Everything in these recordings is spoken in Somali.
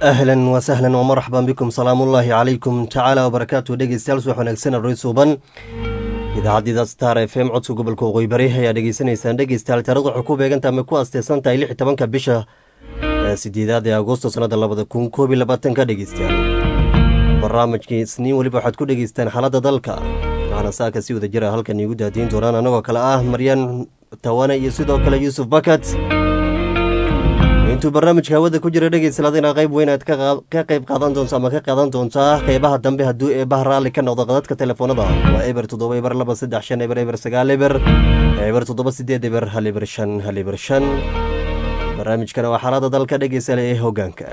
أهلا وسهلا ومرحبا بكم سلام الله عليكم تعالى وبركاته dhegeystayaal subax wanaagsan roy suuban idaacadda Star FM codka gobolka Qoybari ayaa dhageysanaysaan dhegeystayaal taariikhdu waxay ku beegantahay ma ku asteesan tahay 16 bisha 8 ee Agoosto sanada 2021 ka dhegeystayaal barnaamijkii isniin waliba waxaad ku dhageystaan xaaladda dalka waxaana saaka si wada jira halkan igu daadiin doonaan anagoo kale ah Maryan Tawane iyo sidoo kale Yusuf Bakat intuu barnaamijka hawada ku jira dhegeystayaal qayb weyn aad ka qayb qaadan doontaa ama ka qaadan doontaa qaybaha dambe hadduu ee bahraali ka noqdo qadadka telefoonada waa eber 7 eber 2 3 5 eber eber 9 eber eber 7 8 eber 1 eber 5 1 eber 5 barnaamijkana waa xaaladda dalka dhegeystayaal ee hoggaanka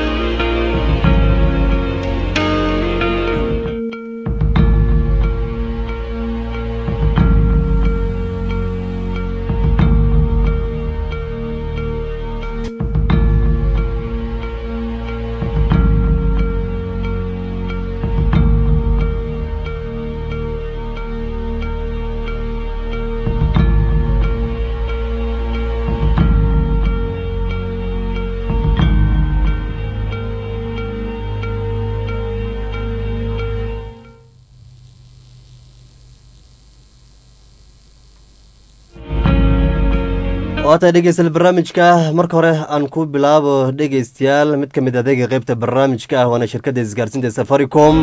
waata dhegeystayaal barnaamijka marka hore aan ku bilaabo dhegeystayaal mid ka mid adeega qaybta barnaamijka ah waana shirkadda isgaarsiinta Safaricom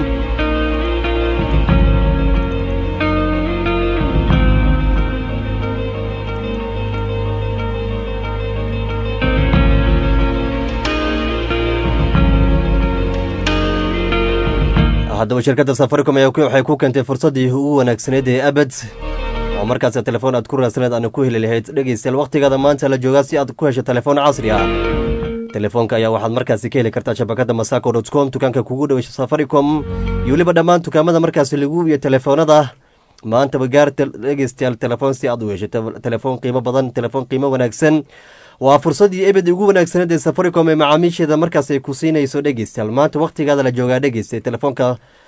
haddaba shirkadda Safaricom waxay ku keentay fursaddii ugu wanaagsaneyd ee abad markaas telefoon aad ku raasanayd aan ku heli lahayd dhegeystayaal waqtigaada maanta la joogaa si aad ku hesho telefoon casri ah telefoonka ayaa waxaad markaasi ka heli kartaa shabakadda masaco.com dukaanka kugu dhow Safaricom iyo waliba dhammaan dukaamada markaasi lagu iyo telefoonada maanta gaar dhegeystayaal telefoon si aad u hesho telefoon qiimo badan telefoon qiimo wanaagsan waa fursadii ebed ugu wanaagsaneyd ee Safaricom ee macaamiisheeda markaas ay ku siinayso dhegeystayaal maanta waqtigaada la joogaa dhegeystayaal telefoonka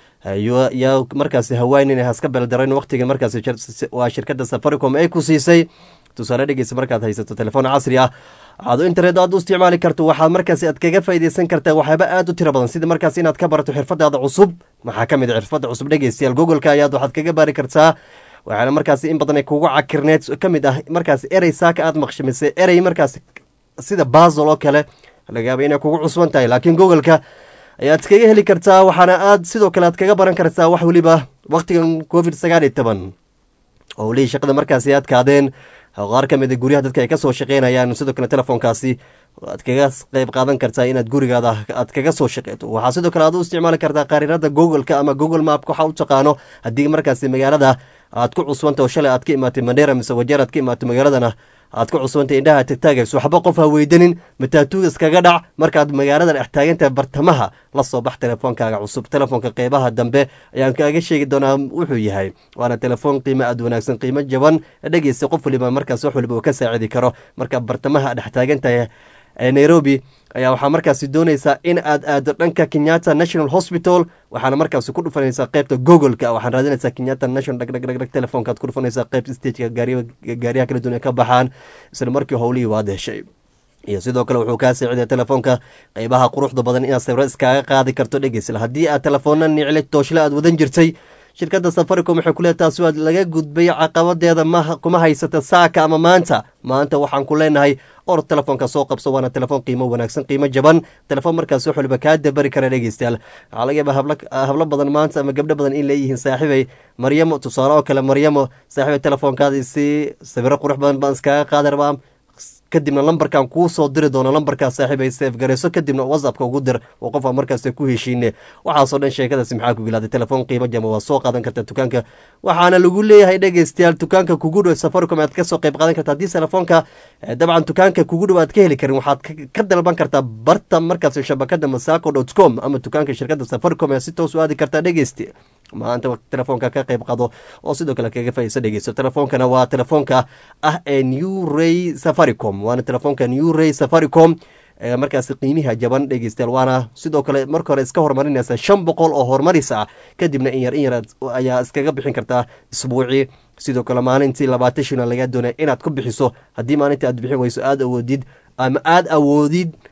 yaa markaasi hawaanin haska beeldaran waqtiga markaasi waa shirkadda Safaricom ay ku siisay tusaale dhegeysa markaad haysato telefoon casri ah aad internet aad u isticmaali karto waxaad markaasi aad kaga faa'iideysan kartaa waxyaabo aad u tiro badan sida markaasi inaad ka barato xirfadaada cusub maxaa ka mid ah xirfadda cusub dhegeystayaal Google-ka ayaad waxaad kaga baari kartaa waxaana markaasi in badan ay kugu cakirneed ka mid ah markaasi erey saaka aad maqshimisay erey markaasi sida puzzle oo kale laga yaabo inay kugu cusban tahay laakiin Google-ka ayaad kaga heli kartaa waxaana aad sidoo kale aad kaga baran kartaa wax waliba waqtigan COVID-19 oo leeyahay shaqada markaasi aad kaadeen qaar ka mid ah guryaha dadka ay ka soo shaqeynayaan sidoo kale telefoonkaasi aad kaga qayb qaadan kartaa inaad gurigaada aad kaga soo shaqeeto waxa sidoo kale aad u isticmaali kartaa qariirada Google-ka ama Google Map waxa u taqaano haddii markaasi magaalada aad ku cusbantahay shalay aad ka imaatay Mandera mise Wajeer aad ka imaatay magaaladana aad ku cusbantay indhaha tagtaagayso waxba qof ha weydanin mataatuuga iskaga dhac markaad magaalada dhex taagantahay bartamaha la soo bax telefoonkaaga cusub telefoonka qeybaha dambe ayaan kaaga sheegi doonaa wuxuu yahay waana telefoon qiimo aad wanaagsan qiimo jaban dhegeysta qof waliba markaas wax waliba ka saacidi karo marka bartamaha dhex taagantahay Nairobi ayaa waxaa markaasi doonaysaa in aad aado dhanka Kenyatta National Hospital waxaana markaasi ku dhufanaysaa qaybta Google-ka waxaan raadinaysaa Kenyatta National dhag telefoonka aad ku dhufanaysaa qaybta stage-ka gaariyaha kala duwan ka baxaan isla markii howlihii waad heshay iyo sidoo kale wuxuu kaa saaciday telefoonka qaybaha quruxda badan inaad sawir iskaga qaadi karto dhegeysta haddii aad telefoonada niclo tooshle aad wadan jirtay shirkadda Safaricom waxay ku leedahay su'aad laga gudbay caqabadeeda kuma haysata saaka ama maanta waxaan ku leenahay or telefoonka soo qabso waana telefoon qiimo wanaagsan qiimo jaban telefoon markaas wax waliba ka dabari kara dhegeystayaal waxa laga yaabaa hablo badan maanta ama gabdho badan in leeyihiin saaxiibay Maryamo tusaale oo kale Maryamo saaxiibay telefoonkaada si sawir qurux badan baan iskaga qaadarba kadibna lambarkan kuu soo diri doono lambarka saaxiibay save gareyso kadibna WhatsApp-ka ugu dir oo qof markaas ku heshiine waxa soo dhan sheekadaasi maxaa ku gilaaday telefoon qiimo jaban waa soo qaadan kartaa dukaanka waxaana lagu leeyahay dhegeystayaal dukaanka kugu dhow Safaricom aad ka soo qayb qaadan kartaa hadii telefoonka dabcan dukaanka kugu dhow aad ka heli karin waxaad ka dalban kartaa barta markaas shabakadda masaco.com ama dukaanka shirkadda Safaricom ee si toos u aadi kartaa dhegeysti maanta telefoonka ka qayb qaado oo sidoo kale kaga faa'iideyso dhegeyso telefoonkana waa telefoonka ah ee New Ray Safaricom waana telefoonka New Ray Safaricom markaas qiimiha jaban dhegeystayaal waana sidoo kale marka hore iska hormarinaysa 500 oo hormaris ah kadibna in yar ayaa iskaga bixin kartaa isbuuci sidoo kale maalintii 20 laga doonay inaad ku bixiso haddii maalintii aad bixin wayso aad awoodid ama aad awoodid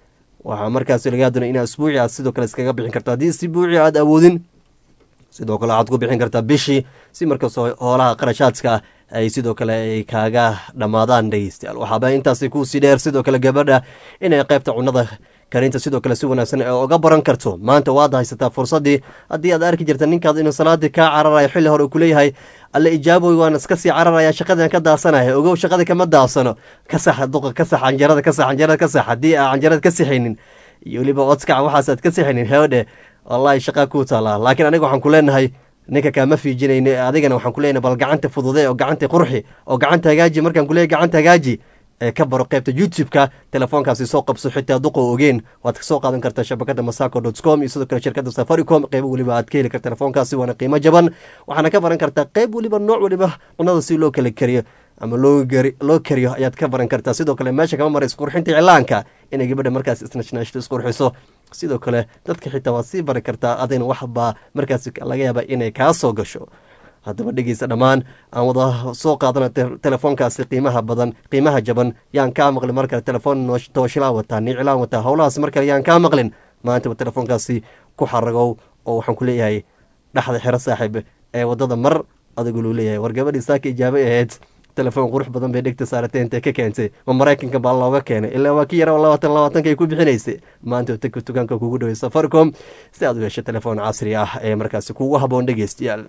waxaa markaasi lagaa doonaya inaa isbuuci aad sidoo kale iskaga bixin karto haddii isbuuci aad awoodin sidoo kale waxaad ku bixin kartaa bishii si markaas hoolaha qarashaadka ay sidoo kale ay kaaga dhammaadaan dhegeystayaal waxaaba intaasi kuusii dheer sidoo kale gabadha inay qaybta cunada karinta sidoo kale si wanaagsan ee uga baran karto maanta waad haysataa fursaddii haddii aad arki jirta ninkaad inuu salaadii kaa cararayo xilli hore uu kuleeyahay alle ijaaboy waan iska sii cararaya shaqadan ka daasanaya ogow shaqadii kama daasano ka sax duqa ka sax canjarada ka sax canjarada ka sax haddii aa canjarada ka sixaynin iyo weliba odkaca waxaasaad ka sixaynin heodhe wallahi shaqaa kuu taalaa laakiin aniga waxaan ku leenahay ninka kaama fiijinayno adigana waxaan kuleeyahay bal gacanta fududee oo gacanta qurxi oo gacanta hagaaji markaan kuleeyahay gacanta hagaaji ee ka baro qaybta youtube-ka telefoonkaasi soo qabso xitaa duqa ogeen waad kasoo qaadan kartaa shabakada masaco.com iyo sidoo kale shirkada safaricom qeybo weliba aad ka heli karta telefoonkaasi waana qiimo jaban waxaana ka baran kartaa qeyb weliba nooc weliba cunada si loo kala kariyo ama loo kariyo ayaad ka baran kartaa sidoo kale meesha kama mara isqurxinta iclaanka inay gabadha markaas isnashnaashto isqurxiso sidoo kale dadka xitaa waad sii bari kartaa adayna waxbaa markaas laga yaaba inay kaa soo gasho haddaba dhegeysa dhammaan aan wada soo qaadana telefoonkaasi qiimaha jaban yaan kaa maqlin mar kale telefoon tooshilaan wataa niclaan wataa howlahaas mar kale yaan kaa maqlin maantaba telefoonkaasi ku xaragow oo waxaan ku leeyahay dhexda xero saaxiib ee wadada mar adigu luu leeyahay war gabadhii saaka ijaabay ahayd telefoon qurux badan bay dhegta saaratay intay ka keentay ma maraykanka baa looga keenay ilaa waa ki yara 20 ay ku bixinaysay maanta tagka dukaanka kugu dhaway Safaricom si aad u hesho telefoon casri ah ee markaasi kugu haboon dhegeystayaal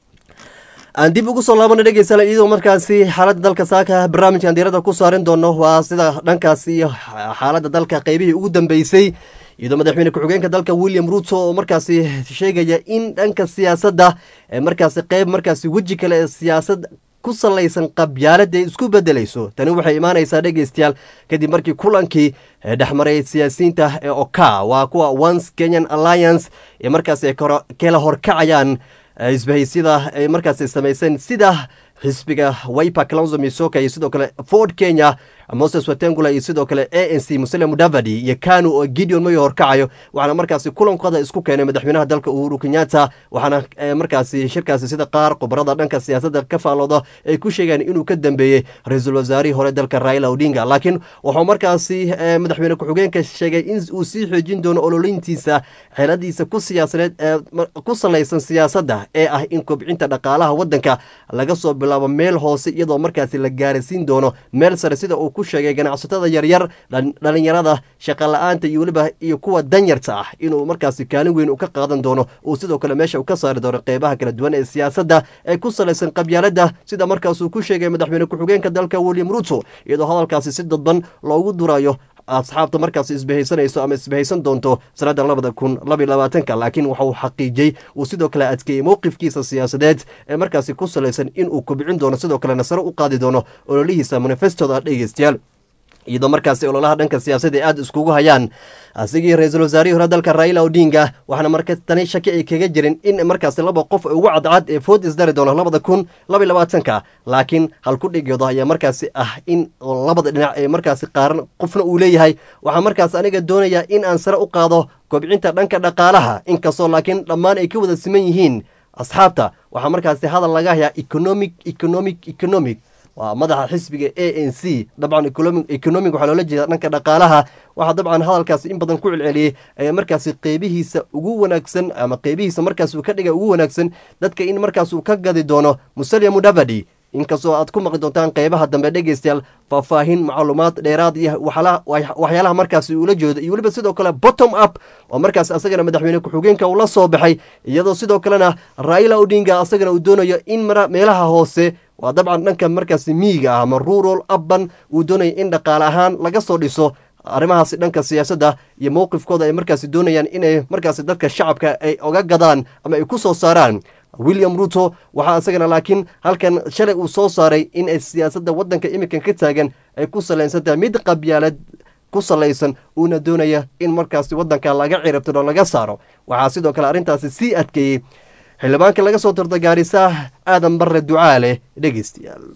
aan dib ugu soo laabana dhegeystayaal iyadoo markaasi xaaladda dalka saaka barnaamijkan diirada ku saarin doono waa sida dhankaasi iyo xaaladda dalka qaybihii ugu dambeysay iyadoo madaxweyne ku-xigeenka dalka William Ruto oo markaasi sheegaya in dhanka siyaasadda markaasi qayb markaasi weji kale ee siyaasad ku salaysan qabyaalada isku bedelayso tani waxay imaanaysaa dhegeystayaal kadib markii kulankii dhexmaray siyaasiyiinta ee Oka waa kuwa Once Kenyan Alliance ee markaasi kala horkacayaan isbahaysyada ay markaasi samaysan sida xisbiga Wiper Kalonzo Musyoka iyo sidoo kale Ford Kenya Moses Wetangula iyo sidoo kale ANC Musalia Mudavadi iyo Kanu oo Gideon Moyo horkacayo waxaana markaasi kulankooda isku keenay madaxweynaha dalka Uhuru Kenyatta waxaana markaasi shirkaasi sida qaar khibrada dhanka siyaasadda ka faalooda ay ku sheegeen inuu ka dambeeyay ra'iisul wasaarihii hore dalka Raila Odinga laakiin wuxuu markaasi madaxweyne ku-xigeenka sheegay in uu sii xoojin doono ololintiisa xeeladiisa ku siyaasadeed ku salaysan siyaasadda ee ah in kobcinta dhaqaalaha wadanka laga soo bilaabo meel hoose iyadoo markaasi la gaarsiin doono meel sare sida uu ku sheegay ganacsatada yaryar dhalinyarada shaqo la'aanta iyo weliba iyo kuwa danyarta ah inuu markaasi kaalin weyn u ka qaadan doono uu sidoo kale meesha uu ka saari doono qeybaha kala duwan ee siyaasadda ee ku salaysan qabyaaladda sida markaas uu ku sheegay madaxweyne ku-xigeenka dalka William Ruto iyadoo hadalkaasi si dadban loogu durayo asxaabta markaas isbahaysanayso ama isbahaysan doonto sanada 2022 laakiin waxa uu xaqiijiyay uu sidoo kale adkeeyay mowqifkiisa siyaasadeed ee markaasi ku salaysan in uu kobcin doono sidoo kale nasaro u qaadi doono ololihiisa manifestoda dhegeystayaal iyadoo markaasi ololaha dhanka siyaasadda aad iskugu hayaan asigii ra'iisul wasaarihii hore dalka Raila Odinga waxaana markaas tani shaki ay kaga jirin in markaasi laba qof ugu cadcad ee food isdari doono 2022 laakiin hal ku dhigooda ayaa markaasi ah in labada dhinac ee markaasi qaaran qofna uu leeyahay waxa markaas aniga doonaya in aan sare u qaado kobcinta dhanka dhaqaalaha inkastoo laakiin dhammaan ay ka wada siman yihiin asxaabta waxa markaasi hadal laga hayaa economic waa madaxa xisbiga ANC dabcan economic waxaa loola jeeda dhanka dhaqaalaha waxaa dabcan hadalkaasi in badan ku celceliyey ayaa markaasi qeybihiisa ugu wanaagsan ama qeybihiisa markaas uu ka dhigay ugu wanaagsan dadka in markaas uu ka gadi doono Musalia Mudavadi inkastoo aad ku maqli doontaan qeybaha dambe dhegeystayaal faahfaahin macluumaad dheeraad iyo waxyaalaha markaasi ula jeedo iyo weliba sidoo kale bottom up oo markaas asagana madaxweyne ku-xigeenka uu la soo baxay iyadoo sidoo kalena Raila Odinga asagana uu doonayo in meelaha hoose waa dabcan dhanka markaasi miyiga ah ama rural urban uu doonaya in dhaqaale ahaan laga soo dhiso arrimahaasi dhanka siyaasadda iyo mowqifkooda ay markaasi doonayaan inay markaasi dadka shacabka ay oga gadaan ama ay ku soo saaraan William Ruto waxaa asagana laakiin halkan shalay uu soo saaray in ay siyaasadda wadanka imikan ka taagan ay ku salaysantahay mid qabyaalad ku salaysan uuna doonaya in markaasi wadanka laga ciribtiro laga saaro waxaa sidoo kale arrintaasi sii adkeeyey xildhibaanka laga soo darda Gaarisa Aadan Barre Ducaale dhegeystayaal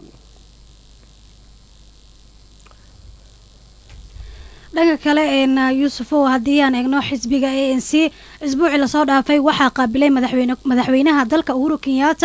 dhanka kale Yuusufow haddii aan eegno xisbiga ANC isbuucii lasoo dhaafay waxaa qaabilay madaxweynaha dalka Uhuru Kenyatta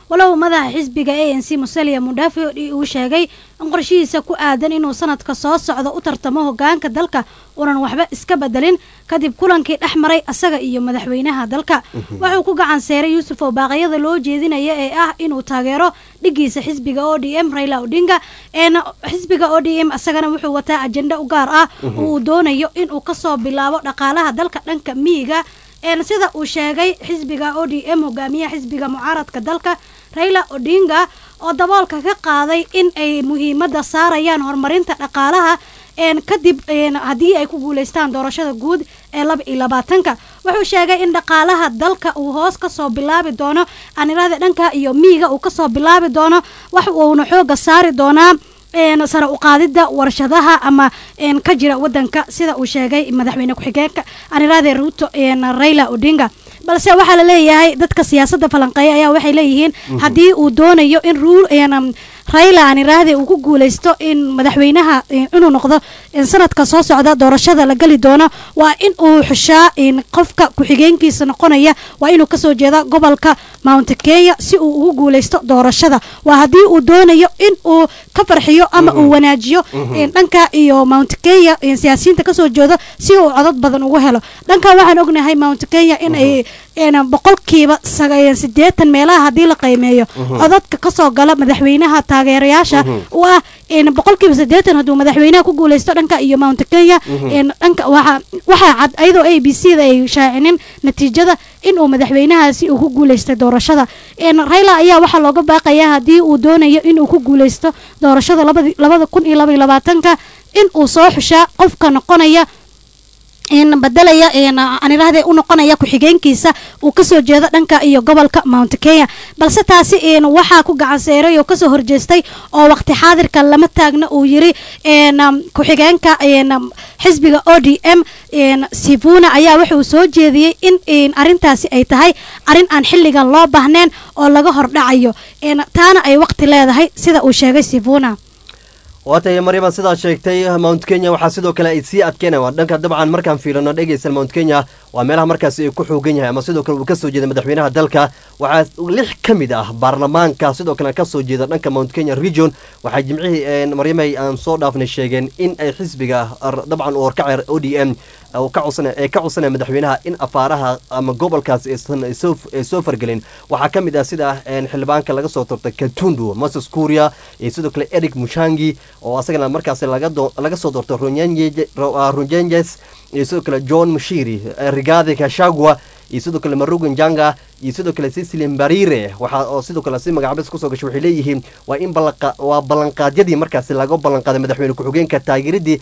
walow madaxa xisbiga ANC Musalia Mudavadi uu sheegay in qorshihiisa ku aadan inuu sanadka soo socdo u tartamo hogaanka dalka unan waxba iska bedelin kadib kulankii dhexmaray asaga iyo madaxweynaha dalka wuxuu ku gacan seeray Yusuf oo baaqyada loo jeedinaya ee ah inuu taageero dhigiisa xisbiga ODM Raila Odinga xisbiga ODM asagana wuxuu wataa ajenda u gaar ah oo uu doonayo inuu ka soo bilaabo dhaqaalaha dalka dhanka miyiga sida uu sheegay xisbiga ODM hogaamiyaha xisbiga mucaaradka dalka Raila Odinga oo daboolka ka qaaday in ay muhiimada saarayaan horumarinta dhaqaalaha kadib hadii ay ku guuleystaan doorashada guud ee 2022 wuxuu sheegay in dhaqaalaha dalka uu hoos ka soo bilaabi doono anilada dhanka iyo miyiga uu ka soo bilaabi doono wax uu xooga saari doonaa sare u qaadida warshadaha ama ka jira wadanka sida uu sheegay madaxweyne ku-xigeenka anilada Ruto Raila Odinga balse waxa la leeyahay dadka siyaasadda falanqeeya ayaa waxay leeyihiin hadii uu doonayo in Raila anilada uu ku guuleysto in madaxweynaha inuu noqdo sanadka soo socda doorashada la gali doono waa in uu xushaa in qofka ku-xigeenkiisa noqonaya waa inuu ka soo jeeda gobolka Mount Kenya si uu ugu guuleysto doorashada waa hadii uu doonayo in uu ka farxiyo ama uu wanaajiyo dhanka iyo Mount Kenya siyaasiyiinta ka soo jeedo si uu codad badan ugu helo dhanka waxaan ognahay Mount Kenya in ay boqolkiiba 80 meelaha hadii la qiimeeyo codadka ka soo gala madaxweynaha taageerayaasha waa boqolkiiba 80 haduu madaxweynaha ku guuleysto dhanka iyo Mount Kenya dhanka waxa cad ayadoo ABC-da ay shaacinin natiijada in uu madaxweynahaasi uu ku guuleystay doorashada Raila ayaa waxa looga baaqayaa hadii uu doonayo in uu ku guuleysto doorashada 2022 in uu soo xushaa qofka noqonaya badalaya anilahde u noqonaya ku-xigeenkiisa uu ka soo jeedo dhanka iyo gobolka Mount Kenya balse taasi waxa ku gacan seeray oo ka soo horjeestay oo waqti xaadirka lama taagna uu yiri ku-xigeenka xisbiga ODM Sifuna ayaa wuxuu soo jeediyay in arintaasi ay tahay arin aan xilligan loo baahneen oo laga hordhacayo taana ay waqti leedahay sida uu sheegay Sifuna waatay Maryam sida sheegtay Mount Kenya waxa sidoo kale ay sii adkeynayaan dhanka dabcan markaan fiirino dhageysan Mount Kenya waa meelaha markaas ay ku xoogan yahay ama sidoo kale uu ka soo jeeday madaxweynaha dalka waxa 6 kamid ah baarlamaanka sidoo kale ka soo jeeda dhanka Mount Kenya region waxa jimcihii Maryam ay aan soo dhaafnay sheegeen in ay xisbiga dabcan oo ka ODM oo ka cusana madaxweynaha in afaaraha ama gobolkaas ay soo fargelin waxa kamid ah sida xildhibaanka laga soo tortay Katundu Moses Kuria iyo sidoo kale Eric Mushangi oo asagana markaas laga soo doorto Runyenjes iyo sidoo kale John Mushiri Rigathi Gachagua iyo sidoo kale Marugu Njanga iyo sidoo kale Cecily Mbarire waxa oo sidoo kale si magacaabis ku soo gashay waxay leeyihiin waa in ballanqaadyadii markaas laga ballanqaaday madaxweyne ku-xigeenka taageeridii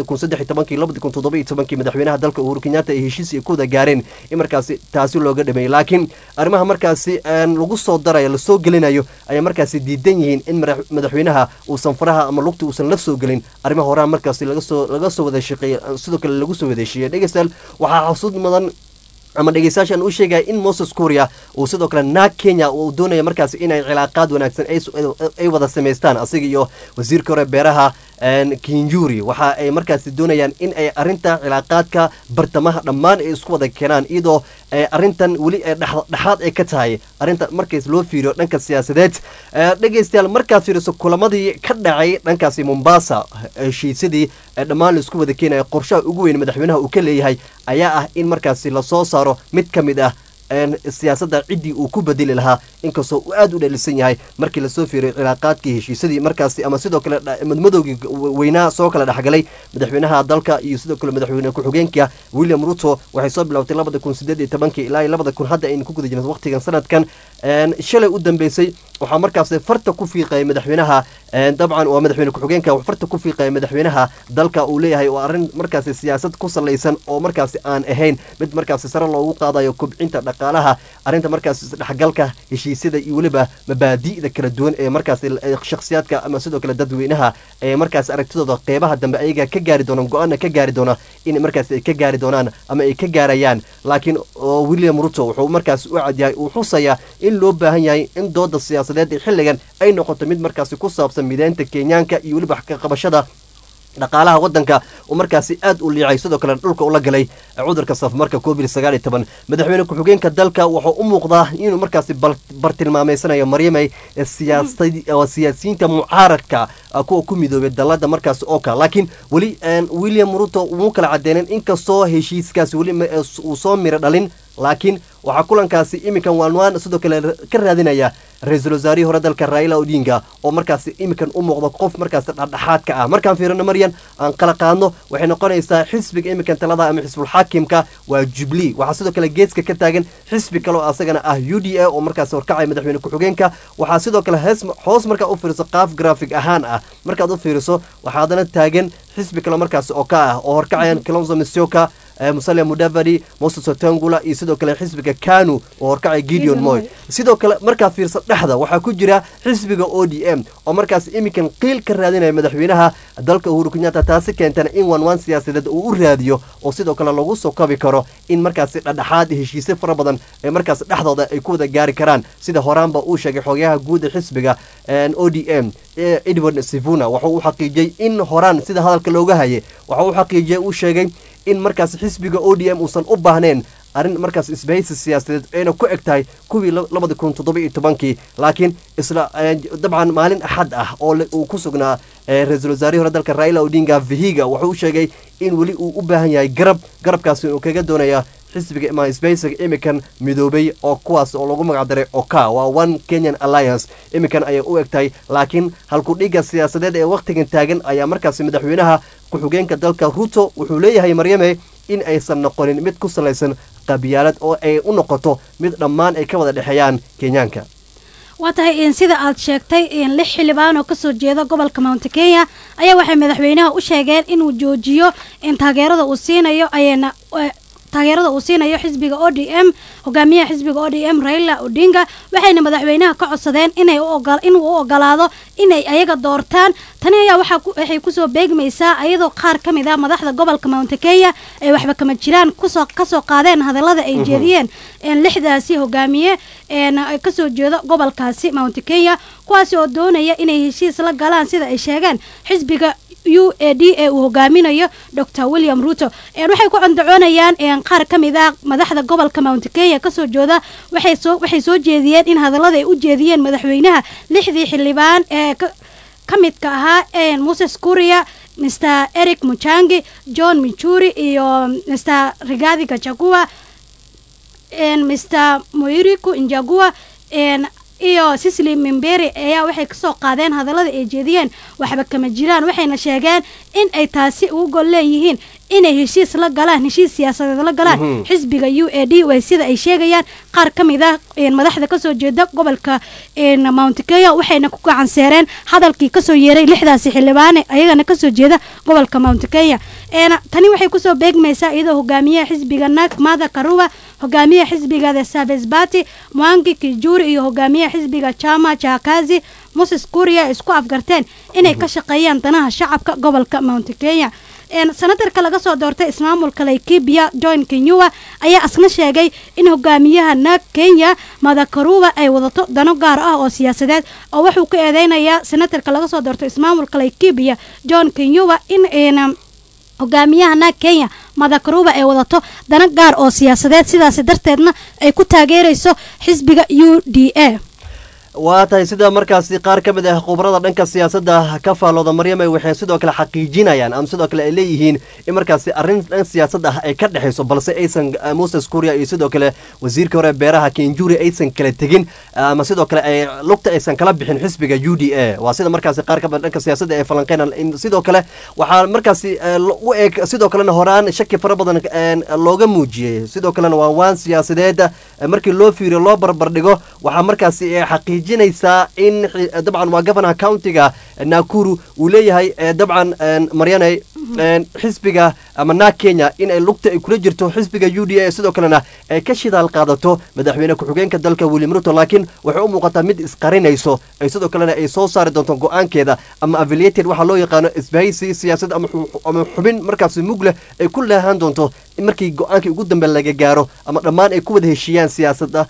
2017 madaxweynaha dalka Uhuru Kenyatta ee heshiis ay ku gaareen in markaas taasi looga dhameeyay laakiin arrimaha markaas lagu soo darayo la soo gelinayo ay markaas diidan yihiin in madaxweynaha uu sanfaraha ama lugta uusan la soo gelin arrimaha hore markaas laga soo wada shaqeeyay sidoo kale lagu soo wadeeshiyay dhageystal waxa xasuud mudan ama dhageysaashan uu sheegay in Moses Kuria uu sidoo kale Kenya uu doonayo markaas inay cilaaqaad wanaagsan ay wada sameystaan asiga iyo wasiirka hore beeraha Kinjuri waxa ay markaas doonayaan in ay arinta cilaaqaadka bartamaha dhammaan ay isku wada keenaan iyadoo arintan wali dhaxaad ay ka tahay arinta markaas loo fiiriyo dhanka siyaasadeed dhageystayaal markaas fiiriso kulamadii ka dhacay dhankaas Mombasa heshiisyadii dhammaan isku wada keenay qorshaha ugu weyn madaxweynaha uu ka leeyahay ayaa ah in markaas la soo saaro mid kamid ah siyaasadda cidii uu ku bedeli lahaa inkastoo uu aad u dhalisan yahay markii la soo fiiriyo cilaaqaadkii heshiisyadii markaas ama sidoo kale madmadowgii weynaa soo kala dhaxgalay madaxweynaha dalka iyo sidoo kale madaxweyne ku-xigeenka William Ruto waxay soo bilowday 2018 ilaa 2000 hadda ay ku guda jireen waqtigan sanadkan shalay u dambeysay waxa markaas farta ku fiiqay madaxweynaha dabcan waa madaxweyne ku-xigeenka wax farta ku fiiqay madaxweynaha dalka uu leeyahay oo arin markaas siyaasad ku salaysan oo markaas aan ahayn mid markaas sare loogu qaadayo kobcinta dhaqaalaha arinta markaas dhaxgalka heshiisyada iyo waliba mabaadi'da kala duwan ee markaas shakhsiyaadka ama sidoo kale dadweynaha ee markaas aragtidooda qeybaha dambe ayaga ka gaari doonaan go'aana ka gaari doona in markaas ay ka gaari doonaan ama ay ka gaarayaan laakiin William Ruto wuxuu markaas u cadyahay uu xusaya in loo baahan yahay in dooda siyaasadeed xilligan ay noqoto mid markaas ku saabsan mideynta Kenyaanka iyo waliba ka qabashada dhaqaalaha wadanka uu markaasi aad u liicay sidoo kale dhulka ula galay cudurka safmarka COVID-19 madaxweyne ku-xigeenka dalka wuxuu u muuqdaa inuu markaasi bartilmaameysanayo Maryamay siyaasiyiinta mucaaradka kuwa ku midoobay dalada markaasi Oka laakiin wali William Ruto uu kala cadeeyeen inkastoo heshiiskaasi wali uu soo miro dhalin laakiin waxa kulankaasi imikan waan sidoo kale ka raadinaya ra'iisul wasaarihi hore dalka Raila Odinga oo markaasi imikan u muuqdo qof markaasi dhexdhexaad ka ah markaan fiirino Maryan aan kala qaadno waxay noqonaysaa xisbiga imikan talada ama xisbul xaakimka waa Jubilee waxa sidoo kale geeska ka taagan xisbi kale oo asagana ah UDA oo markaasi horkacay madaxweyne ku-xigeenka waxa sidoo kale hoos marka u fiiriso qaaf graphic ahaan ah markaad u fiiriso waxaadana taagan xisbi kale markaasi oo ka ah oo horkacayaan Kalonzo Musyoka Musalia Mudavadi Moses Wetangula iyo sidoo kale xisbiga KANU oo horkacay Gideon Moi sidoo kale marka fiirso dhaxda waxa ku jira xisbiga ODM oo markaas imikan qiil ka raadinaya madaxweynaha dalka Uhuru Kenyatta taasi keentana in one siyaasadeed uu u raadiyo oo sidoo kale lagu soo kabi karo in markaas dhexdhexaad heshiisyo fara badan ee markaas dhaxdooda ay ku wada gaari karaan sida horaanba uu sheegay xogayaha guud ee xisbiga ODM Edward Sifuna waxa uu xaqiijiyay in horaan sida hadalka looga hayay waxa uu xaqiijiyay uu sheegay in markaas xisbiga ODM uusan u baahneen arin markaas isbahaysi siyaasadeed ayna ku egtahay kuwii 2017 laakiin isla dabcan maalin axad ah oo uu ku sugnaa ra'iisul wasaarihi hore dalka Raila Odinga Vihiga wuxuu sheegay in wali uu u baahan yahay garabkaasi uu kaga doonaya xisbiga ama isbahaysiga imikan midoobay oo kuwaas oo lagu magac daray Oka waa One Kenyan Alliance imikan ay u egtahay laakiin halku dhiga siyaasadeed ee waqtigan taagan ayaa markaas madaxweynaha ku-xigeenka dalka Ruto wuxuu leeyahay Maryamay in aysan noqonin mid ku salaysan qabyaalad oo ay u noqoto mid dhammaan ay ka wada dhaxayaan Kenyaanka waa tahay sida aad sheegtay in lix xildhibaan oo ka soo jeeda gobolka Mount Kenya ayaa waxay madaxweynaha u sheegeen inuu joojiyo in taageerada uu siinayo xisbiga ODM hogaamiyaha xisbiga ODM Raila Odinga waxayna madaxweynaha ka codsadeen inuu u ogolaado inay ayaga doortaan tani ayaa waxay ku soo beegmaysaa ayadoo qaar kamid ah madaxda gobolka Mount Kenya ay waxba kama jiraan ka soo qaadeen hadallada ay jeediyeen lixdaasi hogaamiye ka soo jeeda gobolkaasi Mount Kenya kuwaas oo doonaya inay heshiis la galaan sida ay sheegeen xisbiga UADA uu hogaaminayo Dr. William Ruto waxay ku andacoonayaan qaar kamid ah madaxda gobolka Mount Kenya ka soo jeeda waxay soo jeediyeen in hadallada ay u jeediyeen madaxweynaha lixdii xildhibaan kamidka ahaa Moses Kuria Mr. Eric Muchangi John Michuri iyo Mr. Rigathi Gachagua Mr. Moiriku Njagua iyo Cecily Mimberi ayaa waxay ka soo qaadeen hadallada ay jeediyeen waxba kama jiraan waxayna sheegeen in ay taasi ugu gol leeyihiin inay heshiis la galaan heshiis siyaasadeed la galaan xisbiga UAD way sida ay sheegayaan qaar kamid ah madaxda ka soo jeeda gobolka Mount Kenya waxayna ku gacan seereen hadalkii ka soo yeeray lixdaasi xildhibaan ayagana ka soo jeeda gobolka Mount Kenya tani waxay ku soo beegmaysaa iyadoo hogaamiyaha xisbiga NARC Martha Karua hogaamiyaha xisbiga The Service Party Mwangi Kijuri iyo hogaamiyaha xisbiga Chama cha Kazi Moses Kuria isku afgarteen inay ka shaqeeyaan danaha shacabka gobolka Mount Kenya senatarka laga soo doortay ismaamulka Laikipia John Kinyua ayaa asna sheegay in hogaamiyaha NARC Kenya Martha Karua ay wadato dano gaar ah oo siyaasadeed oo wuxuu ku eedeynaya senatarka laga soo doortay ismaamulka Laikipia John Kinyua in hogaamiyaha NARC Kenya Martha Karua ay wadato dano gaar oo siyaasadeed sidaas darteedna ay ku taageerayso xisbiga UDA waa tahay sida markaasi qaar ka mid ah khubarada dhanka siyaasadda ka faalooda Maryamay waxay sidoo kale xaqiijinayaan ama sidoo kale ay leeyihiin in markaasi arrin dhan siyaasadda ay ka dhaxayso balse aysan Moses Kuria iyo sidoo kale wasiirka hore beeraha Kinjuri aysan kala tegin ama sidoo kale ay lugta aysan kala bixin xisbiga UDA waa sida markaasi qaar ka mid dhanka siyaasadda ay falanqeynayaan in sidoo kale waxa markaasi u eeg sidoo kalena horaan shaki fara badan looga muujiyay sidoo kalena waan siyaasadeed markii loo fiiriyo loo barbar dhigo waxa markaasi jinaysa in dabcan waa governor county-ga Nakuru uu leeyahay dabcan Maryanay xisbiga ama naag Kenya in ay lugta ay kula jirto xisbiga UDA sidoo kalena ay ka shidaal qaadato madaxweyne ku-xigeenka dalka William Ruto laakiin waxay u muuqataa mid isqarinayso ay sidoo kalena ay soo saari doonto go'aankeeda ama affiliated waxa loo yaqaano isbahaysi siyaasad ama xubin markaas mugle ay ku leehan doonto markii go'aankii ugu dambe laga gaaro ama dhammaan ay ku wada heshiiyaan siyaasadda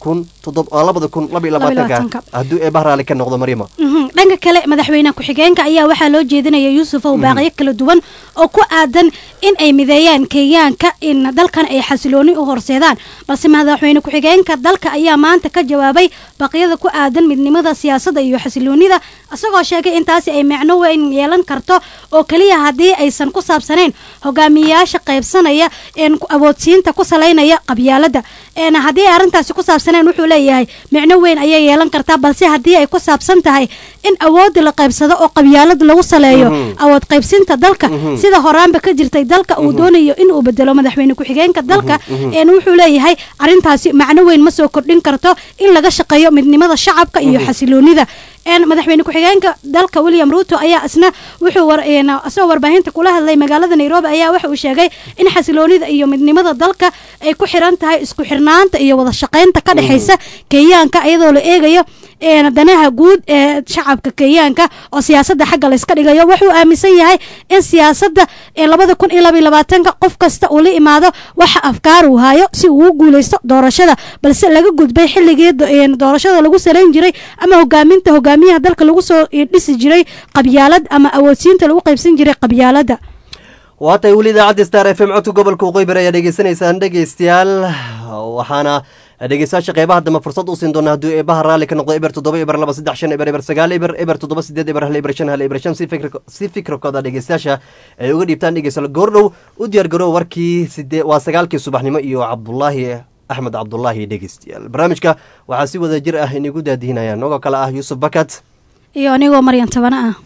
2022 haddii ay bahraale ka noqdo Mariima dhanka kale madaxweyne ku-xigeenka ayaa waxaa loo jeedinaya Yuusuf oo baaqiyo kala duwan oo ku aadan in ay mideeyaan Kenyaanka in dalkan ay xasilooni u horseedaan balse madaxweyne ku-xigeenka dalka ayaa maanta ka jawaabay baaqyada ku aadan midnimada siyaasadda iyo xasiloonida asagoo sheegay in taasi ay macno weyn yeelan karto oo kaliya haddii aysan ku saabsanayn hogaamiyayaasha qaybsanaya awoodsiinta ku salaynaya qabyaalada haddii ay arrintaasi ku saabsanayn wuxuu leeyahay macno weyn ayay yeelan kartaa balse haddii ay ku saabsan tahay in awoodda la qaybsado oo qabyaalad lagu saleeyo awood qaybsinta dalka sida horaanba ka jirtay dalka uu doonayo in uu bedelo madaxweyne ku-xigeenka dalka wuxuu leeyahay arrintaasi macno weyn ma soo kordhin karto in laga shaqeeyo midnimada shacabka iyo xasiloonida madaxweyne ku-xigeenka dalka William Ruto ayaa isna wuxuu asoo warbaahinta kula hadlay magaalada Nairobi ayaa waxa uu sheegay in xasiloonida iyo midnimada dalka ay ku xiran tahay isku xirnaanta iyo wada shaqeynta ka dhaxaysa Kenyaanka iyadoo la eegayo danaha guud ee shacabka Kenyaanka oo siyaasadda xagga la iska dhigayo wuxuu aaminsan yahay in siyaasadda 2022 qof kasta uu la imaado waxa afkaar uu hayo si uu u guuleysto doorashada balse laga gudbay xilligii doorashada lagu saleyn jiray ama hogaamiyaha dalka lagu soo dhisi jiray qabyaalad ama awoodsiinta lagu qaybsan jiray qabyaalada waatay weli idaacadda Star FM codka gobolka Waqooyi ayaa dhageysanaysaan dhageystayaal waxaana dhegeystayaasha qeybaha dama fursad u siin doona haddii eebaha raalli ka noqdo eber 7 eber 2 3 5 eber eber 9 eber eber 7 8 eber 1 eber 5 1 eber 5 si fikrkooda dhegeystayaasha ay uga dhiibtaan dhegeystayaal goordhow u diyaar garow warkii 9 subaxnimo iyo Cabdullaahi Ahmed Cabdullaahi dhegeystayaal barnaamijka waxaa si wada jir ah inagu daadihinayaan noga kala ah Yusuf Bakat iyo anigoo Maryan Tabana ah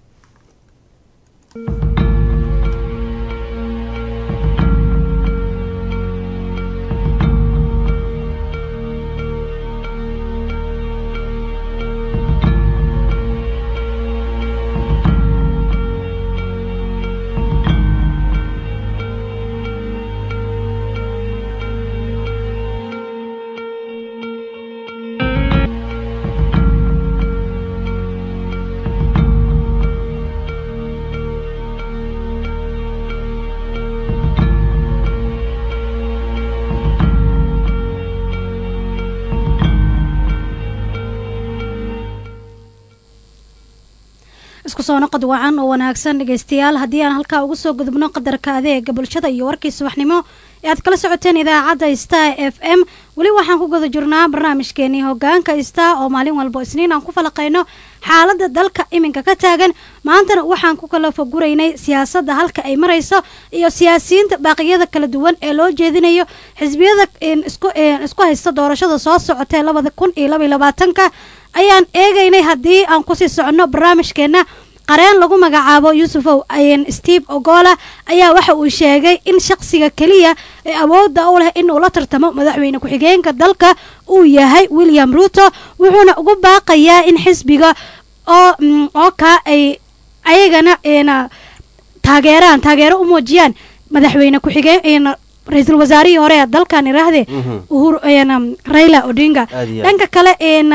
soo noqod wacan oo wanaagsan dhageystayaal haddii aan halkaa ugu soo gudubno qadarka adeega bulshada iyo warkii subaxnimo ee aad kala socoteen idaacadda Star FM weli waxaan ku guda jirnaa barnaamijkeenii hogaanka Star oo maalin walba isniin aan ku falaqayno xaaladda dalka iminka ka taagan maantana waxaan ku kala foguraynay siyaasadda halka ay marayso iyo siyaasiyiinta baaqyada kala duwan ee loo jeedinayo xisbiyada isku haysta doorashada soo socotay 2022 ayaan eegaynay haddii aan ku sii socono barnaamijkeena qareen lagu magacaabo Yusufow Steve Ogola ayaa waxa uu sheegay in shakhsiga kaliya ee awoodda u leh in uu la tartamo madaxweyne ku-xigeenka dalka uu yahay William Ruto wuxuuna ugu baaqayaa in xisbiga oo ka ay ayagana taageero u muujiyaan madaxweyne ku-xigeen ra'iisul wasaarihii hore ee dalkan iraahday Uhuru Raila Odinga dhanka kale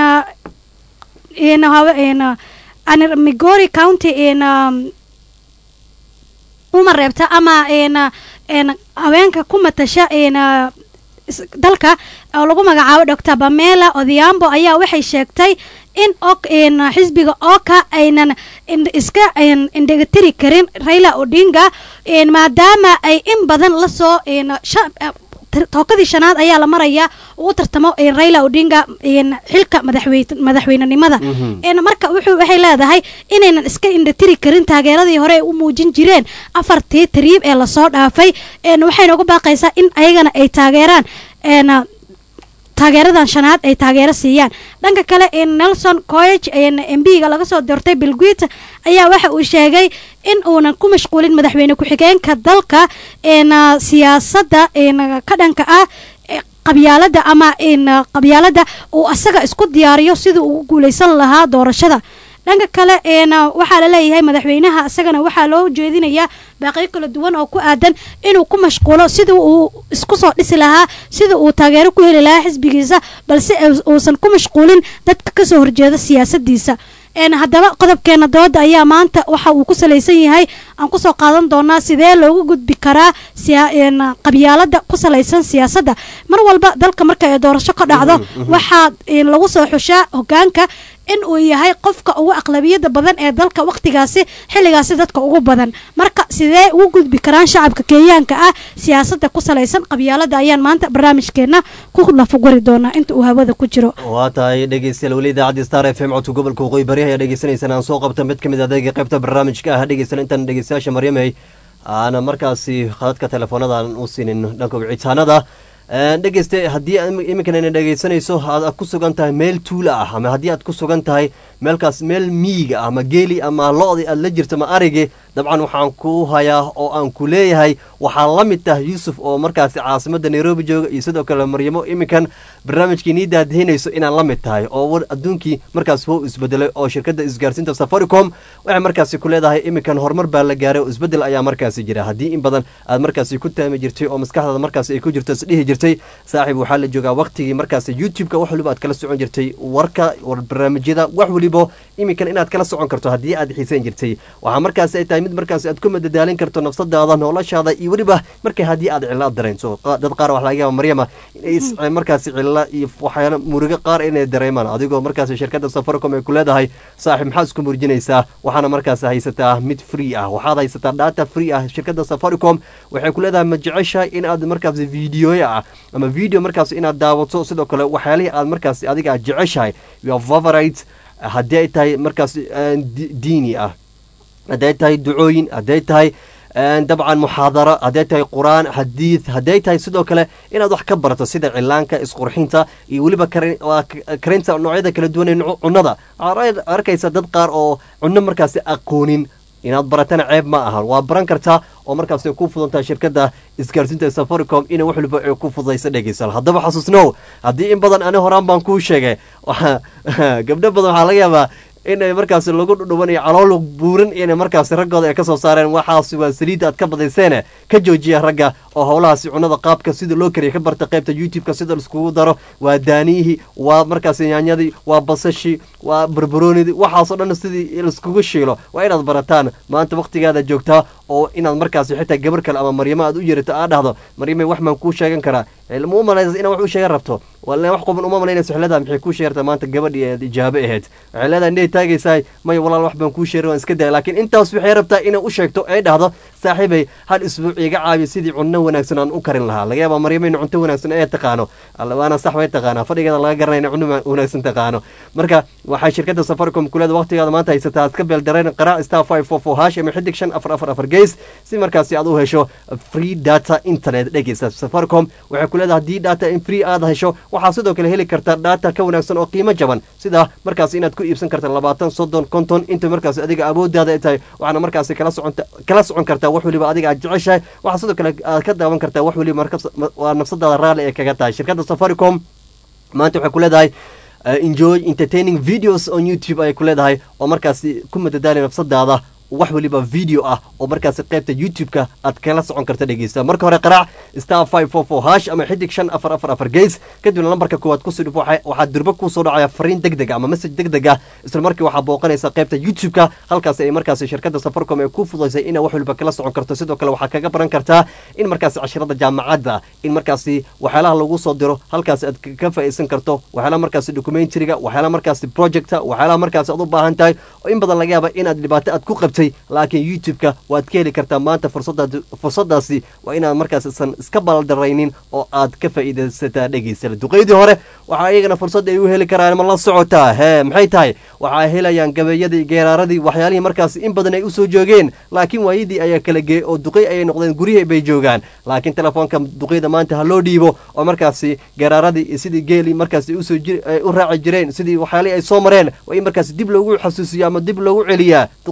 Migori County uma reebta ama haweenka ku matasha dalka oo lagu magacaabo Dr. Pamela Odhiambo ayaa waxay sheegtay in xisbiga OKA aynan iska indhegatiri karin Raila Odinga maadaama ay in badan la soo tookadii shanaad ayaa la marayaa uu tartamo Raila Odinga xilka madaxweynenimada marka waxay leedahay inaynan iska indhatiri karin taageeradii hore u muujin jireen afartii tariib ee la soo dhaafay waxayna ugu baaqaysaa in ayagana ay taageeraan taageeradan shanaad ay taageero siiyaan dhanka kale Nelson Koech MP-ga laga soo doortay Bilguit ayaa waxa uu sheegay in uunan ku mashquulin madaxweyne ku-xigeenka dalka siyaasadda ka dhanka ah qabyaalada ama qabyaalada uu asaga isku diyaariyo sidii uu guuleysan lahaa doorashada dhanka kale waxaa la leeyahay madaxweynaha isagana waxaa loo jeedinayaa baaqiyo kala duwan oo ku aadan inuu ku mashquulo sidii uu isku soo dhisi lahaa sida uu taageero ku heli lahaa xisbigiisa balse uusan ku mashquulin dadka kasoo horjeeda siyaasadiisa haddaba qodobkeena dooda ayaa maanta waxa uu ku salaysan yahay aan kusoo qaadan doonaa sidee loogu gudbi karaa qabyaalada ku salaysan siyaasadda mar walba dalka marka ay doorasho ka dhacdo waxaa lagu soo xushaa hogaanka in uu yahay qofka ugu aqlabiyada badan ee dalka waqtigaasi xilligaasi dadka ugu badan marka sidee ugu gudbi karaan shacabka Kenyaanka ah siyaasadda ku salaysan qabyaalada ayaan maanta barnaamijkeena ku lafaguri doonaa inta uu hawada ku jiro waa tahay dhegeystayaal wali idaacadda Star FM codka gobolka Waqooyi Bari ayaa dhegeysanaysan aan soo qabta mid kamid ah adeega qaybta barnaamijka ah dhegeysan intan dhegeystayaasha Maryamay ana markaasi khadadka telefoonada aan u siinin dhanka wicitaanada dhegeyste haddii iminkan ayna dhegeysanayso aad ku sugan tahay meel tuula ah ama haddii aad ku sugan tahay meelkaas meel miyiga ah ama geeli ama lo-di aad la jirto ma arigi dabcan waxaan ku hayaa oo aan ku leeyahay waxaa la mid tahay yuusuf oo markaasi caasimadda nairobi jooga iyo sidoo kale maryamo iminkan barnaamijkii nii daadihinayso inaan la mid tahay oo war adduunkii markaas wuu isbedelay oo shirkadda isgaarsiinta safaricom waxay markaasi ku leedahay iminkan horumar baa la gaaray oo isbedel ayaa markaasi jira haddii in badan aad markaasi ku taami jirtay oo maskaxdaada markaasi ay ku jirto isdhihi jirtay saaxiib waxaa la joogaa waqtigii markaasi youtube-ka wax waliba aad kala socon jirtay warka war barnaamijyada wax waliba iminkan inaad kala socon karto haddii aad xiisan jirtay waxaa markaasi ay tahay mid markaasi aad ku madadaalin karto nafsadaada noloshaada iyo weliba markay haddii aad cilla dareento dad qaar wax laga yaaba maryama inay markaasi cilla iyo waxyaalo murugo qaar inay dareemaan adigoo markaasi shirkadda safaricom ay ku leedahay saaxiib maxaad isku murjinaysaa waxaana markaasi haysataa mid free ah waxaad haysataa data free ah shirkadda safaricom waxay ku leedahay ma jeceshahay in aad markaasi videoya ah ama video markaasi inaad daawato sidoo kale waxyaalihii aad markaasi adiga aad jeceshahay your favorite haddii ay tahay markaas diini ah hadday tahay ducooyin hadday tahay dabcan muxaadaro hadday tahay qur-aan xadiid hadday tahay sidoo kale inaad wax ka barato sida cilaanka isqurxinta iyo weliba karinta noocyada kala duwan ee cunnada waxaad arkaysa dad qaar oo cunno markaasi aqoonin inaad baratana ceeb ma ahan waa baran kartaa oo markaas ay ku fudantahay shirkadda isgaarsiinta safaricom inay wax waliba ay ku fudayso dhegeysal haddaba xasuusnow haddii in badan ani horaan baan kuu sheegay gabdho badan waxaa laga yaabaa inay markaas lagu dhudhubanayo calool buuran inay markaas raggooda ay ka soo saareen waxaasi waa saliidda aad ka badayseene ka joojiya ragga oo howlahaasi cunnada qaabka sida loo kariya ka barta qaybta youtube-ka sida laiskugu daro waa daaniyihii waa markaas yaanyadii waa basashii waa barbaroonidii waxaasoo dhan sidii laiskugu shiilo waa inaad barataan maanta waqtigaada joogtaa oo inaad markaasi xitaa gabar kale ama maryamo aad u yeerato aad dhahdo maryamay wax baan kuu sheegan karaa ma u malaynaysa inaad wax u sheegan rabto wala wax qoban uma malaynaysa xilada maxay kuu sheertaa maanta gabadhii ee ijaabe ahayd waxay leedahay inay taagaysaa may walaal wax baan kuu sheeray waan iska daay laakiin intaas waxay rabtaa inay u sheegto ay dhahdo saaxiibay hal isbuuc iga caabi sidii cunno wanaagsan aan u karin lahaa laga yaabaa maryamay cunto wanaagsan ay taqaano waana sax way taqaanaa fadhigeeda laga garanayna cunno wanaagsan taqaano marka waxay shirkadda safaricom kuleeda waqtigaada maanta haysataa iska beel dareen qaraac star 544 hash ama xidig 544 gees si markaasi aad u hesho free data internet dhegeysa safaricom waxay kuleedahay haddii data in free aad hesho waxaa sidoo kale heli kartaa data ka wanaagsan oo qiimo jaban sida markaas inaad ku iibsan karta 20 30 50 inta markaas adiga awoodaada ay tahay waxaana markaas kala socon kartaa wax waliba adiga aad jeceshahay waxaa sidoo kale aad ka daawan kartaa wax waliba markaas waa nafsadaada raali ee kaga tahay shirkadda safaricom maanta waxay ku leedahay enjoy entertaining videos on YouTube ay ku leedahay oo markaas ku madadaali nafsadaada wax waliba video ah oo markaas qaybta youtube-ka aad kala socon karta dhegeysta marka hore qaraac star 544 hash ama xidig 544 gees kadibna lambarka koowaad ku soo dhufo waxaa durba ku soo dhacaya fariin degdeg ah ama message degdeg ah isla markii waxaa booqanaysa qaybta youtube-ka halkaas ay markaas shirkadda safaricom ay ku fududeysay in wax waliba kala socon karto sidoo kale waxaa kaga baran kartaa in markaas casharada jaamacadda in markaas waxyaalaha lagu soo diro halkaas aad ka faa'iideysan karto waxyaalaha markaas documentary-ga waxyaalaha markaas project-ka waxyaalaha markaas aad u baahan tahay oo in badan laga yaaba inaad dhibaato aad ku qabtay laakiin youtube-ka waad ka heli kartaa maanta fursadaasi waa inaad markaas isan iska baldaraynin oo aad ka faa'iidaysataa dhegeysta duqeydii hore waxaa iyagana fursad ay u heli karaan ma la socotaa maxay tahay waxaa helayaan gabeeyadii geeraaradii waxyaalihii markaas in badan ay usoo joogeen laakiin waayadii ayaa kala geeyey oo duqey ayay noqdeen guryihii bay joogaan laakiin telefoonka duqeyda maanta ha loo dhiibo oo markaasi geeraaradii sidii geeli markaas u raaci jireen sidii waxyaalihii ay soo mareen waa in markaas dib loogu xasuusiyo ama dib loogu celiyaa duqeyda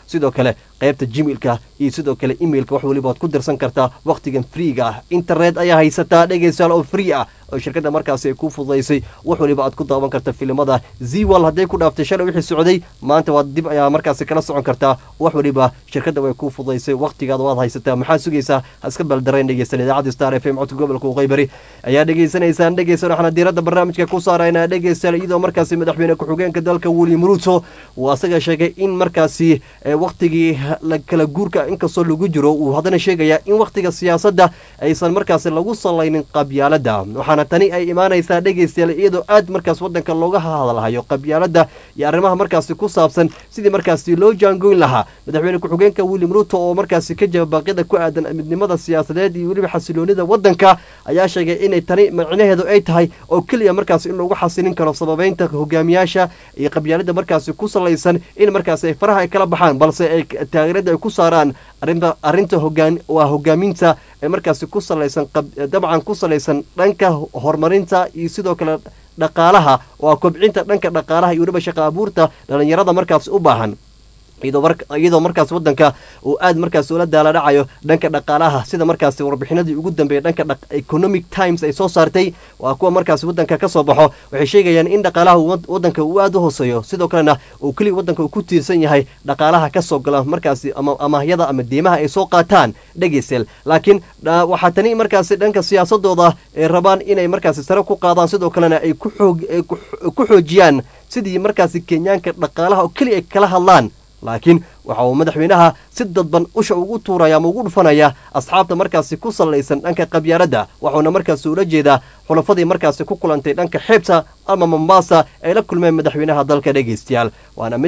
sidoo kale qaybta gmailka iyo sidoo kale emailka wax waliba waad ku dirsan kartaa waqtigan freega ah internet ayaa haysataa dhegeystayaal oo free ah oo shirkadda markaasi ay ku fududaysay wax waliba aad ku daawan karta filimada Zwal hadday ku dhaaftay shalay wixii socday maanta waad dib ayaa markaasi kala socon kartaa wax waliba shirkadda way ku fududaysay waqtigaada waad haysataa maxaa sugaysaa iska baldareen dhegeysan idaacadda Star FM codka gobolka Qoybari ayaa dhegeysanaysaan dhegeysan waxaan diiradda barnaamijka ku saaraynaa dhegeysan iyadoo markaasi madaxweyne ku-xigeenka dalka William Ruto uu asaga sheegay in markaasi waqtigii la kala guurka inkastoo lagu jiro uu hadana sheegaya in waqtiga siyaasadda aysan markaasi lagu salaynin qabyaalada waxaana tani ay imaanaysaa dhegeystayaal iyadoo aad markaas wadanka looga hadalhayo qabyaalada iyo arrimaha markaasi ku saabsan sidii markaasi loo jaangoyn lahaa madaxweyne ku-xigeenka William Ruto oo markaasi ka jawaab baaqyada ku aadan midnimada siyaasadeed iyo weliba xasiloonida wadanka ayaa sheegay inay tani macnaheedu ay tahay oo kaliya markaasi in lagu xasilin karo sababeynta hogaamiyaasha iyo qabyaalada markaasi ku salaysan in markaasi ay faraha ay kala baxaan balse ay taageerada ay ku saaraan arrinta hogaaminta ee markaasi ku salaysan dabcan ku salaysan dhanka horumarinta iyo sidoo kale dhaqaalaha oo kobcinta dhanka dhaqaalaha iyo weliba shaqo abuurta dhalinyarada markaasi u baahan iyadoo markaas wadanka uu aad markaas ula daala dhacayo dhanka dhaqaalaha sida markaas warbixinadii ugu dambeeyay dhanka Economic Times ay soo saartay waa kuwa markaas wadanka ka soo baxo waxay sheegayaan in dhaqaalaha wadanka uu aad u hooseeyo sidoo kalena uu kaliya wadanka uu ku tiirsan yahay dhaqaalaha ka soo gala markaas ama amahyada ama deemaha ay soo qaataan dhageysel laakiin waxa tani markaas dhanka siyaasadooda ay rabaan inay markaas sare ku qaadaan sidoo kalena ay ku xoojiyaan sidii markaas Kenyaanka dhaqaalaha oo kaliya kala hadlaan laakiin waxa uu madaxweynaha si dadban usha ugu tuuraya ama ugu dhufanaya asxaabta markaasi ku salaysan dhanka qabyaalada waxaana markaasi ula jeedaa xulafadii markaasi ku kulantay dhanka xeebta ama Mombasa ay la kulmeen madaxweynaha dalka dhegeystayaal waana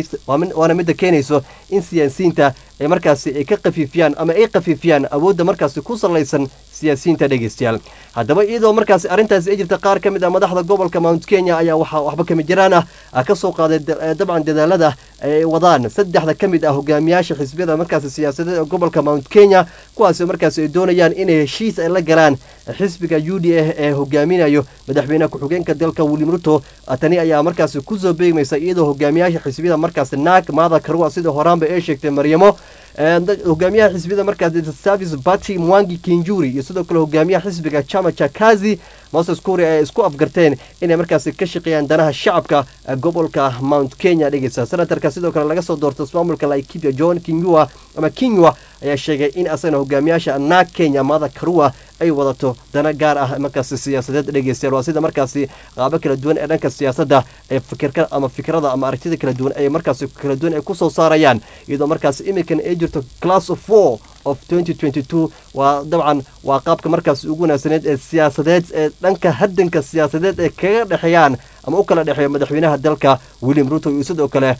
midda keenayso in siyaasiyiinta ay markaasi ay ka qafiifiyaan ama ay qafiifiyaan awoodda markaasi ku salaysan siyaasiyiinta dhegeystayaal haddaba iyadoo markaasi arrintaasi ay jirta qaar ka mid ah madaxda gobolka Mount Kenya ayaa waxba kama jiraan ka soo qaaday dabcan dadaalada ay wadaan saddexda ka mid ah hogaamiyaasha xisbiyada markaasi siyaasadeed ee gobolka Mount Kenya kuwaas markaasi ay doonayaan inay heshiis ay la galaan xisbiga UDA ee hogaaminayo madaxweyne ku-xigeenka dalka William Ruto tani ayaa markaasi ku soo beegmaysa iyadoo hogaamiyaasha xisbiyada markaasi Naag Maada Karua sida horaanba ay sheegtay Maryamo hogaamiyaha xisbiyada markaasi Service Party Mwangi Kinjuri iyo sidoo kale hogaamiyaha xisbiga Chama cha Kazi Moses Kuria ay isku afgarteen inay markaasi ka shaqeeyaan danaha shacabka gobolka Mount Kenya dhigaysa senatarka sidoo kale laga soo doortay ismaamulka Laikipia John Kinyua ayaa sheegay in asana hogaamiyaasha Naag Kenya Maada Karua ay wadato dana gaar ah markaasi siyaasadeed dhegeystayaal waa sida markaasi qaabo kala duwan ee dhanka siyaasadda ee fikrada ama aragtida kala duwan ay markaasi kala duwan ay ku soo saarayaan iyadoo markaasi iminkan ay jirto class of 4 of 2022 waa dabcan waa qaabka markaasi ugu wanaagsaneed ee siyaasadeed ee dhanka hadanka siyaasadeed ee kaga dhexeeyaan ama u kala dhexeeyo madaxweynaha dalka William Ruto iyo sidoo kale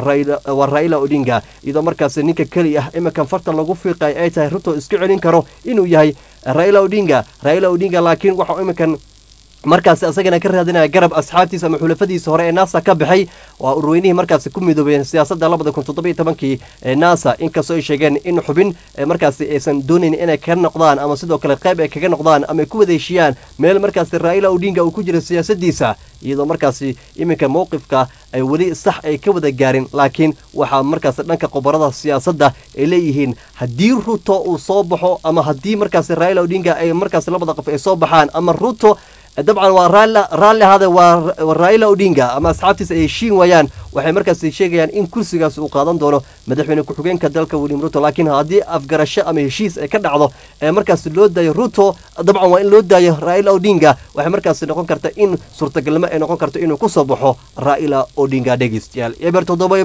Raila Odinga iyadoo markaasi ninka kaliya ah iminkan farta lagu fiiqay ay tahay Ruto iska celin karo inuu yahay Raila Odinga laakiin waxa iminkan markaas asagana ka raadinaya garab asxaabtiisa ama xulafadiisa hore ee NASA ka baxay waa urweynihii markaas ku midoobeen siyaasadda 2017 ee NASA inkastoo ay sheegeen in xubin markaas aysan doonayn inay ka noqdaan ama sidoo kale qayb ay kaga noqdaan ama ku wadeeshiyaan meel markaas Raila Odinga uu ku jiro siyaasaddiisa iyadoo markaas iminka mowqifka ay wali sax ay ka wada gaarin laakiin waxa markaas dhanka qobarada siyaasadda ay leeyihiin haddii Ruto uu soo baxo ama haddii markaas Raila Odinga ay markaas labada qof ay soo baxaan ama Ruto dabcan waa raalli hada waa Raila Odinga ama asxaabtiisa ay heshiin wayaan waxay markaas sheegayaan in kursigaas uu qaadan doono madaxweyne ku-xigeenka dalka William Ruto laakiin haddii afgarasho ama heshiis ay ka dhacdo ee markaas loo daayo Ruto dabcan waa in loo daayo Raila Odinga waxay markaas noqon karta in suurtagalnimo ay noqon karto inuu ku soo baxo Raila Odinga dhegeystayaal eber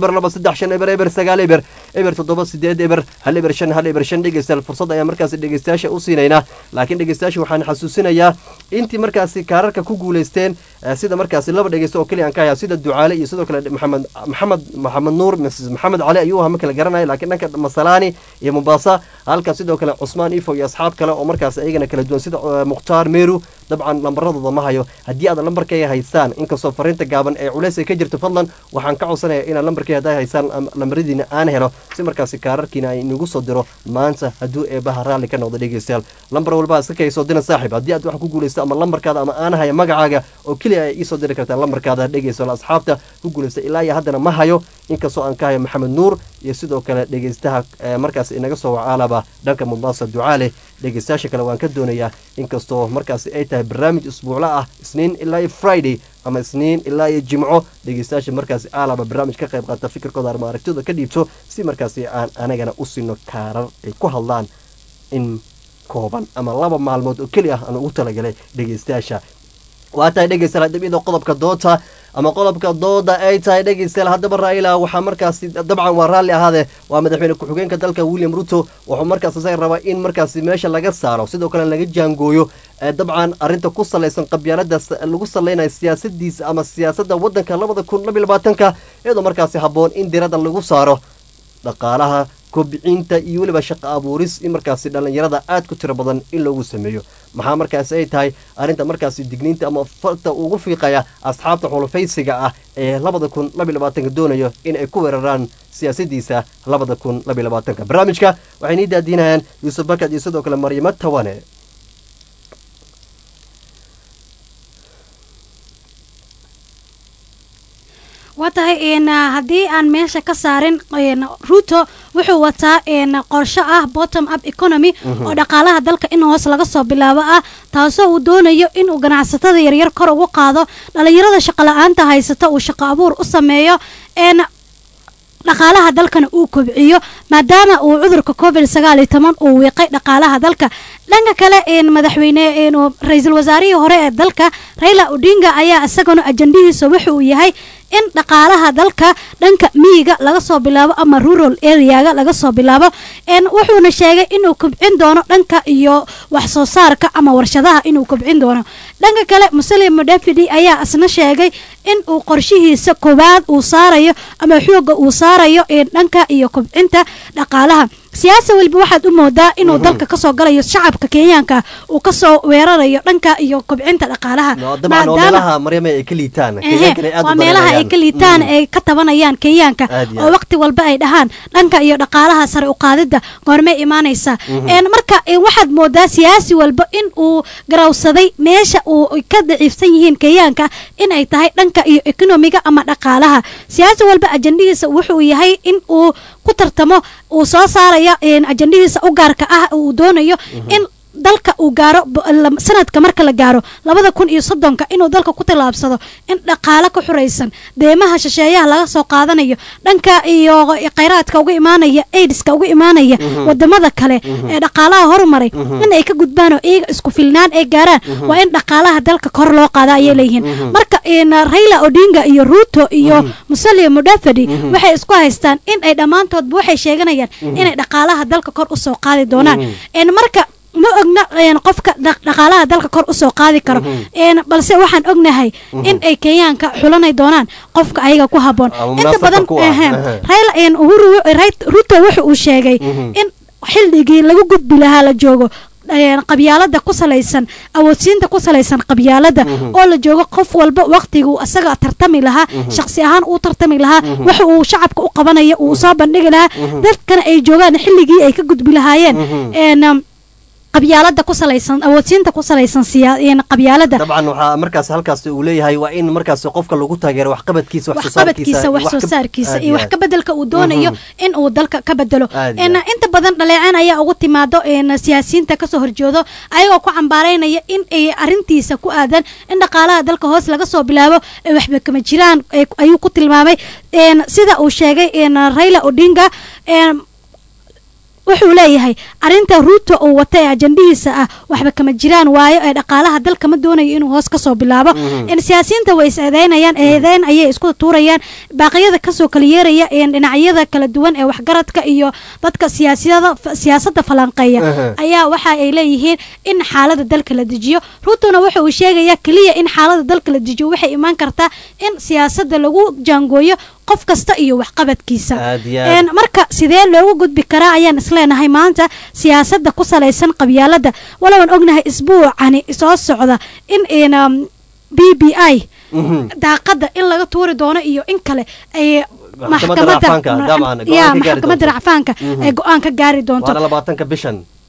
7 dhegeystayaal fursad ayaa markaas dhegeystayaasha u siinayna laakiin dhegeystayaasha waxaan xasuusinayaa intii markaas kaararka ku guuleysteen sida markaas laba dhageysto oo kaliya aan ka hayaa sida Ducaale iyo sidoo kale Maxamed Nuur Maxamed Cali ayuu ahaa kala garanay laakiin dhanka Masalani iyo Mombasa halka sidoo kale Cusmaan Ifo iyo asxaab kale oo markaas ayagana kala duwan sida Mukhtaar Meru dabcan lambaradooda ma hayo haddii aad lambarkayga haysaan inkastoo fariinta gaaban ee culays ay ka jirto fadlan waxaan ka codsanayaa inaad lambarkayga haysaan lambaradiina aan helo si markaas kaararkiina ay inagu soo diro maanta hadduu eebaha raalli ka noqdo dhegeystayaal lambar walba iska kaysoo dina saaxiib haddii aad wax ku guuleysto ama lambarkaada ama aan haya magacaaga oo keliya ay iisoo diri kartaa lambarkaada dhegeysta asxaabta ku guulaysta ilaa iyo haddana ma hayo inkastoo aan ka hayo maxamed nuur iyo sidoo kale dhegeystaha markaas inaga soo wacaalaba dhanka Mombasa Ducaale dhegeystayaasha kale waan ka doonayaa inkastoo markaas ay tahay barnaamij usbuucla ah isniin ilaa iyo Friday ama isniin ilaa iyo jimco dhegeystayaasha markaas aalaba barnaamij ka qayb qaata fikirkooda ama aragtidooda ka dhiibto si markaas aan anagana u sino kaarar ay ku hadlaan in kooban ama 2 maalmood oo kaliya aan ugu talagalay dhegeystayaasha waa tahay dhegeystayaal dibida qodobka doota ama qodobka dooda ay tahay dhegeystayaal haddaba Raila waxa markaas dabcan waa raalli ahaade waa madaxweyne ku-xigeenka dalka William Ruto wuxuu markaas rabaa in markaas meesha laga saaro sidoo kale laga jaangooyo dabcan arinta ku saleysan qabyaalada lagu saleynayo siyaasadiisa ama siyaasadda wadanka 2022 iyadoo markaas haboon in diirada lagu saaro dhaqaalaha kobcinta iyo waliba shaqo abuuris in markaas dhalinyarada aad ku tiro badan in lagu sameeyo maxaa markaas ay tahay arinta markaas digniinta ama farta ugu fiiqaya asxaabta xulufaysiga ah ee 2022 doonayo in ay ku weeraraan siyaasadiisa 2022 barnaamijka waxay nii daadinayaan Yusuf Bakad iyo sidoo kale Maryama Tawane watahay haddii aan meesha ka saarin Ruto wuxuu wataa qorshe ah bottom up economy oo dhaqaalaha dalka in hoos laga soo bilaabo ah taasoo uu doonayo in uu ganacsatada yaryar kor ugu qaado dhalinyarada shaqo la'aanta haysata uu shaqo abuur u sameeyo dhaqaalaha dalkana uu kobciyo maadaama uu cudurka COVID-19 uu wiiqay dhaqaalaha dalka dhanka kale madaxweyne ra'iisul wasaarihii hore ee dalka Raila Odinga ayaa isaguna ajandihiisa wuxuu yahay in dhaqaalaha dalka dhanka miyiga laga soo bilaabo ama rural area-ga laga soo bilaabo wuxuuna sheegay inuu kobcin doono dhanka iyo wax soo saarka ama warshadaha inuu kobcin doono dhanka kale Musalia Mudavadi ayaa asna sheegay in uu qorshihiisa koobaad uu saarayo ama xooga uu saarayo dhanka iyo kobcinta dhaqaalaha siyaasa walba waxaad u moodaa inuu dalka ka soo galayo shacabka Kenyaanka uu ka soo weerarayo dhanka iyo kobcinta dhaqaalaha maadaama Maryama ay ka liitaan Kenyaanka aad u meelaha ay ka liitaan ay ka tabanayaan Kenyaanka oo waqti walba ay dhahaan dhanka iyo dhaqaalaha sare u qaadida goormay imaanaysa marka waxaad moodaa siyaasi walba in uu garawsaday meesha uu ka daciifsan yihiin Kenyaanka in ay tahay dhanka iyo economiga ama dhaqaalaha siyaasi walba ajandihiisa wuxuu yahay in uu ku tartamo uu soo saaraya ajandihiisa u gaarka ah uu doonayo in dalka uu gaaro sanadka marka la gaaro 2030 inuu dalka ku tilaabsado in dhaqaale ku xureysan deemaha shisheeyaha laga soo qaadanayo dhanka iyo kheyraadka uga imaanaya AIDS-ka uga imaanaya wadamada kale ee dhaqaalaha horumaray in ay ka gudbaan oo iyaga isku filnaan ay gaaraan waa in dhaqaalaha dalka kor loo qaado ay leeyihiin marka Raila Odinga iyo Ruto iyo Musalia Mudavadi waxay isku haystaan in ay dhamaantood waxay sheeganayaan in ay dhaqaalaha dalka kor u soo qaadi doonaan marka ma ogna qofka dhaqaalaha dalka kor u soo qaadi karo balse waxaan ognahay in ay Kenyaanka xulanay doonaan qofka ayaga ku haboon inta badan Raila Ruto wuxuu sheegay in xilligii lagu gudbi lahaa la joogo qabyaalada ku salaysan awoodsiinta ku salaysan qabyaalada oo la joogo qof walba waqtigu asaga tartami lahaa shakhsi ahaan uu tartami lahaa waxa uu shacabka u qabanayo uu soo bandhigi lahaa dadkana ay joogaan xilligii ay ka gudbi lahaayeen qabyaalada ku salaysan awoodsiinta ku salaysan qabyaalada dabcan waxa markaas halkaas uu leeyahay waa in markaas qofka lagu taageero wax qabadkiisa wax soo saarkiisa iyo wax ka bedelka uu doonayo in uu dalka ka bedelo inta badan dhaleecaan ayaa ugu timaado siyaasiyiinta ka soo horjeedo ayagoo ku cambaareynaya in ay arintiisa ku aadan in dhaqaalaha dalka hoos laga soo bilaabo waxba kama jiraan ayuu ku tilmaamay sida uu sheegay Raila Odinga wuxuu leeyahay arinta Ruto oo wata ajandihiisa ah waxba kama jiraan waayo ee dhaqaalaha dalka ma doonayo inuu hoos ka soo bilaabo in siyaasiyiinta way isaadeynayaan ayay isku tuurayaan baaqyada ka soo kala yeeraya dhinacyada kala duwan ee waxgaradka iyo dadka siyaasadda falanqeeya ayaa waxa ay leeyihiin in xaaladda dalka la dejiyo Rutona waxa uu sheegaya kaliya in xaaladda dalka la dejiyo waxay iman kartaa in siyaasadda lagu jaangooyo qof kasta iyo wax qabadkiisa marka sidee loogu gudbi karaa ayaan isleenahay maanta siyaasadda ku salaysan qabyaalada walaban ognahay isbuucani soo socda in BBI daaqada in laga tuuri doono iyo in kale ay maxkamadda racfaanka ay go'aan ka gaari doonto 20 bishan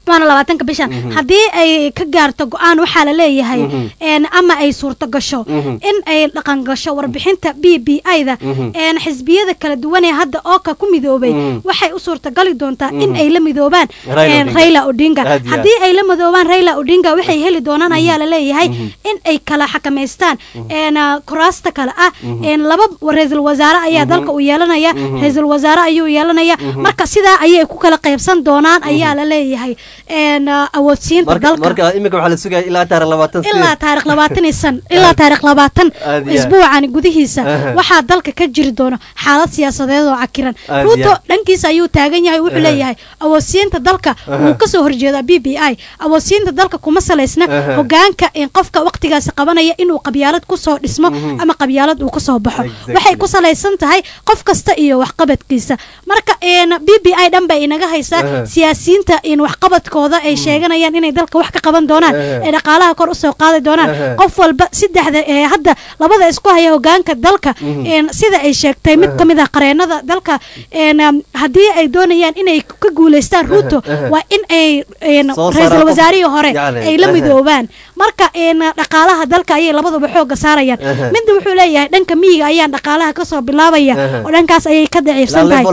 waana 20 bishan haddii ay ka gaarto go'aan waxaa la leeyahay ama ay suurto gasho in ay dhaqan gasho warbixinta BBI-da xisbiyada kala duwan ee hadda ooka ku midoobay waxay u suurto gali doontaa in ay la midoobaan Raila Odinga haddii ay la midoobaan Raila Odinga waxay heli doonaan ayaa la leeyahay in ay kala xakameystaan kuraasta kala ah laba ra'iisul wasaare ayaa dalka u yeelanaya ra'iisul wasaare ayuu yeelanaya marka sidaa ayay ku kala qaybsan doonaan ayaa la leeyahay awoodsiinta dalka marka imika waxa la sugay ilaa taariikh 20 ilaa taariikh 20 isbuucan gudihiisa waxa dalka ka jiri doona xaalad siyaasadeed oo cakiran Ruto dhankiisa ayuu taagan yahay wuxuu leeyahay awoodsiinta dalka uu ka soo horjeeda BBI awoodsiinta dalka kuma saleysna hogaanka in qofka waqtigaas qabanaya inuu qabyaalad ku soo dhismo ama qabyaalad uu ka soo baxo waxay ku saleysan tahay qof kasta iyo wax qabadkiisa marka BBI dhan bay inaga haysaa siyaasiyiinta in wax qabadkooda ay sheeganayaan inay dalka wax ka qaban doonaan ee dhaqaalaha kor u soo qaadi doonaan qof walba saddexda hadda labada isku haya hogaanka dalka sida ay sheegtay mid kamid ah qareenada dalka haddii ay doonayaan inay ka guuleystaan Ruto waa in ay ra'iisul wasaarihii hore ay la midoobaan marka dhaqaalaha dalka ayay labaduba xooga saarayaan mid wuxuu leeyahay dhanka miyiga ayaan dhaqaalaha ka soo bilaabaya oo dhankaas ayay ka daciifsan tahay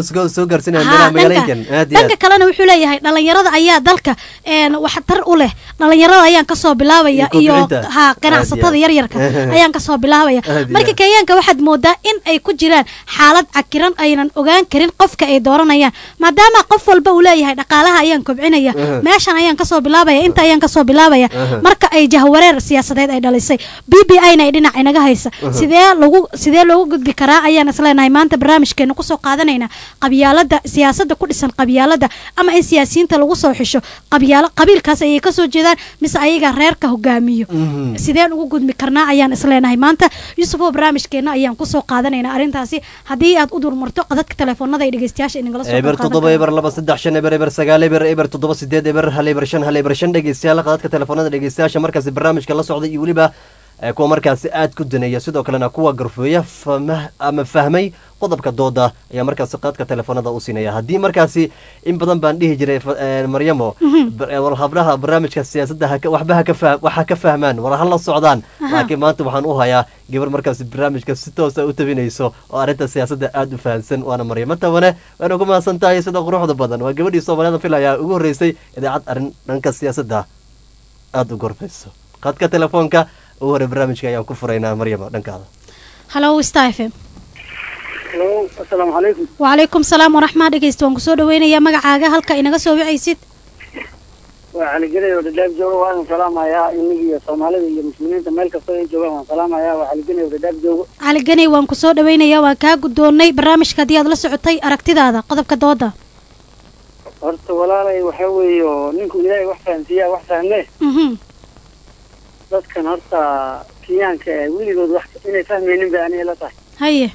dhanka kalena wuxuu leeyahay dhalinyarada ayaa dalka wax tar u leh dhalinyarada ayaan ka soo bilaabaya iyo ganacsatada yaryarka ayaan ka soo bilaabaya marka Kenyaanka waxaad moodaa in ay ku jiraan xaalad cakiran aynan ogaan karin qofka ay dooranayaan maadaama qof walba uu leeyahay dhaqaalaha ayaan kobcinaya meeshan ayaan ka soo bilaabaya inta ayaan ka soo bilaabaya marka ay jahwareer siyaasadeed ay dhalisay BBI-na ay dhinac inaga haysa sidee loogu gudbi karaa ayaan isleenahay maanta barnaamijkeena ku soo qaadanayna qabyaalada siyaasadda ku dhisan qabyaalada ama in siyaasiyiinta lagu soo xisho qabiilkaas ayay ka soo jeedaan mise ayaga reerka hogaamiyo sideen ugu gudbi karnaa ayaan isleenahay maanta Yusufo barnaamijkeena ayaan ku soo qaadanayna arintaasi haddii aad u durmarto qadadka telefoonada ay dhageystayaasha inagala soo eber 7 eber 9 eber 8 5 dhegeystayaal qadadka telefoonada dhegeystayaasha markaas barnaamijka la socday iyo waliba kuwa markaas aad ku danaya sidoo kalena kuwa garfooya ama fahmay qodobka dooda ayaa markaas qadka telefoonada u siinaya haddii markaasi in badan baan dhihi jiray Maryamo wal hablaha barnaamijka siyaasadda waxa ka fahmaan wala hal la socdaan laakiin maanta waxaan u hayaa gabar markaas barnaamijka si toos ah u tabinayso oo arinta siyaasadda aad u fahansan waana Maryamo Tawane waana ku mahadsan tahay sida quruxda badan waa gabadhii Soomaaliyeed filaya ugu horeysay idaacad arin dhanka siyaasadda aad u gorfayso qadka telefoonka hore barnaamijka ayaan ku furaynaa Maryamo dhankaada hello Stephen hello assalaamu calaykum wa calaykum salaam waraxmah dhegeysto waan ku soo dhaweynayaa magacaaga halka inaga soo wicaysid waa cali galay oo dadaab joogo waan salaamayaa inagii Soomaalida iyo muslimiinta meel kasta ay joogaan waan salaamayaa waa cali galay oo dadaab joogo cali galay waan ku soo dhaweynayaa waan ka gudoonay barnaamijka hadii aad la socotay aragtidaada qodobka dooda horta walaalay waxa weeyo ninku ilaahay wax fahansiyaa wax fahmay dadkan horta Kenyaanka wiligood wax inay fahmaynin baa anay la tahay haye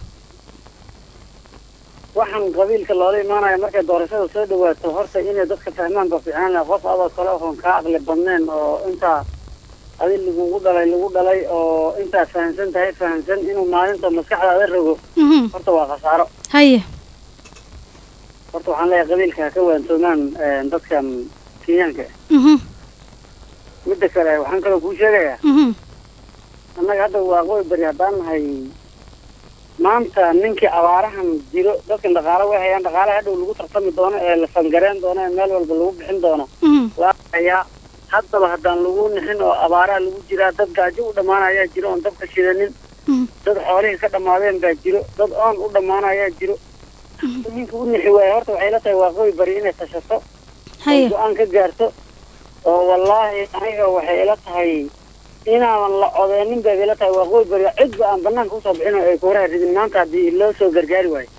waxaan qabiilka loola imaanayo markay doorashada soo dhawaato horta inay dadka fahmaan ba fiican qof adoo kale oo ka aqli badneen oo inta adil lagu dhalay oo inta fahansan inuu maalinta maskaxdaada rogo horta waa khasaaro haye horta waxaan leeyahay qabiilka ka waantoomaan dadkan Kenyaanka midda kale waxaan kale ku sheegayaa annaga hadda waa qoy bari haddaan nahay maanta ninkii abaarahan jiro dadkan dhaqaale way hayaan dhaqaale hadhow lagu tartami doono ee la fangareen doono ee meel walba lagu bixin doono waa ayaa haddaba haddaan lagu nixin oo abaaraha lagu jiraa dad gaajo u dhammaanayaa jiro oon dabka shidanin dad xoolihii ka dhammaadeen baa jiro dad oon u dhammaanayaa jiro ninka u nixi waaya horta waxay la tahay waa qoy bari inay tashato oo go-aan ka gaarto oo wallaahi aniga waxay ila tahay inaan la odeenin baa ila tahay waa qoy bari cid ba aan banaanka usoo bixin oo ay kooraha ridin maanta haddii loo soo gargaari waayo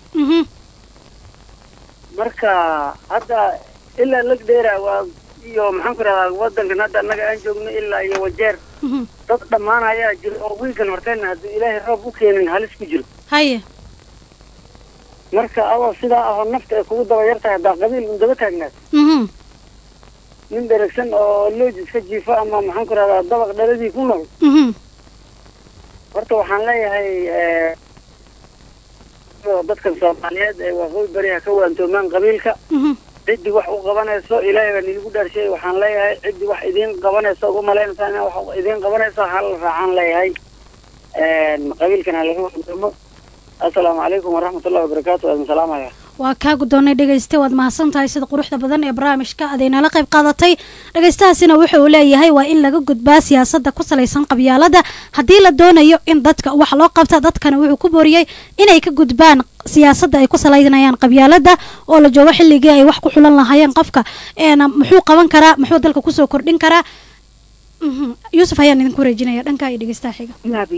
marka hadda ilaa lag dheera waa iyo maxaan ku radaa wadankan hadda annaga aan joogno ilaa iyo wajeer dad dhammaanayaa jiro oo wiilkan horteenna haddii ilaahay roob u keenin halis ku jiro haye marka adoo sidaa ahoo nafta ay kugu daba yartahay haddaa qabiil un daba taagnaad nin dheragsan oo loojis ka jiifo ama maxaan ku rahdaa dabaq dhaladii ku nool horta waxaan leeyahay dadkan Soomaaliyeed ee waqooyi bari ka waantoomaan qabiilka ciddii wax u qabanayso ilaahay baa niigu dhaarshay waxaan leeyahay ciddii wax idiin qabanayso ugu malaynaysaa inaa wax idiin qabanayso hal raacaan leeyahay qabiilkana laga wadamo assalaamu calaykum waraxmatullahi wabarakaatu waad masalaamaya waa kaa guddoonnay dhegayste waad mahadsan tahay sida quruxda badan ee barnaamijka adaynala qayb qaadatay dhegaystahaasina wuxuu leeyahay waa in laga gudbaa siyaasadda ku salaysan qabyaalada haddii la doonayo in dadka wax loo qabta dadkana wuxuu ku booriyey inay ka gudbaan siyaasadda ay ku salaynayaan qabyaalada oo la joogo xilligii ay wax ku xulan lahaayeen qofka muxuu qaban karaa muxuu dalka kusoo kordhin karaa yuusuf ayaan idinku wareejinaya dhankaa iyo dhegaystaha xiga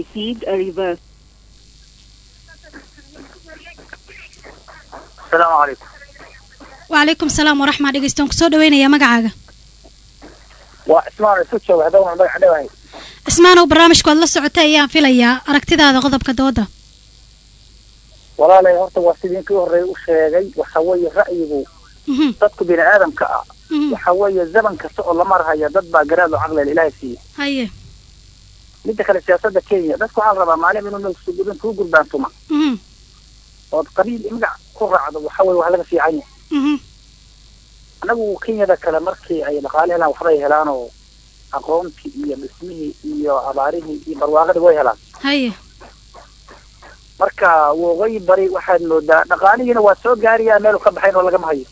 السلام عليكم. وعليكم السلام ورحمة الله دقيستون كسو دوينيا مقعاقا واسمان السوتشو وهدونا مقع دوين اسمانو برامجكو الله سعوتا ايام فيليا aragtida qodobka dooda walaalay horta waa sidii kii hore u sheegay waxa weeye ra'yigu dadku bini aadamka ah waxa weeye zaman kasta oo la marhayo dad baa garaad oo caqli ilaahay siiyo haye midda kale siyaasadda Kenya dadku waxaa rabaa maalin inuu soo gudbin ku gurbaantuma oo qabiil imagac ku raacdo waxa weeye wax laga fiican yahay anagu Kenyada kale markii ay dhaqaale helaan waxbay helaan oo aqoontii iyo dhismihii iyo abaarihii iyo barwaaqadii way helaan haye marka waqooyi bari waxaad moodaa dhaqaalihiina waa soo gaariyaa meel ka baxayn oo laga mahayo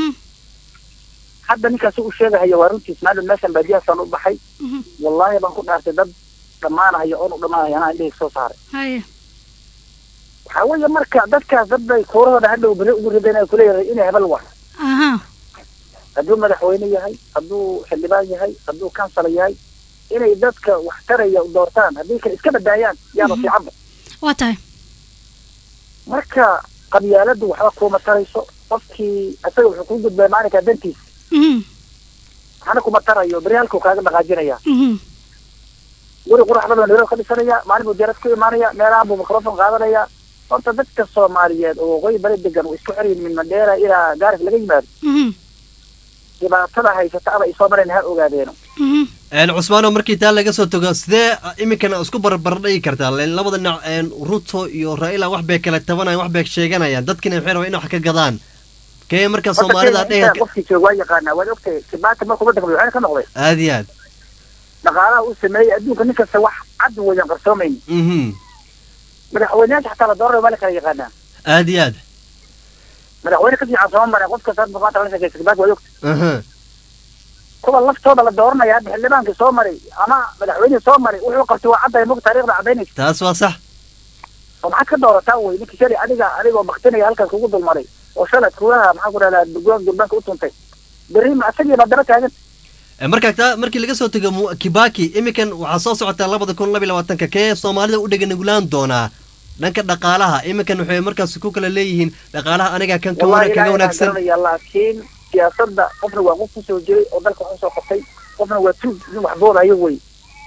hadda ninkaas uu sheegayo waa runtii ismaaciil meeshan baadiyaasaan u baxay wallahi baan ku dhaartay dad dhamaanayo oo dhamaanayo anaa indhihi soo saaray haye waxa weeye marka dadkaas dad bay koorahooda hadhow bari ugu rideen ay kuleeyahay inay hebel wax hadduu madaxweyne yahay hadduu xildhibaan yahay hadduu kansala yahay inay dadka wax taraya u doortaan haddii kale iska badaayaan yaaba fiicanba waa tahay marka qabyaaladu waxba kuma tarayso qofkii asaga wuxuu ku gudbay maalinka dantiisa waxna kuma tarayo bari halkuu kaaga dhaqaajinaya guri qurux badan oo ka dhisanaya maalin uu diyaarad ku imaanaya meelaha buu mikrofon qaadanaya horta dadka Soomaaliyeed oo qoy bari degan oo isku xirin min Madeira ilaa Gaarif laga yimaado dhibaatada haysata ama isoo mareen ha ogaadeeno Cusmaano markii taa laga soo tago sidee imikana isku barbardhigi kartaa labada dhinac Ruto iyo Raila wax bay kala tabanayaan wax bay sheeganayaan dadkina waxay rabaan in wax ka gadaan kee marka Soomaalida dheer qofkii jooga yaqaana waa ogtay sibaata markuu dadka waxay ka noqday aad iyo aad dhaqaalaha uu sameeyay adduunka ninkasta wax cad weeyaan qarsoomayn madaxweynaha xataa la dooray wala kala yaqaana aad iyo aad madaxweyne ka fiican Soomaaliya qofka saad maanta la sheegay sibaat waa ogtay kuwa laftooda la dooranaya xildhibaanka Soomaali ama madaxweyne Soomaali wuxuu qabtay waa cadday mug taariikhda cadaynaysa taas waa sax oo maxaa ka doorataa way ninkii shalay adigoo baqtinaya halkaas ugu dulmaray oo shalay kuulaha maxaa ku dhahaa gurbanka u tuntay bariima asagii badara taagan markii laga soo tago Kibaki imikan waxa soo socota 2022 kee Soomaalida u dhagan gulaan doona dhanka dhaqaalaha imikan waxay markaas ku kala leeyihiin dhaqaalaha aniga kan ka wanaagsan laakiin siyaasadda qofna waa qof soo jiray oo dalka wax soo qabtay qofna waa tuug in wax boodayo way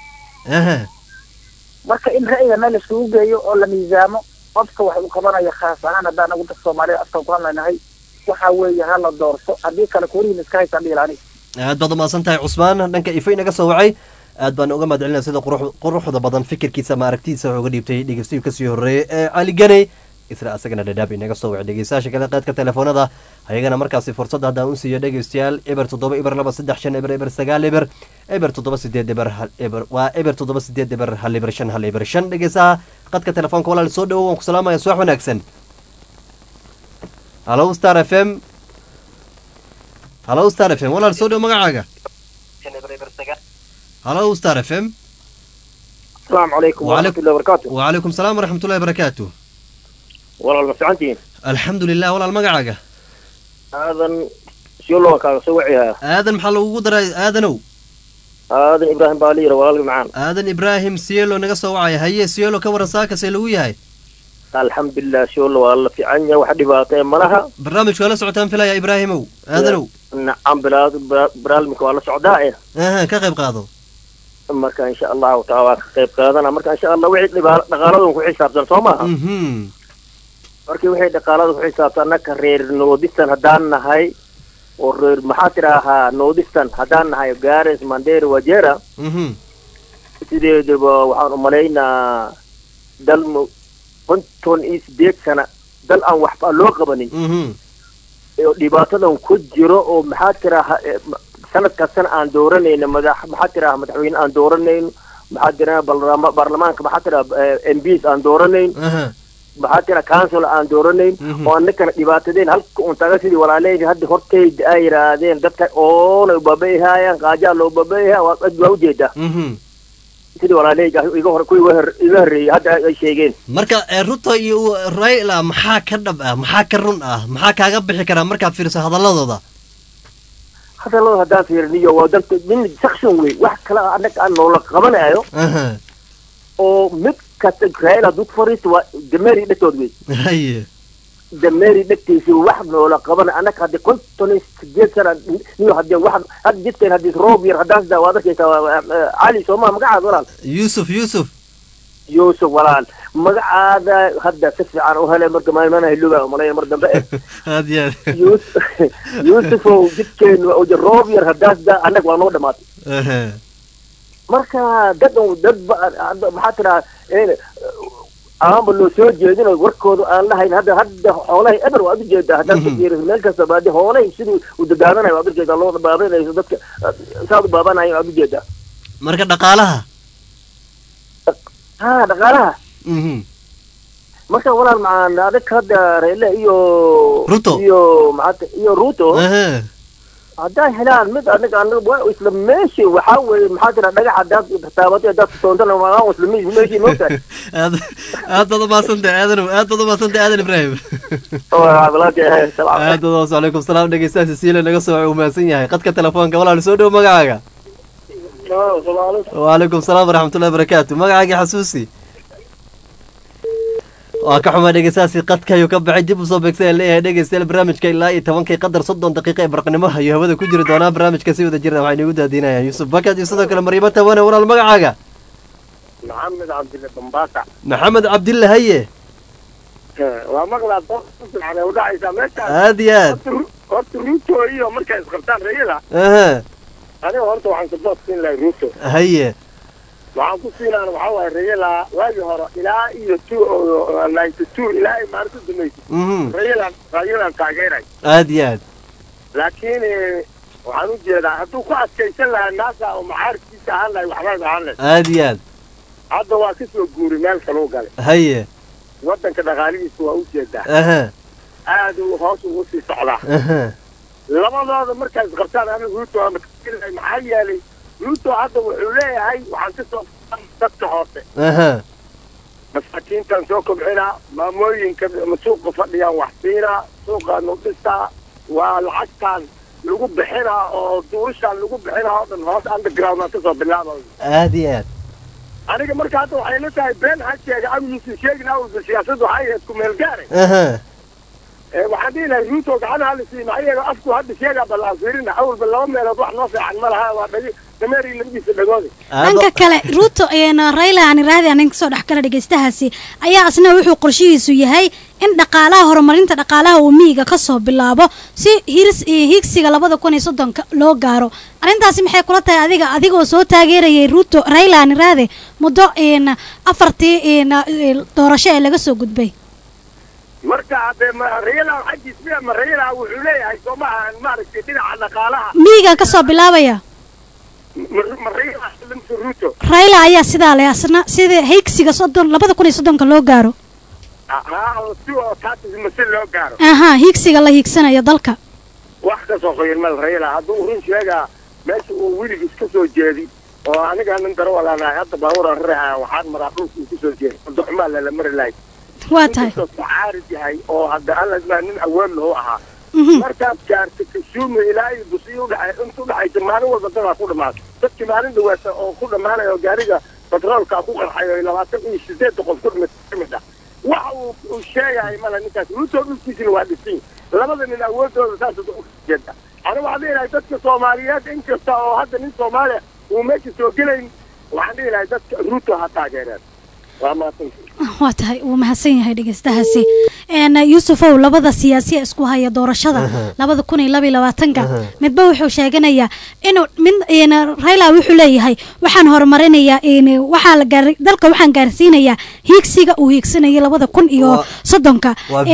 marka in ra'yiga meel la isugu geeyo oo la miisaamo qofka wax uu qabanayo khaas ahaan haddaan ugu dadka Soomaaliyeed afka ku hadlaynahay waxa weeye ha la doorto haddii kale kuuriin iska haysan dhiilaani aad baad umahadsan tahay Cusmaan dhanka ifay naga soo wacay aad baan uga mahadcelinaa sida quruxda badan fikirkiisa ma aragtiisa uga dhiibtay dhegeystiyo ka sii horeeyay Ali Ganay isla asagana dhadhaab inaga soo wacay dhegeystayaasha kale qaadka telefoonada ayagana markaasi fursad haddaan u siiyo dhegeystayaal eber 7 eber 2 3 5 eber eber 9 eber eber 7 8 eber eber waa eber 7 8 eber 1 eber 5 1 eber 5 dhegeystaha qaadka telefoonka walaal soo dhawow waan ku salaamayaa subax wanaagsan Hello Star FM Hello Star FM walaal soo dhawow magacaaga Hello Star FM السلام عليكم ورحمة الله وبركاته وعليكم السلام ورحمة الله وبركاته والله المسعانتين الحمد لله والله المقعقة هذا سيولو كان سوعيها هذا محل وقدر هذا هذا إبراهيم باليرة والله معانا هذا إبراهيم سيولو نقص وعي هي سيولو كبر ساكا سيلوية هاي الحمد لله سيولو والله في عنيا وحد باطين منها برنامج ولا سعودان فيلا يا إبراهيم هذا نو نعم برنامج ولا سعوداء كغيب قاضو marka insha Allah taala qayb qaadana marka insha Allah wixii dhaqaaladu ku xisaabtan Soomaha markii wixii dhaqaaladu ku xisaabtan ka reer noodistan hadaan nahay oo reer maxaa tiraha noodistan hadaan nahay Gaaris Mandheera Wajera sideedaba waxaan u maleynaa dal konton is deegsana dal aan waxba loo qabanin dhibaatadan ku jiro oo maxaa tiraa sanad kastana aan dooranayno maxaa tiraa madaxweyne aan dooranayno maxaa tiraa baarlamaanka maxaa tiraa MPs aan dooranayn maxaa tiraa council aan dooranayn oo annagana dhibaatadeen halka uun taga sidii walaaleyda hadda hortayda ay yiraahdeen dadka oona babayhaayaan qaajaa loo babayhaa waa ujeedaa sidii walaaleyda iga hor kuwii iga horreeyay hadda ay sheegeen marka Ruto iyo Raila maxaa ka dhab ah maxaa ka run ah maxaa kaaga bixi karaa markaad fiiriso hadaladooda haddaan fiiriniyo waa dadka min section way wax kale annaga aan noola qabanayo oo mid kasta Raila dad fariisto waa dameeri dhatood way haye dameeri dhagtiisa wax noola qabana annaga hadda konton sana niyo hadda wax hadda jidkeen hadda roob yar haddaan sidaa waad arkaysaa cali Soomaa magacaada walaal Yusuf walaal magacaada hadda si fiican u helay marka maaymaana hiluga malay mar dambe hadiya Yusuf oo jidkeen oo roob yar haddaan sidaa annaga waa noo dhamaatay marka dad maxaa tiraa aanba loo soo jeedin warkooda aan lahayn hadda xoolahay eber waa u jeedaa haddaan ku fiiriso meel kasta baadi xoolahay sidii u dadaadanayo waa u jeedaa loo baabanayso dadka saad u baabanayo waa u jeedaa marka dhaqaalaha dhaqaalaha marka walaal macaan adag hadda Raila iyo Ruto hadday helaan mid anaga waa isla meeshii waxaa weeye maxaa jira dhagax haddaad taabatay haddaad toontana waa isla meeshii moogtahay aad baad umahadsantay aadan Ibrahim aad alaykum salaam dhegeystayaasha siila naga soo umahadsan yahay qadka telefoonka walaal soo dhow magacaaga وعليكم السلام ورحمة الله وبركاته magacaaga xasuusi waa ka xumaa dhegeystayaasha qadka ayuu ka baxay dib u soo beegsay leeyahay dhegeystayaal barnaamijka ilaa 10 qadar 30 daqiiqo ee barqanimo iyo hawada ku jiri doona barnaamijka si wada jirna waxaan ugu daadinayaan Yusuf Bakad iyo sidoo kale Mariima Tawane walaal magacaaga Maxamed Cabdille haye waa maqlaa dadka u dhacaysa meesha aad iyo aad horta Ruto iyo markay isqabtaan Raila aniga horta waxaan ka doodsin lahay Ruto haye waxaan ku siinaan waxa waay Raila waagi hore ilaa iyo 92 ilaa maarta dumeysay Raila taageeray aad iyo aad laakiin waxaan u jeedaa hadduu ku adkaysan lahaa naasa oo maxaarkiisa ahaan lahay waxba ahaan lahay aad iyo aad hadda waa ka soo guuri meel kale u galay haye wadanka dhaqaalihiisa waa u jeedaa aad uu hoos ugu sii socdaa labadooda markay isqabtaan aniga Ruto ama maxaa yeelay Ruto hadda wuxuu leeyahay waxaan ka soo dadka hoose masaakiintan soo kobcinaa maamooyinka suuqa fadhiyaan wax siinaa suuqa nudhistaa waa lacagtaan lagu bixinaa oo duurishaan lagu bixinaa oo dhan hoos underground aan kasoo bilaabayo aad iyo aad aniga marka hadda waxay la tahay been ha sheega amnigiisa sheegin awalba siyaasaddu waxay ahayd ku meel gaare waxaan dhihi lahay Ruto gacan hala siina ayaga afku hadda sheegaa ballaan fiirina awalba laba meelood wax noo fiican ma laha waa dameeri labadiisa dhagoodi dhanka kale Ruto Raila aan raadi aan soo dhex kala dhageystahaasi ayaa asna wuxuu qorshihiisu yahay in dhaqaalaha horumarinta dhaqaalaha uu miyiga ka soo bilaabo si higsiga 2030 loo gaaro arintaasi maxay kula tahay adigoo soo taageerayay Ruto Raila aan raadi muddo afartii doorasho ee laga soo gudbay marka Raila xajiisbiya Raila wuxuu leeyahay Soomaha maaragtay dhinaca dhaqaalaha miyiga ka soo bilaabaya Raila ayaa sidaa leh asna sida higsiga 2030 loo gaaro higsiga la higsanayo dalka wax ka soo qoyirmal Raila hadduu run sheegaa meesha uu wiligiis ka soo jeedi oo aniga nin daro walaanahay hadda baabuur aan raaxaa waxaan maraa dhulku ku soo jeedi duxmaa la mari lahay waa tahay caarid yahay oo hadda alla nin awood loo ahaa markaad gaartay Kisumu ilaa iyo Busia intuu dhaxaysa maalin walba dadka ku dhamaatay dadkii maalin dhawaata oo ku dhamaanayo gaariga petrolka ku qarxayo 28 qof ku dhimata waxa uu sheegay mala ninkaas Ruto dhulkiisa waa dhisay labada nin awoodooda taas u jeeda ana waxaan leeyahay dadka Soomaaliyeed in kasta oo hadda nin Soomaali uu meesha soo galay waxaan leeyahay dadka Ruto ha taageeraan waa tahay wuu mahadsan yahay dhegeystahaasi yuusufow labada siyaasiya isku haya doorashada 2022 midba wuxuu sheeganayaa inuu Raila wuxuu leeyahay waxaan horumarinayaa dalka waxaan gaarsiinayaa hiigsiga uu hiigsanayay 2030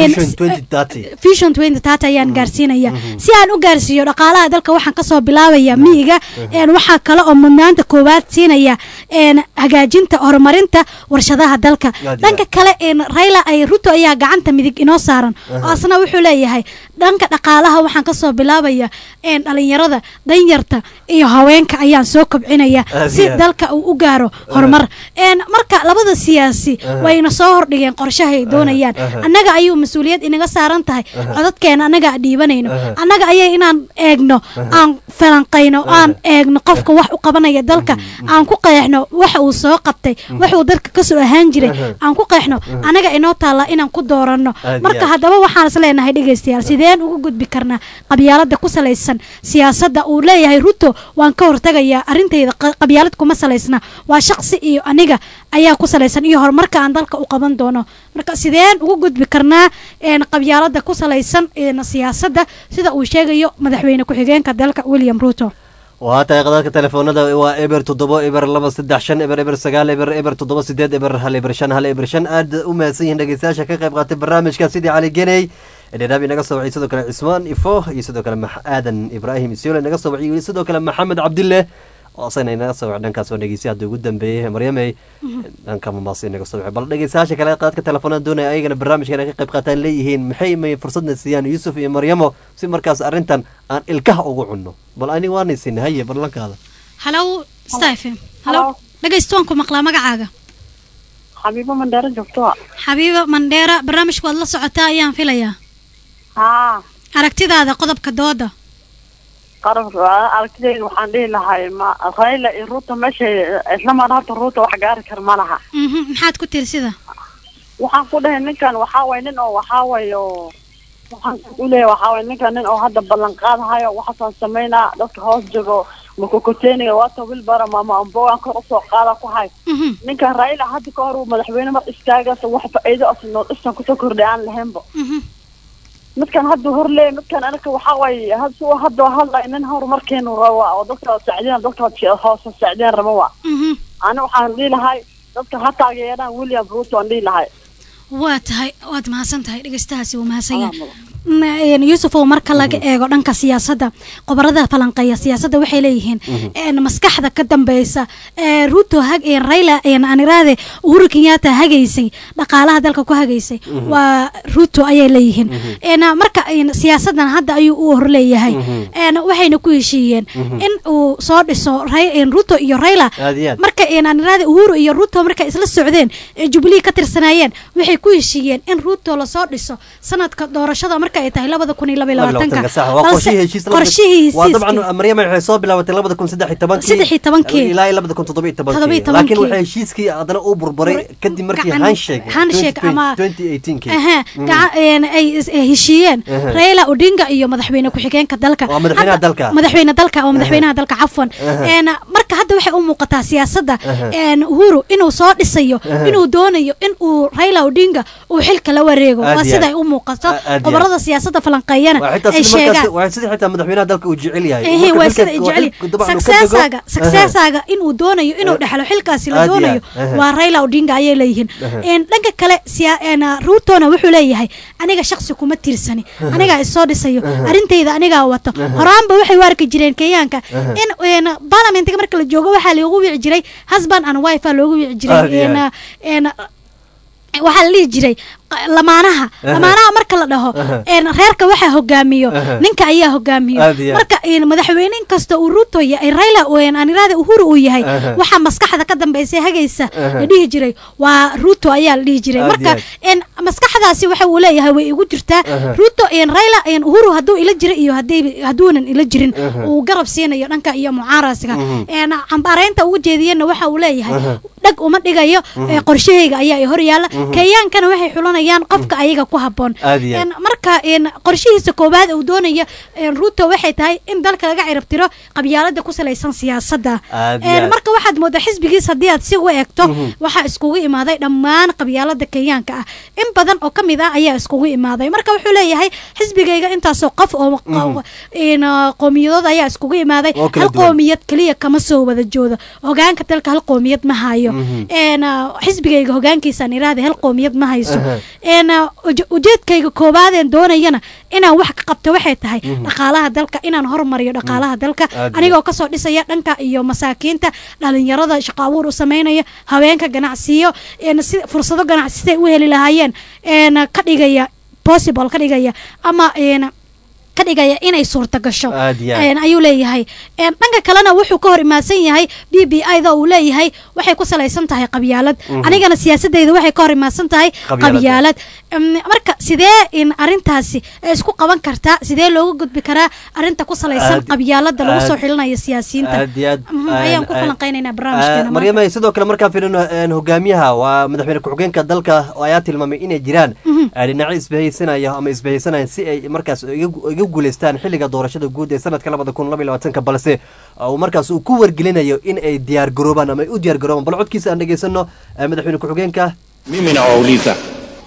Vision 2030 ayaan gaarsiinayaa si aan u gaarsiiyo dhaqaalaha dalka waxaan kasoo bilaabayaa miyiga waxaa kale oo mudnaanta koowaad siinaya hagaajinta horumarinta warshadaha dalka dhanka kale Raila ay Ruto ayaa gacanta midig inoo saaran asna wuxuu leeyahay dhanka dhaqaalaha waxaan kasoo bilaabaya dhalinyarada danyarta iyo haweenka ayaan soo kobcinaya si dalka uu u gaaro horumar marka labada siyaasi wayna soo hordhigeen qorshaha ay doonayaan annaga ayuu mas'uuliyad inaga saaran tahay codadkeena annaga dhiibanayno annaga ayay inaan eegno aan falanqeyno aan eegno qofka wax u qabanaya dalka aan ku qeexno waxa uu soo qabtay waxa uu dalka ka soo ahaan jiray aan ku qeexno anaga inoo taala inaan ku dooranno marka hadaba waxaan is leenahay dhageystayaal sideen ugu gudbi karnaa qabyaalada ku salaysan siyaasadda uu leeyahay Ruto waan ka hortagayaa arintayda qabyaalad kuma salaysna waa shakhsi iyo aniga ayaa ku salaysan iyo horumarka aan dalka u qaban doono marka sideen ugu gudbi karnaa qabyaalada ku salaysan siyaasadda sida uu sheegayo madaxweyne ku xigeenka dalka William Ruto وهذا قدرك تلفوننا وإبر تضبو إبر لما صدق شن إبر سجال إبر تضبو سداد إبر هل إبر شن أد سين دقيساشة كيف قاتب برنامج كسيدي على جني اللي نبي نقصه وعيسو كلام عثمان إفوه يسدو كلام آدم إبراهيم يسيول نقصه وعيسو كلام محمد عبد الله أصلا نقصه وعندنا كاسو نقيسي عدو قدام به مريمي كم ماصين نقصه بل دقيساشة كلا قدرك تلفوننا دون أي جن برنامج كنا كيف قاتل ليهين محي ما فرصتنا سيان يوسف مريمو في مركز أرنتن عن الكه أوعنه بل أني واني سين هي برلك هذا هلو ستايفن هلو dhageystoonku maqlaa magacaaga xabiibo mandheera joogto xabiibo mandheera barnaamijku wad la socotaa ayaan filayaa aragtidaada qodobka dooda aragtidayda waxaan dhihi lahay Raila iyo Ruto meesha isla marata Ruto wax gaari kar ma laha maxaad ku tirsida waxaan ku dhahay ninkan waxa way nin oo waxa way oo waxaan u leeyahay waxa way ninkan nin oo hadda ballan qaadayo waxa sameynaa dadka hoos joogo مكوكوتيني واتوبيل برا ماما أمبوان كرسو قادا كوهاي نينكا رايلا هادي كهرو مدحوينة مر إستاغا سوح فايدة أصنو إستان كتو كرديان لهمبو متكان هادو هرلي متكان أنا كوحاوي هادو هالا إنن هورو مركين وروا ودكتور سعدين دكتور خاصة سعدين رموا أنا وحان لي لهاي دكتور حتى جينا ويليام روتو لي لهاي واتهاي واد mahadsantahay dhageystahaasi waa mahadsan Yusuf oo marka laga eego dhanka siyaasadda qobarada falanqeeya siyaasadda waxay leeyihiin maskaxda ka dambaysa Ruto Raila aaniraade Uhuru Kenyatta hagaysay dhaqaalaha dalka ku hagaysay waa Ruto ayay leeyihiin marka siyaasaddan hadda ayuu u horleeyahay waxayna ku heshiiyeen in uu soo dhiso Ruto iyo Raila marka aaniraade Uhuru iyo Ruto marka isla socdeen Jubilee ka tirsanayeen waxay ku heshiiyeen in Ruto la soo dhiso sanadka doorashada marka ay tahay 2022 qorshihiisa طبعا مريم waxay soo bilaawatay 2013 ilaa 2017 laakiin waxay heshiiskii adana u burburay kadib markii handshake ama 2018 ay heshiiyeen Raila Odinga iyo madaxweyne ku xigeenka dalka madaxweynaha dalka cafwan marka hadda waxay u muuqataa siyaasadda Uhuru inuu soo dhisayo inuu doonayo in uu Raila Odinga uu xilka la wareego waa sida ay u muuqato qobarada siyaasadda falanqeeyana ay sheegaan waa sida xitaa madaxweynaha dalka uu jecel yahay waa sida ay jecel success-aaga inuu doonayo inuu dhaxlo xilkaasi la doonayo waa Raila Odinga ayay leeyihiin dhanka kale Rutona wuxuu leeyahay aniga shakhsi kuma tirsani aniga isoo dhisayo arintayda aniga wato horaanba waxay warki jireen Kenyaanka in parliament-ka marka la joogo waxa loogu wici jiray husband and wife loogu wici jiray waxa la jiray lamaanaha marka la dhaho reerka waxa hogaamiyo ninka ayaa hogaamiyo marka madaxweyne kasta uu Ruto iyo Raila oo aaniraade Uhuru uu yahay waxa maskaxda ka dambeysay hagaysa la dhihi jiray waa Ruto ayaa la dhihi jiray marka maskaxdaasi waxa uu leeyahay way igu jirtaa Ruto Raila Uhuru haduu ila jiro iyo haduunan ila jirin uu garab siinayo dhanka iyo mucaarasiga cambaaraynta ugu jeediyeen waxa uu leeyahay dhag uma dhigayo qorshahayga ayaa hor yaala Kenyaankana waxay xulan dooranayaan qofka ayaga ku habboon marka qorshihiisa koowaad uu doonayo Ruto waxay tahay in dalka laga ciribtiro qabyaalada ku salaysan siyaasadda marka waxaad moodaa xisbigiisa haddii aad si u eegto waxaa iskugu imaaday dhammaan qabyaalada Kenyaanka ah in badan oo kamid ah ayaa iskugu imaaday marka wuxuu leeyahay xisbigayga intaasoo qof oo qoomiyadooda ayaa iskugu imaaday hal qoomiyad kaliya kama soo wada joodo hogaanka dalka hal qoomiyad ma hayo xisbigayga hogaankiisa iraade hal qoomiyad ma hayso ujeedkayga koobaad ee doonayana inaan wax ka qabto waxay tahay dhaqaalaha dalka inaan horumariyo dhaqaalaha dalka anigoo ka soo dhisaya dhanka iyo masaakiinta dhalinyarada shaqo abuur u sameynaya haweenka ganacsiyo si fursado ganacsi ay u heli lahaayeen ka dhigaya possible ka dhigaya ama ka dhigaya inay suurta gasho ayuu leeyahay dhanka kalena wuxuu ka hor imaasan yahay BBI-da uu leeyahay waxay ku salaysan tahay qabyaalad anigana siyaasadeyda waxay ka hor imaasan tahay qabyaalad marka sidee in arintaasi isku qaban kartaa sidee looga gudbi karaa arinta ku salaysan qabyaalada lagu soo xilinayo siyaasiyiinta ayaan ku falanqeynaynaa barnaamijkeena Maryam sidoo kale marka fiirino hogaamiyaha waa madaxweyne ku-xigeenka dalka ayaa tilmaamay inay jiraan dhinaca isbahaysanaya ama isbahaysanaya si ay markaas iga guuleystaan xilliga doorashada guud ee sanadka 2022 balse uu markaas uu ku wargelinayo in ay diyaar garoobaan ama ay u diyaar garoobaan bal codkiisa aan dhageysano madaxweyne ku-xigeenka mimi nawauliza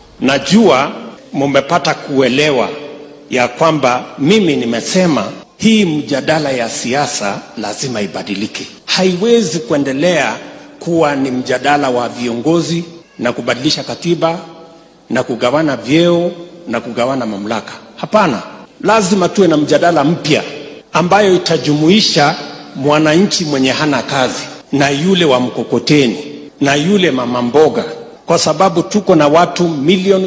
najua mmepata kuelewa ya kwamba mimi nimesema hii mjadala ya siasa lazima ibadilike haiwezi kuendelea kuwa ni mjadala wa viongozi na kubadilisha katiba na kugawana vyeo na kugawana mamlaka hapana lazima tuwe na mjadala mpya ambayo itajumuisha mwananchi mwenye hana kazi na yule wa mkokoteni na yule mama mboga kwa sababu tuko na watu milioni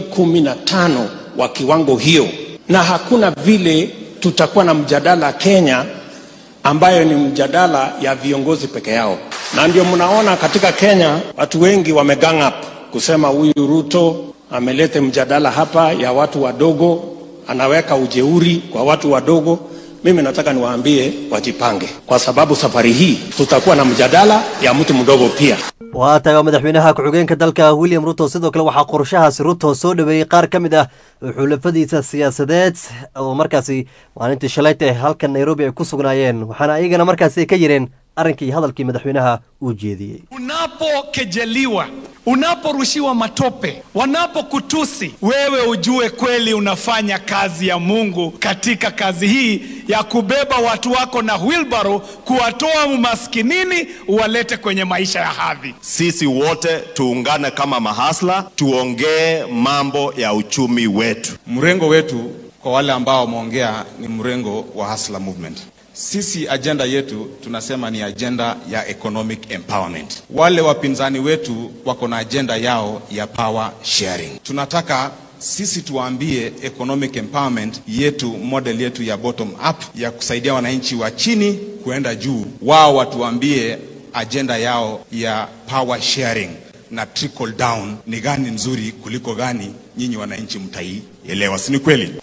15 wa kiwango hiyo na hakuna vile tutakuwa na mjadala Kenya ambayo ni mjadala ya viongozi peke yao na ndio mnaona katika Kenya watu wengi wamegang up kusema huyu Ruto ameleta mjadala hapa ya watu wadogo anaweka ujeuri kwa watu wadogo mimi nataka niwaambie wajipange kwa sababu safari hii tutakuwa na mjadala ya mtu mdogo pia waataga madaxweynaha ku-xigeenka dalka William Ruto sidoo kale waxa qorshahaas Ruto soo dhaweeyay qaar kamid ah xulafadiisa siyaasadeed oo markaasi maalintii shalaytay halkan Nairobi ay ku sugnaayeen waxaana ayagana markaasi ka yireen arrinkii hadalkii madaxweynaha uu jeediyay unapokejeliwa unaporushiwa matope wanapokutusi wewe ujue kweli unafanya kazi ya Mungu katika kazi hii ya kubeba watu wako na wheelbarrow kuwatoa umaskinini uwalete kwenye maisha ya hadhi sisi wote tuungane kama mahasla tuongee mambo ya uchumi wetu mrengo wetu kwa wale ambao wameongea ni mrengo wa Hustler Movement sisi agenda yetu tunasema ni agenda ya economic empowerment. Wale wapinzani wetu wako na agenda yao ya power sharing. Tunataka sisi tuambie economic empowerment yetu model yetu ya bottom up ya kusaidia wananchi wa chini kuenda juu. Wao watuambie agenda yao ya power sharing na trickle down ni gani nzuri kuliko gani nyinyi wananchi mtaielewa. Si ni kweli?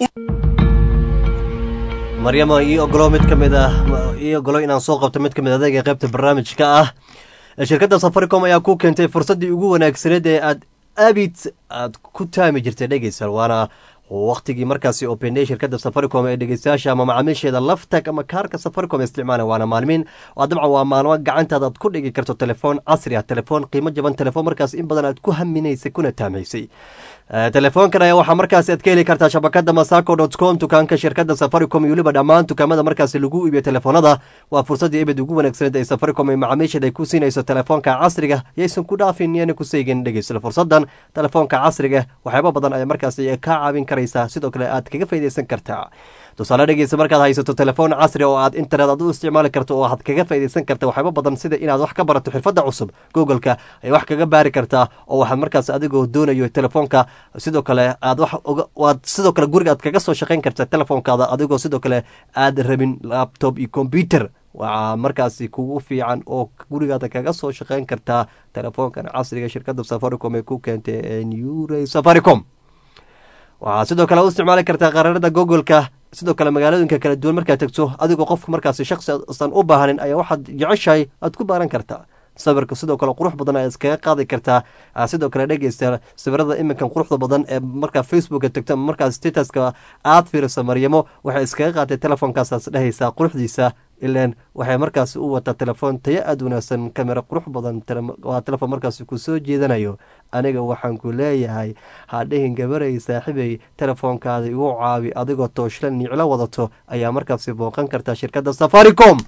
Maryam iyo ogolo mid kamid ah iyo ogolo inaan soo qabto mid kamid adeega qaybta barnaamijka ah shirkadda Safaricom ayaa ku keentay fursadii ugu wanaagsaneed ee aad ku taami jirtay dhageysan waana waqtigii markaasi open day shirkadda Safaricom ee dhageystayaasha ama macaamiisheeda laftag ama kaarka Safaricom isticmaala waana maalmin dabcan waa maalmo gacantaada aad ku dhigi karto telefoon casri ah telefoon qiimo jaban telefoon markaas in badan aad ku haminaysay kuna taamaysay telefoonkan ayaa waxaa markaas aad ka heli kartaa shabakada masaco.com dukaanka shirkadda Safaricom iyo waliba dhammaan dukaamada markaas lagu iibiyo telefoonada waa fursadii ebed ugu wanaagsan ee Safaricom ay macaamiisheeda ay ku siinayso telefoonka casriga yaysan ku dhaafin yana ku seegin dhageysta fursadan telefoonka casriga waxyaabo badan ay markaas ka caawin karaysaa sidoo kale aad kaga faa'iideysan kartaa tusaale dhageysta markaad haysato telefoon casri oo aad internet aad u isticmaali karto oo aad kaga faa'iideysan karto waxyaabo badan sida inaad wax ka barato xirfadda cusub Google-ka ay wax kaga baari kartaa oo waxaad markaas adigoo doonayo telefoonka sidoo kale aad sidoo kale guriga aad kaga soo shaqeyn kartaa telefoonkaada adigoo sidoo kale aad rabin laptop iyo computer waa markaasi kugu fiican oo gurigaada kaga soo shaqeyn kartaa telefoonkan casriga shirkadda Safaricom ee ku keentay New Safaricom waxaa sidoo kale u isticmaali kartaa qaraarada Google-ka sidoo kale magaalooyinka kala duwan markaad tagto adigoo qofka markaas shakhsi aan u baahanin ayaa waxaad jeceshahay aad ku baaran kartaa sawirka sidoo kale qurux badan ayaa iskaga qaadi kartaa sidoo kale dhegeysta sawirada iminkan quruxda badan ee markaa facebooka tagto markaa statuska aad fiiriso maryamo waxay iskaga qaatay telefonkaasaas dhehaysaa quruxdiisa ilaan waxay markaas u wataa telefoon tayo aada wanaagsan kamera qurux badan waa telefoon markaas ku soo jeedanayo aniga waxaan ku leeyahay hadhihin gabaray saaxiibay telefoonkaada igu caabi adigoo tooshla niclo wadato ayaa markaasi booqan kartaa shirkadda safaricom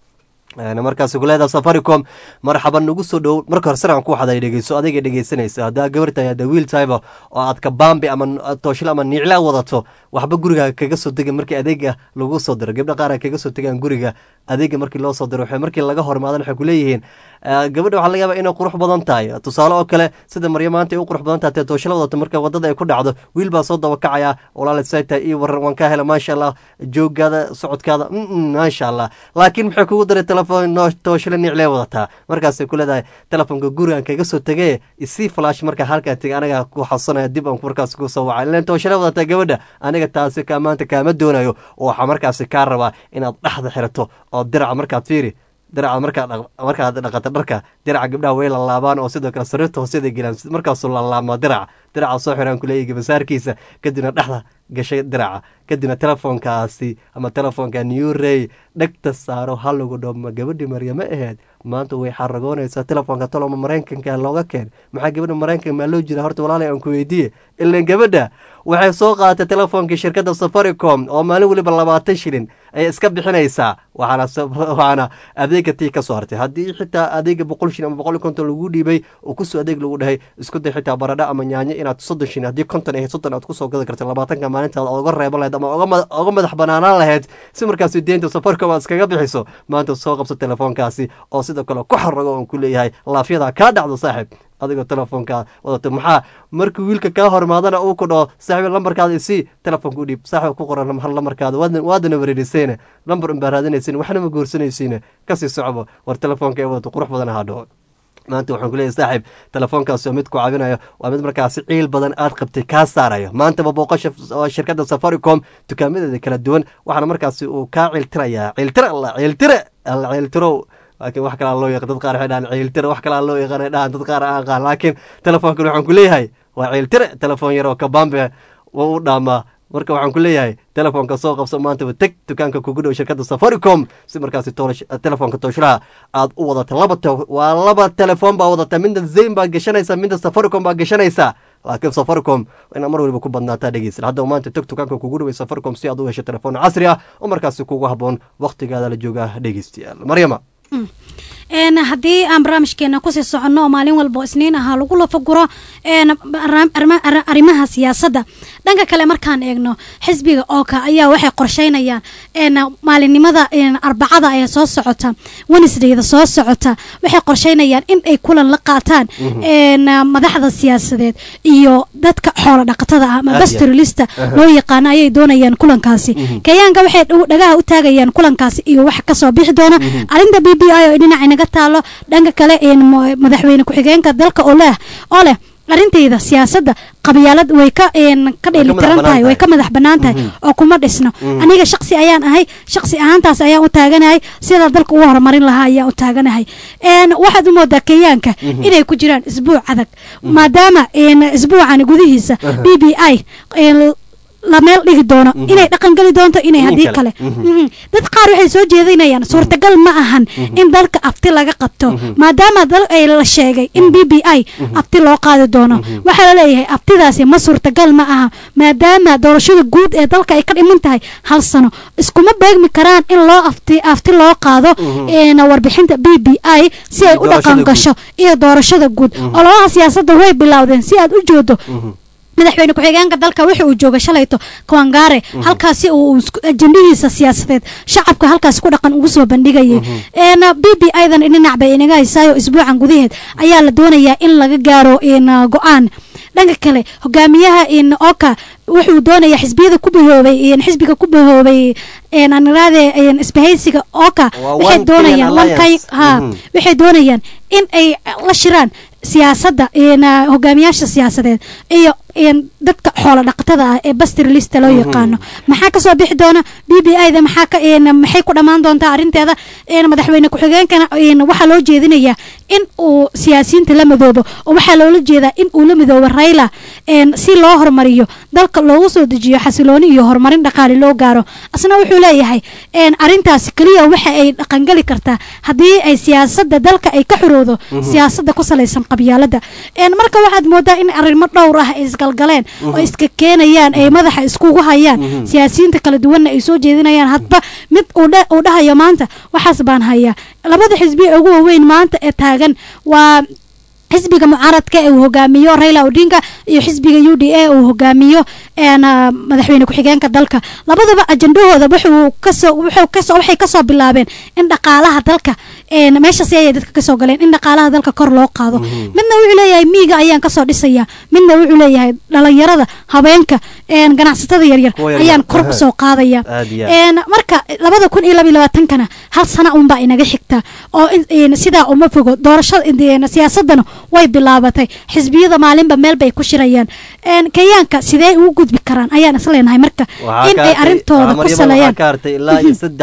markaasi kuleedaha safaricom marxaban nagu soo dhow marka hore sarcan ku waxaad dhegeyso adiga dhegeysanaysa haddaa gabartahay haddaa wiil tahayba oo aad kabaambi ama tooshla ama niicla wadato waxba guriga kaga soo dega markii adeega lagu soo diro gabdha qaar kaga soo tegaan guriga adeega markii loo soo diro waxay markii laga hormaadan waxay ku leeyihiin gabadha waxaa laga yaabaa inay qurux badan tahay tusaale oo kale sida marya maanta ay u qurux badan tahay tee tooshla wadato marka wadada ay ku dhacdo wiil baa soo daba kacaya walaal sayta iyo waran waan ka hela maasha allah jooggaada socodkaada maasha allah laakiin maxay kugu daray telefoon tooshla niclee wadataa markaasay ku leedahay telefoonka gurigan kaga soo tegee isii flash marka halkaa tegay anaga ku xasanaya dib aan markaas ku soo wacay ilaan tooshla wadataa gabadha aniga taasi maanta kaama doonayo oo waxaa markaasi kaa rabaa inaad dhexda xirato oo diraca markaad fiiri diraca markaad dhaqato dharka diraca gabdhaha way lalaabaan oo sidoo kale sariirta hoosyada gelaan markaasuu lalaabmaa diraca soo xiraan kuleeyahy gabasaarkiisa kadibna dhexda gashay diraca kadibna telefoonkaasi ama telefoonka new rey dhegta saaro halagu dhoma gabadhii maryamo aheyd maanta way xaragoonaysaa telefoonka toloma maraykanka looga keen maxaa gabadha maraykanka maa loo jira horta walaalay aan ku weydiiye ilaan gabadha waxay soo qaadatay telefoonkii shirkadda safaricom oo maalin weliba 20 shilin ayay iska bixinaysaa waxaana adeega tii ka soo hartay haddii xitaa adeega 100 shilin ama 150 lagu dhiibay oo kusoo adeeg lagu dhahay isku day xitaa baradha ama yaanyo inaad 30 shilin haddii 50 iyo 30 aad kusoo gadi karta 20ka maalintaada oga reeban lahayd ama oga madax banaanaan lahayd si markaasi deynta safaricom aad iskaga bixiso maanta soo qabso telefoonkaasi oo sidoo kale ku xarago oon ku leeyahay laafyada kaa dhacdo saaxiib adigoo telefoonka wadato maxaa markii wiilka kaa hormaadana uu ku dhaho saaxiib lambarkaada isii telefoonka u dhiib saaxiib ku qoran lambarkaada waadana wareerisayna lambar unbaa raadinaysin waxna ma guursanaysiina kasii socbo war telefoonka ee wadato qurux badan ahaa dhaho maanta waxaan ku leeyahay saaxiib telefoonkaasi oo mid ku caawinayo waa mid markaasi ciil badan aad qabtay kaa saarayo maantaba booqasha shirkadda safaricom dukaamadeeda kala duwan waxaana markaasi uu kaa ciiltirayaa ciiltiro laakiin wax kalaa loo yaqaan dad qaar waxay dhahaan ciiltire wax kalaa loo yaqaan dhahaan dad qaar aan aqaan laakiin telefoonkan waxaan ku leeyahay waa ciiltire telefoon yar oo kabaambe u dhaamaa marka waxaan ku leeyahay telefoonka soo qabso maantaba teg dukaanka kugu dhow shirkadda safaricom si markaasi telefoonka tooshlaha aad u wadata laba telefoon baa wadata midna zayn baa gashanaysa midna safaricom baa gashanaysa laakiin safaricom inaa mar waliba ku badnaataa dhegeysan hadda maanta teg dukaanka kugu dhoway safaricom si aad u hesho telefoon casri ah oo markaasi kugu habboon waqtigaada la jooga dhegeystayaal maryama haddii aan barnaamijkeena kusii soconno oo maalin walba isniin ahaa lagu lafaguro arrimaha siyaasadda dhanka kale markaan eegno xisbiga ooka ayaa waxay qorsheynayaan maalinimada arbacada ee soo socota wednesdayda soo socota waxay qorsheynayaan in ay kulan la qaataan madaxda siyaasadeed iyo dadka xoolo dhaqatada ah ama pastoralista loo yaqaano ayay doonayaan kulankaasi kenyaanka waxay dhagaha u taagayaan kulankaasi iyo wax kasoo bixi doona arrinta b b i oo dhinaca inaga taalo dhanka kale madaxweyne ku-xigeenka dalka oo leh arintayda siyaasadda qabyaalad way ka dheelitiran tahay way ka madax bannaan tahay oo kuma dhisno aniga shaksi ayaan ahay shaksi ahaantaas ayaan u taaganahay sidaa dalka ugu horumarin lahaa ayaan u taaganahay waxaad u moodaa kenyaanka inay ku jiraan isbuuc adag maadaama isbuucan gudihiisa b b i la meel dhigi doono inay dhaqan gali doonto inay haddii kale dad qaar waxay soo jeedinayaan suurtagal ma ahan in dalka abti laga qabto maadaama dal ay la sheegay in b b i abti loo qaadi doono waxaa la leeyahay abtidaasi ma suurtagal ma aha maadaama doorashada guud ee dalka ay ka dhiman tahay 1 sano iskuma beegmi karaan in loo abti loo qaado warbixinta b b i si ay u dhaqan gasho iyo doorashada guud ololaha siyaasadda way bilowdeen si aad u joodo madaxweyne ku-xigeenka dalka wuxuu uu jooga shalayto Kwangare halkaasi uu ajandihiisa siyaasadeed shacabka halkaas ku dhaqan ugu soo bandhigayay BBI-dan dhinac bay inaga haysaayo isbuucan gudaheed ayaa la doonayaa in laga gaaro go'aan dhanka kale hogaamiyaha Oka wuxuu doonayaa xisbiga ku bahoobay isbahaysiga Oka waxay doonayaan in ay la shiraan siyaasadda hogaamiyaasha siyaasadeed iyo dadka xoolo dhaqatada ah ee pastoralista loo yaqaano maxaa ka soo bixi doona BBI-da maxay ku dhamaan doontaa arinteeda madaxweyne ku-xigeenkana waxaa loo jeedinayaa in uu siyaasiyiinta la midoobo oo waxaa loola jeedaa in uu la midoobo Raila si loo horumariyo dalka loogu soo dejiyo xasilooni iyo horumarin dhaqaale loo gaaro asna wuxuu leeyahay arintaasi kaliya waxa ay dhaqangali kartaa haddii ay siyaasadda dalka ay ka xoroodo siyaasadda ku salaysan qabyaalada marka waxaad moodaa in arrimo dhowr ah ay isgalgaleen oo iska keenayaan ay madaxa iskugu hayaan siyaasiyiinta kala duwanna ay soo jeedinayaan hadba mid uu dhahayo maanta waxaas baan hayaa labada xisbi ugu waaweyn maanta ee taagan waa xisbiga mucaaradka uu hogaamiyo Raila Odinga iyo xisbiga UDA uu hogaamiyo madaxweyne ku-xigeenka dalka labadaba ajandahooda waxay ka soo bilaabeen in dhaqaalaha dalka meesha si ay dadka ka soo galeen in dhaqaalaha dalka kor loo qaado midna wuxuu leeyahay miiga ayaan ka soo dhisaya midna wuxuu leeyahay dhalinyarada habeenka ganacsatada yaryar ayaan kor u soo qaadaya marka 2022kana hal sano un baa inaga xigta oo sidaa uma fogo doorashada siyaasadana way bilaabatay xisbiyada maalinba meel bay ku shirayaan kayaanka sidee ugu gudbi karaan ayaan isleenahay marka in ay arintooda ku saleeyaan ilaa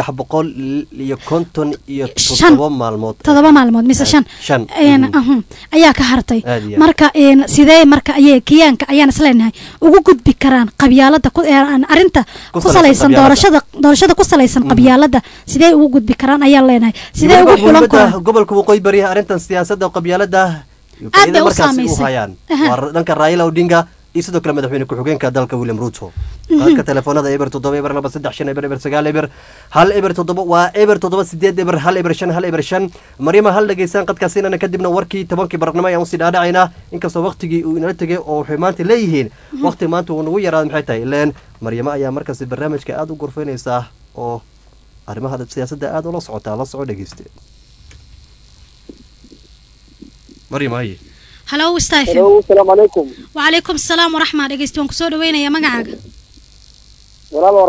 357 maalmood 7 maalmood mise 5 ayaa ka hartay marka sidee marka ayay kayaanka ayaan isleenahay ugu gudbi karaan qabyaalada arinta ku salaysan doorashada ku salaysan qabyaalada sidee ugu gudbi karaan ayaan leenahay sidee ugu xulan karaan gobolka waqooyi bari arintan siyaasadda qabyaalada aad u saameysay dhanka Raila Odinga iyo sidoo kale madaxweyne ku-xigeenka dalka William Ruto qaadka telefoonada eber 7 eber 2 3 5 eber 9 eber hal eber 7 waa eber 7 8 eber hal eber 5 hal eber 5 Maryama hal dhageysan qadkaasina kadibna warkii 10 barnaamij ayaan sii dhaadhacaynaa inkastoo waqtigii uu inala tagay oo waxay maanta leeyihiin waqti maanta uu nagu yaraaday maxay tahay ileen Maryama ayaa markaas barnaamijka aad u gorfeynaysa oo arrimaha siyaasadda aad ula socota la soo dhageystay Maryama ay hello Stephen hello assalamu alaykum wa alaykum assalam wa rahmatullahi dhageystoon ku soo dhaweynaya magacaaga walaalo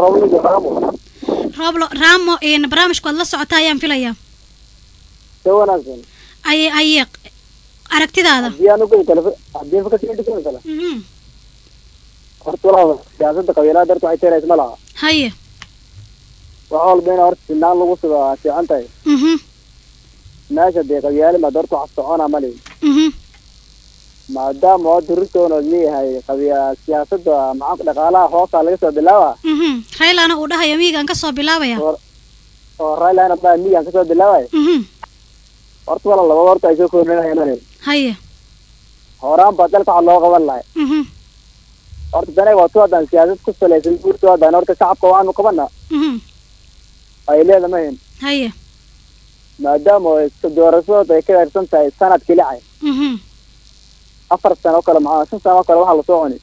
Ramo barnaamijku la socota ayaan filayaa wanaagsan ay aragtidaada diyaanu ku hadii ka sii dhigto kala horta walaalo siyaasadda qabiilada darto waxay tahay isma laha haye waxa walba in horta sinaan lagu soo fiican tahay meesha dee qabiyaale ma darto wax socona ma leeyahay maadaama oo durtoona leeyahay siyaasadda macaan dhaqaalaha hoosta laga soo bilaaba Railana uu dhahayo miigan ka soo bilaabaya oo Railana baa miigan ka soo bilaabaya horta wala laba horta ay soo koonayaan haye horaan badal ka loo qaban lahay horta danay waa toodan siyaasad ku salaysan toodan horta shacabka waanu qabana ay leedahay haye maadaama doorashada ay ka yarsan tahay sanadkii lacay 4 sano kale ma 5 sano kale waxa la soo cunay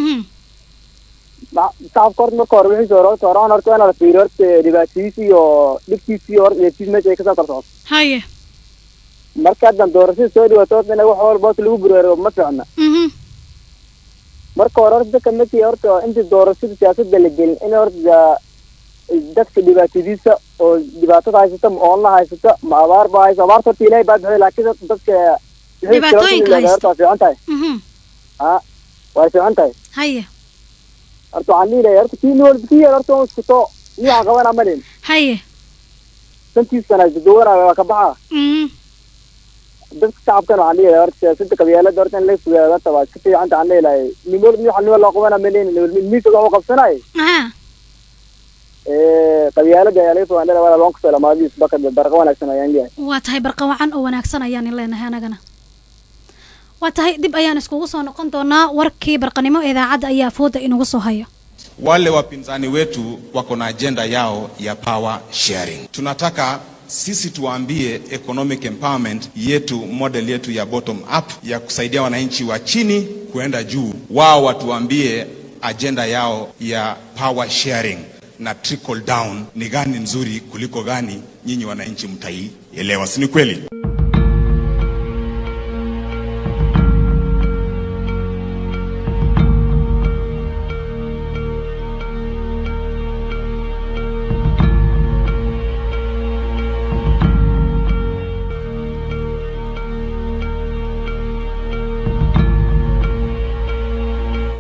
shacabka horta marka hore wixii soo horaan horta inaa la fiiriyo horta dhibaatadiisa iyo dhibkiisa horta iyo meesha ay ka soo qarsoon haye marka dan doorashada soo dhawaato in wax walba lagu bureero ma fiicna marka hore horta kamati horta inta doorashada siyaasadda la gelin in horta dadka dhibaatadiisa oo dhibaatada haysata oo la haysata ma abaar baa haysa abaarta horta ilaahay baa bixiyay laakiin dadka dhibaatooyinka haysta fiican tahay waa fiican tahay haye horta waxaan leeyahay horta kii nool kii horta isku too niyaa qabana malin haye santii sana doona waa ka baxa dadka shacabkan waxaan leeyahay horta sida qabyaalada horta in la fugaado tabaa ka fiican tahay leeyahay nimol loo qabana malin miiska oo qabsanay qabyaalada ayaa laga fogaan wala loonka salaamaadiis bakad barqa wanaagsan ayaan leeyahay waa tahay barqa wacan oo wanaagsan ayaan leenahay anagana waa tahay dib ayaan iskugu soo noqon doonaa warkii barqanimo idaacadda ayaa fooda inagu soo haya wale wapinzani wetu wako na agenda yao ya power sharing. Tunataka sisi tuambie economic empowerment yetu, model yetu ya bottom up ya kusaidia wananchi wa chini kuenda juu. Wao watuambie agenda yao ya power sharing na trickle down ni gani nzuri kuliko gani nyinyi wananchi mtaielewa, si ni kweli?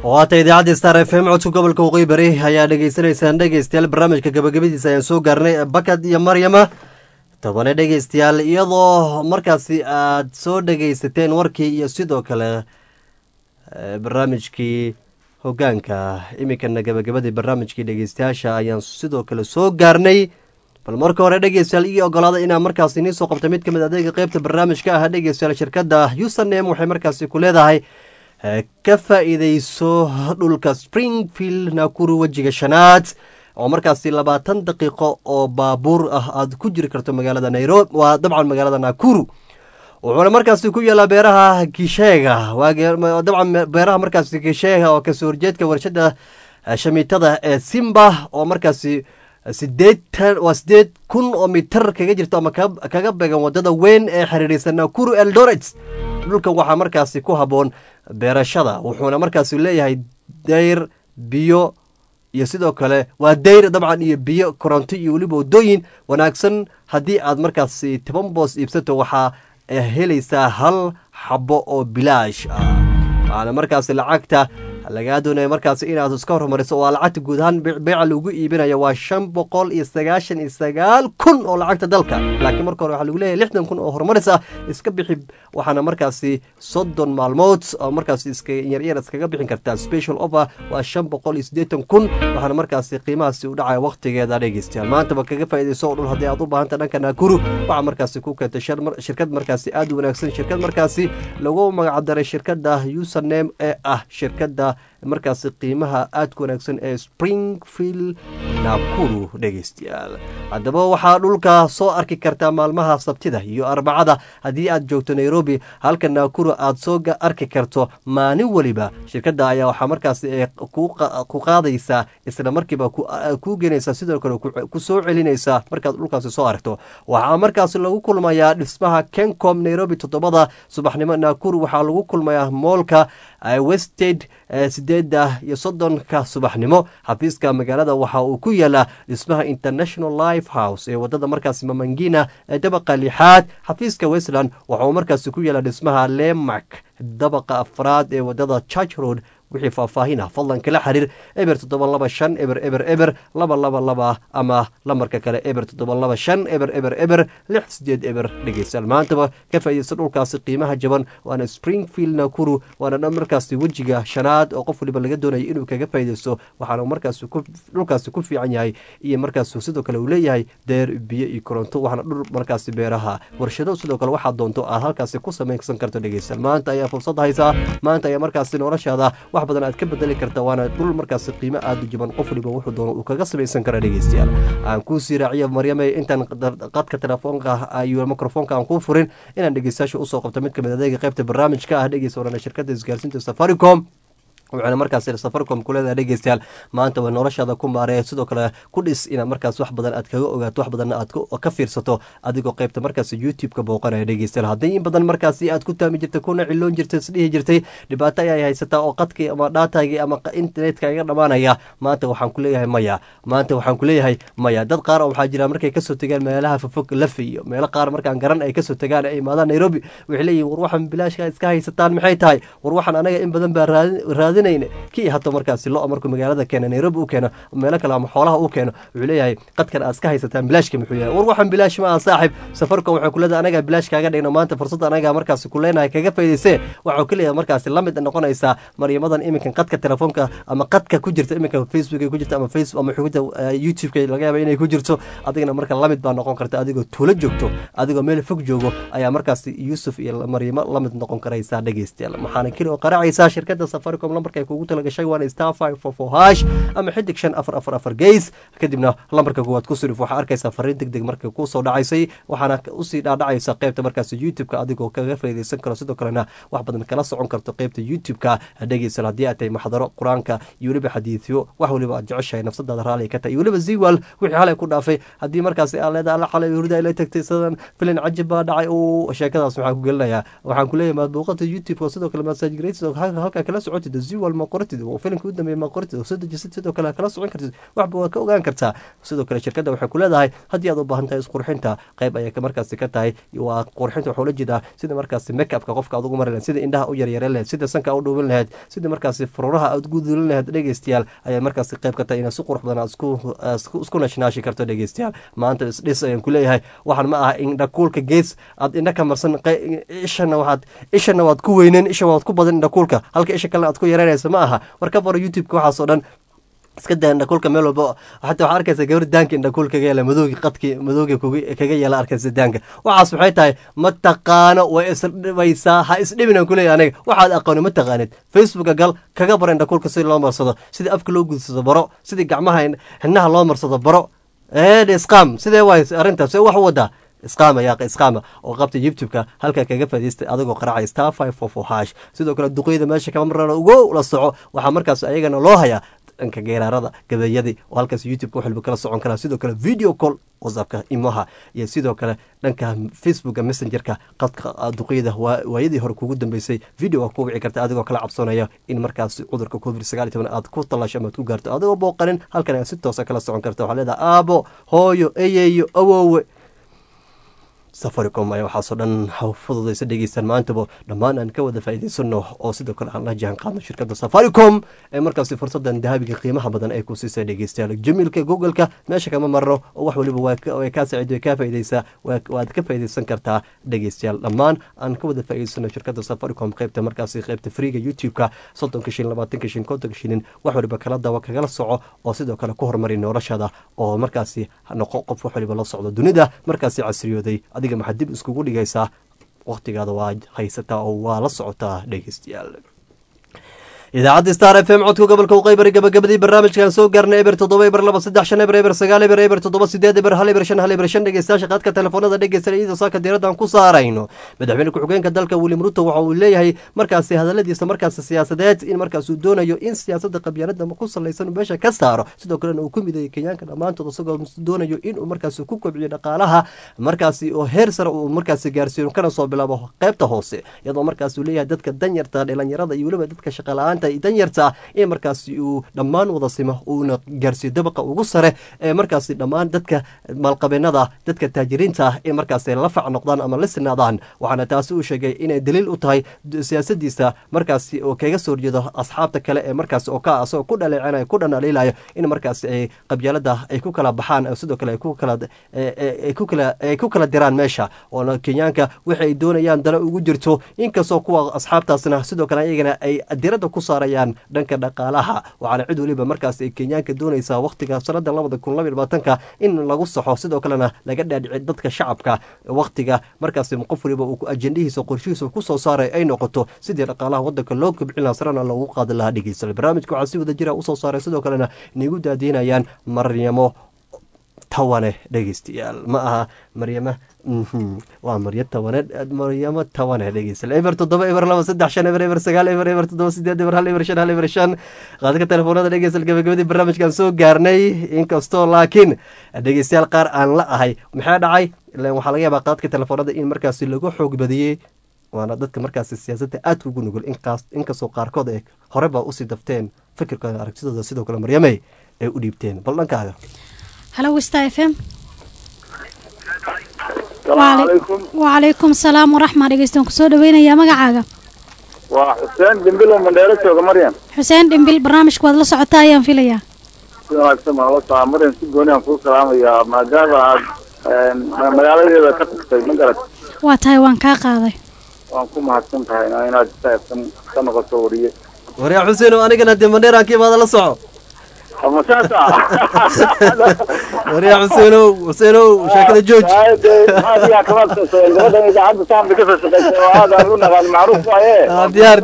waata idaacadda star f m codka gobolka waqooyi bari ayaa dhegeysanaysaan dhegeystayaal barnaamijka gabagabadiisa ayaan soo gaarnay bakad iyo maryama tobane dhegeystayaal iyadoo markaasi aad soo dhegeysateen warkii iyo sidoo kale barnaamijkii hogaanka iminkana gabagabadii barnaamijkii dhegeystayaasha ayaan sidoo kale soo gaarnay bal marka hore dhegeystayaal ii ogolaada inaan markaasi nii soo qabta mid ka mid adeega qeybta barnaamijka ah dhegeystayaal shirkadda usanem waxay markaasi ku leedahay ka faa'iideyso dhulka springfield nakuru wejiga shanaad oo markaasi 20 daqiiqo oo baabuur ah aad ku jiri karto magaalada nairobi waa dabcan magaalada nakuru wuxuuna markaasi ku yeelaa beeraha kisheega dabcan beeraha markaasi kisheega oo kasoo horjeedka warshada shamiitada ee simba oo markaasi 8,000 oo mitar kaga jirto ama kaga beegan wadada weyn ee xiriirisa nakuru eldoret dhulkan waxaa markaasi ku haboon beerashada wuxuuna markaasi leeyahay dayr biyo iyo sidoo kale waa dayr dabcan iyo biyo koronto iyo weliba wadooyin wanaagsan haddii aad markaasi 10 boos iibsato waxaa helaysaa hal xabo oo bilaash ah waana markaasi lacagta lagaa doonaya markaasi inaad iska hormariso waa lacagta guud ahaan beeca lagu iibinayo waa 599 kun oo lacagta dalka laakiin marka hore waxaa lagu leeyahay 60 kun oo horumaris ah iska bixi waxaana markaasi 30 maalmood oo markaasi iska yaryar iskaga bixin kartaa special offer waa 580 kun waxaana markaasi qiimahaasi u dhacaya waqtigeeda dhegeystayaal maantaba kaga faa'iideyso dhul haddii aad u baahanta dhanka Nakuru waxaa markaasi ku keentay shirkad markaasi aad u wanaagsan shirkad markaasi lagu magac daray shirkadda Usanem ee ah shirkadda markaasi qiimaha aad ku wanaagsan ee Springfield Nakuru dhegeystayaal haddaba waxaa dhulka soo arki kartaa maalmaha sabtida iyo arbacada haddii aad joogto Nairobi halka Nakuru aad soo arki karto maalin waliba shirkadda ayaa waxaa markaasi ku qaadaysaa isla markiiba ku geenaysaa sidoo kale ku soo celinaysaa markaad dhulkaasi soo aragto waxaa markaasi lagu kulmayaa dhismaha Kencom Nairobi 7 subaxnimo Nakuru waxaa lagu kulmayaa moolka Westside 8:30 subaxnimo xafiiska magaalada waxa uu ku yaalaa dhismaha International Life House ee wadada markaasi Mamangina ee dabaqa 6 xafiiska Westland waxa uu markaasi ku yaalaa dhismaha Lemark dabaqa 4 ee wadada Church Road wixii faahfaahinah fadlan kala xiriir eber 725 eber 222 ama lamarka kale eber 725 eber 68 eber dhegeystayaal maantaba ka faa'iideyso dhulkaasi qiimaha jaban waana Springfield Nakuru waana markaasi wejiga shanaad oo qof waliba laga doonayo inuu kaga faa'iideysto waxaana markaasi dhulkaasi ku fiican yahay iyo markaasi sidoo kale uu leeyahay deer biyo iyo koronto waxaana dhul markaasi beeraha warshado sidoo kale waxa doonto aad halkaasi ku sameeysan karto dhegeystayaal maanta ayaa fursad haysa maanta ayaa markaasi noloshaada wax badan aad ka bedeli kartaa waana dhul markaasi qiimo aad u jaban qof waliba wuxuu doono uu kaga samaysan kara dhegeystayaal aan ku sii raaciyo maryamay intaan qadka telefoonka iyo mikrofoonka aan ku furin inaan dhegeystayaasha u soo qabto mid ka mid adeega qaybta barnaamijka ah dhegeysta shirkadda isgaarsiinta Safaricom waxaana markaas Safaricom ku leedahay dhegeystayaal maanta waa noloshaada ku maareeyo sidoo kale ku dhis inaad markaas wax badan aad kaga ogaato wax badan aad ka fiirsato adigoo qaybta markaas YouTube-ka booqanaya dhegeystayaal haddii in badan markaas aad ku taami jirtay kuna ciloon jirtay sidii jirtay dhibaato ay haysataa oo qadkii ama dataagii ama internetka iga dhamaanaya maanta waxaan ku leeyahay maya dad qaar oo waxaa jira markay kasoo tagaan meelaha fofog lafiyo meelo qaar markaan garan ay kasoo tagaan ay imaadaan Nairobi waxay leeyihiin war waxaan bilaashka iska haysataan maxay tahay war waxaan anaga in badan baa kii hato markaasi loo amarku magaalada keena Nairobi u keeno meelo kale ama xoolaha u keeno wuxuu leeyahay qadkan aad iska haysataan bilaashka muxuu yahay war waxaan bilaash ma saaxib Safaricom waxa ku leedahay anaga bilaash kaaga dhigno maanta fursad anaga markaasi ku leenahay kaga faa'iideysay waxa uu kaliya markaasi la mid noqonaysa maryamadan iminkan qadka telefoonka ama qadka ku jirta iminkan Facebook ku jirta ama Facebook ama xogta YouTube-ka laga yaabo inay ku jirto adigana marka la mid baa noqon karta adigoo tuulo joogto adigoo meel fog joogo ayaa markaasi Yusuf iyo Maryama la mid noqon karaysa dhageystayaal maxaana kale oo qaracaysa shirkadda Safaricom lambarka kugu talagashay waan *544# ama xidig 544 gees kadibna lambarka kuwaad ku sirif waxa arkaysa fariin degdeg markay ku soo dhacaysay waxaana u sii dhaadhacaysa qaybta markaas YouTube-ka adigoo kaga faa'iideysan karo sidoo kalena wax badan kala socon karto qaybta YouTube-ka dhageysan haddii aad tahay maxdaro quraanka iyo waliba xadiisyo wax waliba aad jeceshahay nafsadaada raali ka tahay iyo waliba ziwal wixii xalay ku dhaafay haddii markaas aad leedahay alla xalay hurda ila tagtay sidan filan cajib baa dhacay oo sheekadaas waxaan ku gelinayaa waxaan ku leeyahay maad booqata YouTube-ka sidoo kale message grade halka kala socotay visual ma qoratid oo filimka u dambeeya ma qoratid oo soo dejisid sidoo kale kala socon kartid waxba waa ka ogaan kartaa sidoo kale shirkadda waxay ku leedahay haddii aad u baahan tahay isqurxinta qayb ayay markaasi ka tahay waa qurxinta waxaa la jeedaa sida markaasi make-upka qofka aad ugu mari lahayd sida indhaha u yaryare lahayd sida sanka u dhuubin lahayd sida markaasi fururaha aad gudulin lahayd dhegeystayaal ayaa markaasi qayb ka tahay inaad si qurux badan aad isku nashnaashi karto dhegeystayaal maanta isdhis ayaan ku leeyahay waxaan ma aha indhakuulka gees aad indha ka marsan ishana waad ku weyneen isha waad ku badan indhakuulka halka isha kale aad ku yareynaysa ma aha war ka faro youtube-ka waxaas oo dhan iska daa indhakuulka meel walba xataa waxaa arkaysa gabar daanka indhakuul kaga yeela madoogi qadki madoogi kaga yeela arkaysa daanka waxaas waxay tahay ma taqaano way isdhibaysaa ha isdhibinaan kuleeya aniga waxaad aqooni ma taqaanid facebooka gal kaga baro indhakuulka sida loo marsado sidii afka loo gudsado baro sidii gacmaha xinaha loo marsado baro isqaam sidee waay arrintaas wax u wadaa isqaama yaaq isqaama oo qabta youtube-ka halkaa kaga faa'iidaystay adigoo qaracay star 544 sidoo kale duqeyda meesha kama marana ugo la soco waxaa markaas ayagana loo hayaa dhanka geeraarada gabeeyadii oo halkaas youtube-ka waxalba kala socon karaa sidoo kale video call whatsappka imaha iyo sidoo kale dhanka facebooka messengerka qadka duqeyda waayadii hore kugu dambeysay video waa ku wici karta adigoo kala cabsoonaya in markaas cudurka covid-19 aad ku talasho ama aad ku gaarto adigoo booqanin halkan aad si toosa kala socon karta waxaa leedahay aabo hooyo eyeyo awoowe safaricom ayaa waxaasoo dhan fududaysa dhegeystaan maantaba dhammaan aan ka wada faa'iidaysano oo sidoo kale aan la jaan qaadno shirkadda safaricom ee markaasi fursadan dahabiga qiimaha badan ay ku siisay dhegeystayaal jamiilka google-ka meesha kama marno oo wax waliba way kaa saacido way kaa faa'iidaysaa waad ka faa'iidaysan kartaa dhegeystayaal dhammaan aan ka wada faa'iidaysano shirkadda safaricom qaybta markaasi qaybta freega youtube-ka 30 shilin 20 shilin 50 shilin wax waliba kala dawa kagala soco oo sidoo kale ku horumari noloshada oo markaasi noqo qof wax waliba la socdo dunida markaasi casriyooday maxaad dib iskugu dhigaysaa waqtigaada waa haysataa oo waa la socotaa dhegeystayaal idaacadda star f m codka gobolka uqaybari gabagabadii barnaamijkan soo gaarnay eber 7 eber 2 3 5 eber 9 eber eber 7 8 eber 1 eber 5 1 eber 5 dhegeystayaasha qaadka telefoonada dhegeysanaya iyadoo saaka diiraddan ku saarayno madaxweyne ku-xigeenka dalka William Ruto waxa uu leeyahay markaasi hadaladiisa markaasi siyaasadeed in markaas uu doonayo in siyaasadda qabyaaladda ku salaysan meesha ka saaro sidoo kale uu ku mideeyo Kenyaanka dhamaantood isagoo doonayo in uu markaasi ku kobciyo dhaqaalaha markaasi oo heer sare uu markaasi gaarsiin kana soo bilaabo qaybta hoose iyadoo markaas uu leeyahay dadka danyarta dhalinyarada iyo waliba dadka shaqaalaanta danyarta ee markaasi uu dhammaan wada simo uuna gaarsiiyo dabaqa ugu sare ee markaasi dhammaan dadka maalqabeennada dadka taajiriinta ee markaasi la fac noqdaan ama la sinaadaan waxaana taasi uu sheegay inay daliil u tahay siyaasadiisa markaasi oo kaga soo horjeedo asxaabta kale ee markaasi oo ka asoo ku dhaleecanaya ku dhanaliilayo in markaasi ay qabyaalada ay ku kala baxaan sidoo kale ay ku kala diraan meesha oo Kenyaanka waxay doonayaan dana ugu jirto inkastoo kuwa asxaabtaasna sidoo kale ayagana ay diiradda ku saarayaan dhanka dhaqaalaha waxaana cid waliba markaas ay Kenyaanka doonaysaa waqtiga sanada 2022 in lagu saxo sidoo kalena laga dhaadhici dadka shacabka waqtiga markaas qof waliba uu ajendihiisa qorshihiisa ku soo saaray ay noqoto sidii dhaqaalaha wadanka loo kobcin lahaa sarana loogu qaadi lahaa dhegeysta barnaamijka waxaa si wada jira u soo saaray sidoo kalena nigu daadinayaan Maryamo tawane dhegeystayaal ma aha Maryama waa Maryamo tawane dhegeystayaal eber 7 eber 2 3 5 eber eber 9 eber eber 7 8 eber 1 eber 5 1 eber 5 qaadka telefoonada dhegeystayaal gabagabadii barnaamijkan soo gaarnay inkastoo laakiin dhegeystayaal qaar aan la ahay maxaa dhacay ilaa waxa laga yaabaa qaadka telefoonada in markaas lagu xoog badiyay waana dadka markaas siyaasadda aad ugu nugul inkastoo qaarkood ay horeba u sii dafteen fikirkooda aragtidooda sidoo kale Maryamay ay u dhiibteen bal dhankaaga hello Star FM وعليكم السلام ورحمة دقيستون كسو دوينيا magacaaga waa Xuseen Dimbil oo Mandheero jooga Maryam Xuseen Dimbil barnaamijku wad la socotaa ayaan filayaa waa Maryam si gooni aan ku salaamayaa maadaama aad magaaladeeda ka tagtay magarat waa tahay waan ka qaaday waan ku mahadsan tahay inaad taaysan ka noqoto wariye Xuseen oo anigana de Mandheero aan kiimaada la soco مسافة وريا حسينو شاكل الجوج هذه كمان غدا إذا عاد صاحب كيف هذا قلنا المعروف ديار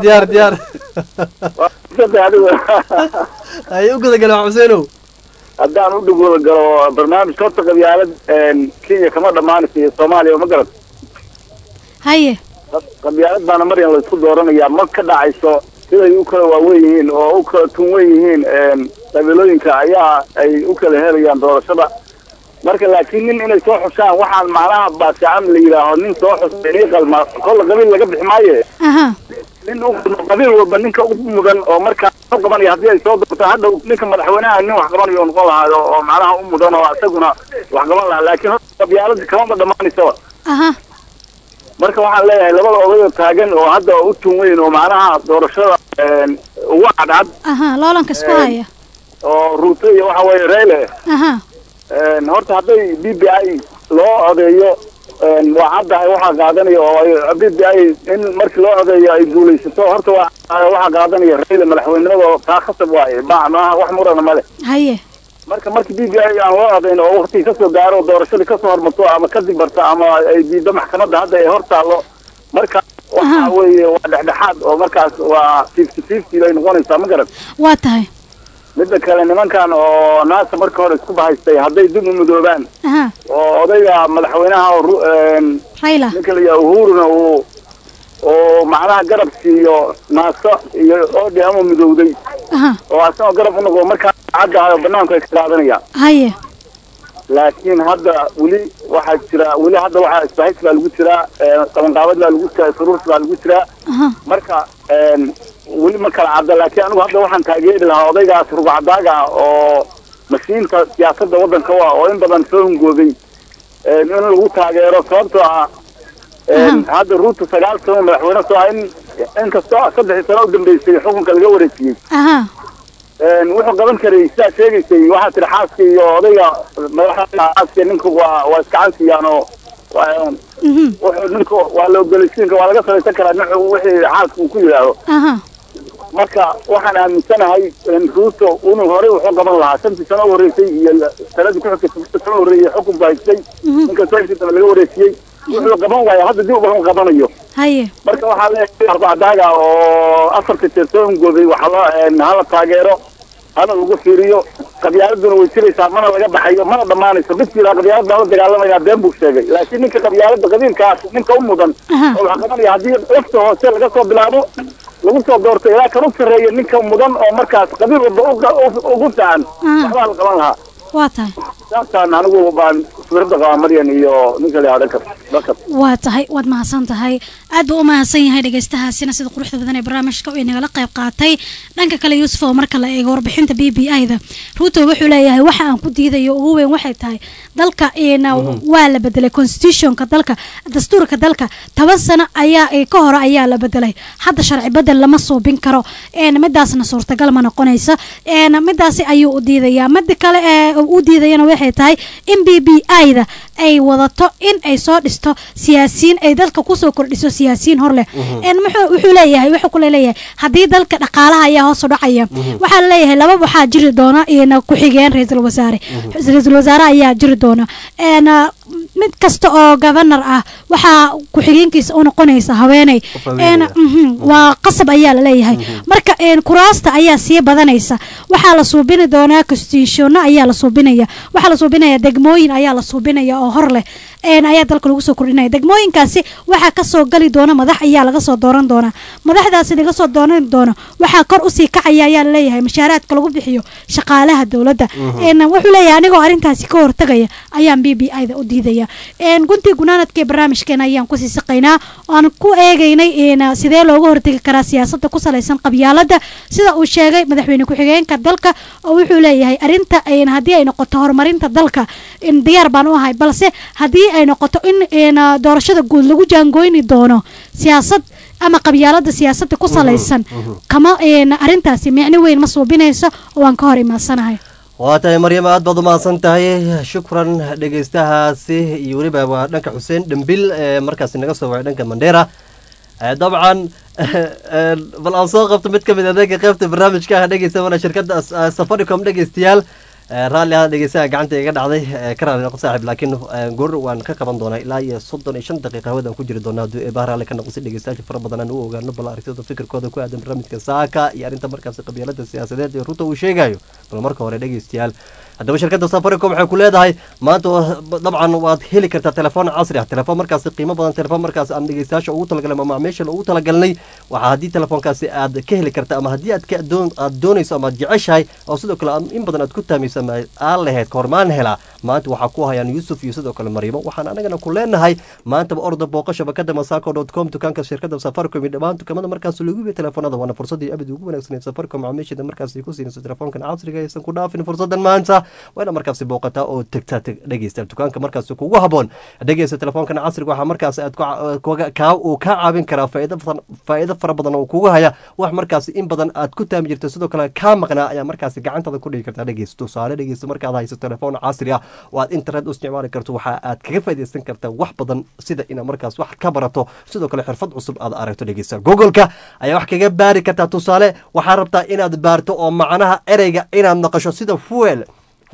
أي وقذا قالوا حسينو أبدأ نقول قالوا برنامج كرة قبيلة كينيا كمان دمان في الصوماليا ومقرب هاي قبيلة بنا مريم اللي تقول دورنا يا مكة داعسو sida ay u kala waaweyn oo u kala tunwan yihiin qabiilooyinka ayaa ay u kala helayaan doorashada marka laakiin nin inay soo xushaan waxaan macnaha baasacam la yiraahdo nin soo xusay qalma kol qabiil laga bixi maayo nin u qabiil walba ninka u mudan oo markaa u qabanaya haddii ay soo doorto hadda ninka madaxweynaha nin wax qabanayo noqon lahaa oo macnaha u mudan oo isaguna wax qaban lahaa laakiin horta qabyaalada kamaba dhammaanayso marka waxaan leeyahay labada odayo taagan oo hadda u tun weyn oo macnaha doorashada ugu cadcad loolanka isku haya oo Ruto iyo waxa weeye Raila horta hadday BBI loo odeeyo waa caddahay waxaa qaadanaya oo BBI in markii loo odeeyo ay guulaysato horta waxaa qaadanaya Raila madaxweynenimada taa khasab waaye maaha wax murana male haye markii BBI aan loo odeyn oo waqti ka soo gaaro doorashada ka soo hormarto ama ka dibbarta ama ay diido maxkamadda hadda ay hortaalo marka waxa weeye waa dhexdhexaad oo markaas waa 50-50 ay noqonaysaa ma garan waa tahay midda kale nimankan oo naasa marka hore isku bahaystay hadday dib u midoobaan oo odayga madaxweynaha Raila ninka la Uhuruna oo macnaha garab siiyo naasa iyo ODM u midowday oo asoo garab u noqdo marka cadda banaanka ay ka qaadanayaan haye laakiin hadda waxaa jira hadda waxaa isbahaysi baa lagu jiraa qabanqaabad baa lagu jiraa suruurs baa lagu jiraa marka weli ma kala cadda laakiin anigu hadda waxaan taageeri lahaa odaygaas rugcadaaga oo mashiinta siyaasadda waddanka oo in badan soo hungoobay in lagu taageero sababtoo ah hadda Ruto 9 sano madaxweyne soo in kastoo 3 sano u dambeysay xukunka laga wareejiyey wuxuu qaban karay sidaa sheegaysay waxaa tiri xaaska iyo odayga madaxda ninku waa iskacansiyaan oo wuxuu ninku waa la ogoleysiinka waa laga samaysan karaa ninku wixii xaaska uu ku yidhaahdo marka waxaan aaminsanahay Ruto inuu horey wuxuu qaban lahaa 5 sano horeysay iyo sanadii ku xigtay 5 sano horeeyay xukun baa haystay ninka soo xigtay laga wareejiyey wuxuu qaban waaya hadda dib u qabanayo haye marka waxaa leeyahay arbacdaaga oo afarta jeer soo hungoobay hala taageero hana lagu fiiriyo qabyaaladuna way jiraysaa mana laga baxayo mana dhammaanayso midkiila qabyaalad baa la dagaalamaya been buu sheegay laakiin ninka qabyaalada qabiilkaas ninka u mudan oo waxa qabanaya haddii lafta hoose laga soo bilaabo lagu soo doorto ilaa kan u sarreeya ninka mudan oo markaas qabiil walba ugu fiican waxbaa la qaban lahaa waa tahay saasaan anigu baan fikrada qabaa Maryan iyo ninka la yidhaahdo Bakar waa tahay waad mahadsan tahay aad buu u mahadsan yahay dhageystahaasina sida quruxda badan ee barnaamijka uu inagala qayb qaatay dhanka kale Yuusuf oo marka la eego warbixinta BBI-da Ruto wuxuu leeyahay waxa aan ku diidayo ugu weyn waxay tahay dalka waa la bedelay constitutionka dalka dastuurka dalka 10 sano ayaa ka hor ayaa la bedelay hadda sharci bedel lama suubin karo midaasna suurtagal ma noqonaysa midaasi ayuu u diidayaa mid kale u diidayana waxay tahay in BBI-da ay wadato in ay soo dhisto siyaasiyiin ay dalka ku soo kordhiso siyaasiyiin hor leh wuxuu leeyahay wuxuu ku leeyahay hadii dalka dhaqaalaha ayaa hoos u dhacaya waxa la leeyahay laba waxa jiri doona ku xigeen ra'iisul wasaare ayaa jiri doona mid kasta oo governor ah waxa ku xigeenkiisa u noqonaysa haweeney waa qasab ayaa la leeyahay marka kuraasta ayaa sii badanaysa waxa la suubin doonaa constitution ayaa la suubinaya waxa la suubinaya degmooyin ayaa la suubinaya oo hor leh ayaa dalka lagu soo kordhinaya degmooyinkaasi waxa ka soo gali doona madax ayaa laga soo dooran doona madaxdaasi laga soo dooran doona waxa kor u sii kacaya ayaa la leeyahay mashaariicda lagu bixiyo shaqaalaha dawladda wuxuu leeyahay anigoo arintaasi ka hortagaya ayaan BBI-da u diidaya gunti gunaanadkee barnaamijkeena ayaan ku sii saqaynaa aan ku eegaynay sidee looga hortagi karaa siyaasadda ku salaysan qabyaaladda sida uu sheegay madaxweyne ku-xigeenka dalka oo wuxuu leeyahay arinta haddii ay noqoto horumarinta dalka diyaar baan u ahay balse haddii ay noqoto in doorashada guud lagu jaangooyni doono siyaasad ama qabyaalada siyaasadda ku salaysan kama arintaasi micno weyn ma suubinayso oo aan ka hor imaasanahay waa tahay Maryam aad baad u mahadsan tahay shukran dhageystahaasi iyo weliba waa dhanka Xuseen Dambil markaas naga soo wacay dhanka Mandera dabcan bal aan soo qabto mid ka mid ah qaybta barnaamijka dhageysta wana shirkadda Safaricom dhageystayaal raalli ah dhageystaha gacanta iga dhacday karaan noqon saaxiib laakiin goor waan ka qaban doonaa ilaa iyo 35 daqiiqo hawada ku jiri doonaa haduu bahraale ka noqon dhageystayaasha fara badan aan u ogaano bal aragtida fikirkooda ku aadan barnaamijka saaka iyo arinta markaas qabyaalada siyaasadeed ee Ruto uu sheegayo bal marka hore dhageystayaal haddaba shirkadda Safaricom waxay ku leedahay maanta dabcan waad heli kartaa telefoon casri ah telefoon markaas qiimo badan telefoon markaas aan dhageystayaasha ugu talagalay ama macaamiisha ugu talagalnay waxa haddii telefoonkaasi aad ka heli kartaa ama haddii aad doonayso ama aad jeceshahay oo sidoo kale in badan aad ku taamayso aan lahayd kormaan helaa maanta waxaa ku hayaan Yusuf iyo sidoo kale Maryamo waxaan anagana ku leenahay maanta ordo booqo shabakada masaco.com dukaanka shirkadda Safaricom dhammaan dukaamada markaas lagu iibiyo telefoonada waana fursadii abad ugu wanaagsan ee Safaricom macaamiisha markaas ku siinayso telefoonkan casriga ah aysan ku dhaafin fursadan maanta waana markaas booqataa oo tagtaa dhageysta dukaanka markaas kugu haboon dhageysta telefoonkan casriga waxa markaas aad ka caawin karaa faa'iido fara badan oo kugu haya wax markaas in badan aad ku taami jirto sidoo kale ka maqnaa ayaa markaas gacantada ku dhigi kartaa dhageysto tusaale dhageysto markaad hayso telefoon casri ah oo aad internet u isticmaali karto waxa aad kaga faa'iideysan kartaa wax badan sida inaad markaas wax ka barato sidoo kale xirfad cusub aad aragto dhageysta Google-ka ayaa wax kaga baari kartaa tusaale waxa rabtaa inaad baarto oo macnaha ereyga inaad naqasho sida fuel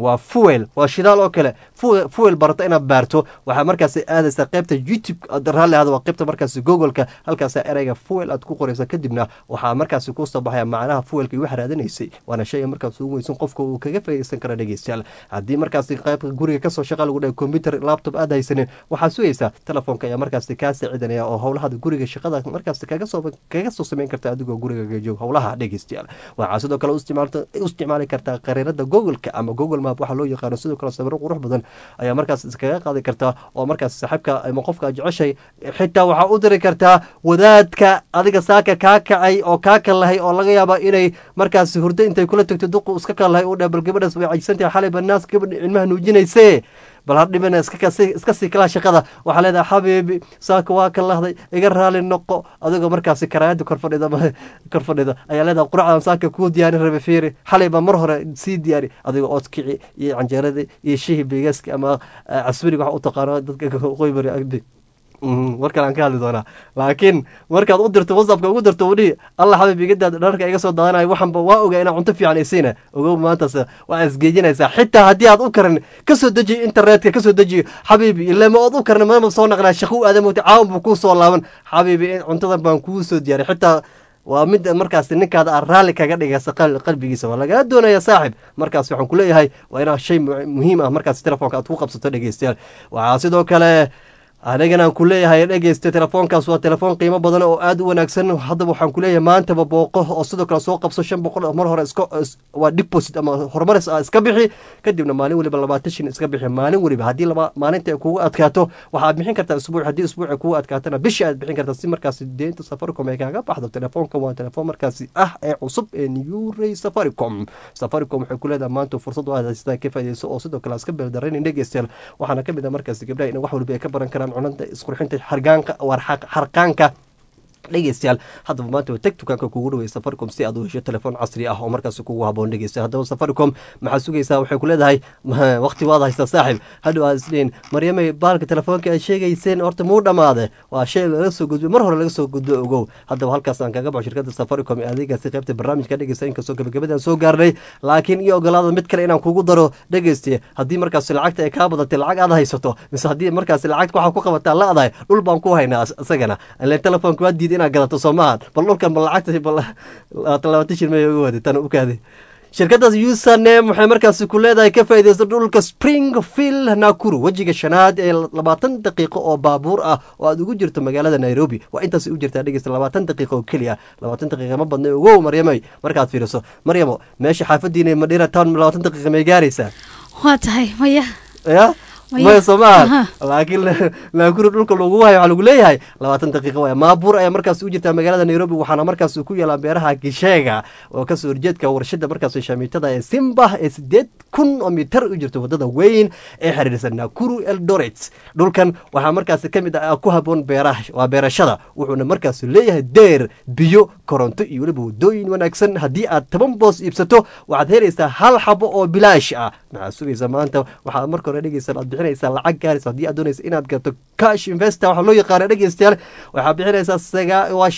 waa shidaal oo kale fuel barata inaad baarto waxaa markaas aadaysa qaybta YouTube raalli ahada waa qaybta markaas Google-ka halkaas ereyga fuel aad ku qoraysa kadibna waxaa markaas ku soo baxaya macnaha fuelka wax raadinaysay waana shay markaas ugu weyn qofka uu kaga faa'iideysan karo dhageystayaal haddii markaas qaybta guriga ka soo shaqo lagu dhahay computer laptop aad haysanin waxaa sugaysa telefoonka ayaa markaas ka saacidanaya oo howlaha guriga shaqada markaas kaga soo sameyn karta adigoo guriga jooga howlaha dhageystayaal waxaa sidoo kale u isticmaali kartaa qariirada Google-ka ama Google waxa loo yaqaan sidoo kale sawir qurux badan ayaa markaas iskaga qaadi kartaa oo markaas saaxiibka ama qofka jeceshay xitaa waxa u diri kartaa wadaadka adiga saaka ka kacay oo ka kalahay oo laga yaabo inay markaas hurdo intay kula tagto duq iska kalahay oo dhabal gabadhaas way cajisantahay xalay banaas gabadh ilmaha nuujinaysay bal har dhibana iska sii kala shaqada waxa leedahay xabiibi saaka waa ka lahday iga raali noqo adiga markaas karaayada korfadhida ayaa leedahay quraacdan saaka ku diyaarin rabe fiiri xalay ba mar hore sii diyaari adiga oodkici iyo canjeerada iyo shihi bigaska ama casbiriga waxa u taqaano dadka qoybari agdi markaan aan ka hadli doonaa laakiin markaad u dirto WhatsApp-ka ugu dirto wadii Allah xabiib iga daad dharka iga soo daadanayo waxanba waa ogaa inaan cunto fiican aysiina ogow maanta waa isgeejinaysaa xitaa haddii aad u karin ka soo deji internetka ka soo deji xabiibi ilaa ma u karin ma soo naqnaa shaqo aadamo caawin buu ku soo laaban xabiibi cuntadan baan kuu soo diyaariyay xitaa waa mid markaas ninkaada aan raalli kaga dhigaysa qalbigiisa waa lagaa doonaya saaxib markaas waxaan ku leeyahay waa inaa shay muhiim ah markaas telefoonka aad ku qabsato dhageystayaal waxaa sidoo kale anigana aan ku leeyahay dhageysta telefoonkaas waa telefoon qiimo badan oo aad u wanaagsan haddaba waxaan ku leeyahay maantaba booqo oo sidoo kale soo qabso 500 mar hore waa deposit ama horumaris iska bixi kadibna maalin waliba 20 iska bixi maalin waliba haddii maalinta ay kugu adkaato waxaad bixin kartaa usbuuc haddii usbuuc ay kugu adkaatana bishii aad bixin kartaa si markaas deynta Safaricom ay kaaga baxdo telefoonka waa telefoon markaas ee cusub ee New Ray Safaricom waxay ku leedahay maanta fursad oo aad haystaa ka faa'iideyso oo sidoo kale iska beeldareen dhageystayaal waxaana ka mid ah markaas gabdhaha in wax walba ay ka baran karaan cunanta isqurxinta harqaanka dhegeystayaal haddaba maanta waa tag dukaanka kugu dhaweey Safaricom si aad u hesho telefoon casri ah oo markaas kugu haboon dhegeysta haddaba Safaricom maxaa sugaysaa waxay ku leedahay waqti waad haysta saaxiib hadhow aad isleen Maryamay baalka telefoonka ay sheegayseen horta muu dhamaade waa shay laga soo gudbay mar hore laga soo gudbo ogow haddaba halkaas aan kaga baxo shirkadda Safaricom ee adeega si qaybta barnaamijka dhegeysta inkastoo gabagabadaan soo gaarnay laakiin iyo ogolaada mid kale inaan kugu daro dhegeysta haddii markaas lacagta ay ka badatay lacag aad haysato mise haddii markaas lacagta waxa ku qabataa laadahay dhul baan ku haynaa isagana ilaa telefoonka waa diiday inaad gadato Soomaad bal dhulkan bal lacagta bal 20 may ugu wadi tan u kaadi shirkadda username waxay markaas ku leedahay ka faa'iideyso dhulka Springfield Nakuru wajiga shanaad ee 20 daqiiqo oo baabuur ah oo aad ugu jirto magaalada Nairobi waa intaas u jirtaa dhageysta 20 daqiiqo oo kaliya 20 daqiiqo ma badna ugu Maryamay markaad fiiriso Maryamo meesha xaafadiina Madina Town 20 daqiiqo may gaaraysaa waa tahay maya ما يسمعها لكن Nakuru dhulka lagu waayo waxa lagu leeyahay 20 daqiiqo waa maabuur ay markaas u jirtaa magaalada Nairobi waxaana markaas ku yeelan beeraha Gisheega oo ka soo horjeedka warshada markaas shaamiitada ee Simba ee 8,000 oo mitir u jirto wadada weyn ee xiriirsan Nakuru Eldoret dhulkan waxa markaas kamid ah ku haboon beeraha waa beerashada wuxuuna markaas leeyahay deer biyo koronto iyo waliba wadooyin wanaagsan haddii aad 10 boos iibsato waxaad helaysaa hal xabo oo bilaash ah maxaa sugaysaa maanta waxaa marka hore dhigaysaa bixinaysaa lacag gaaraysa haddii aad doonaysa inaad gato cash investor waxa loo yaqaan dhageystayaal waxa bixinaysaa waa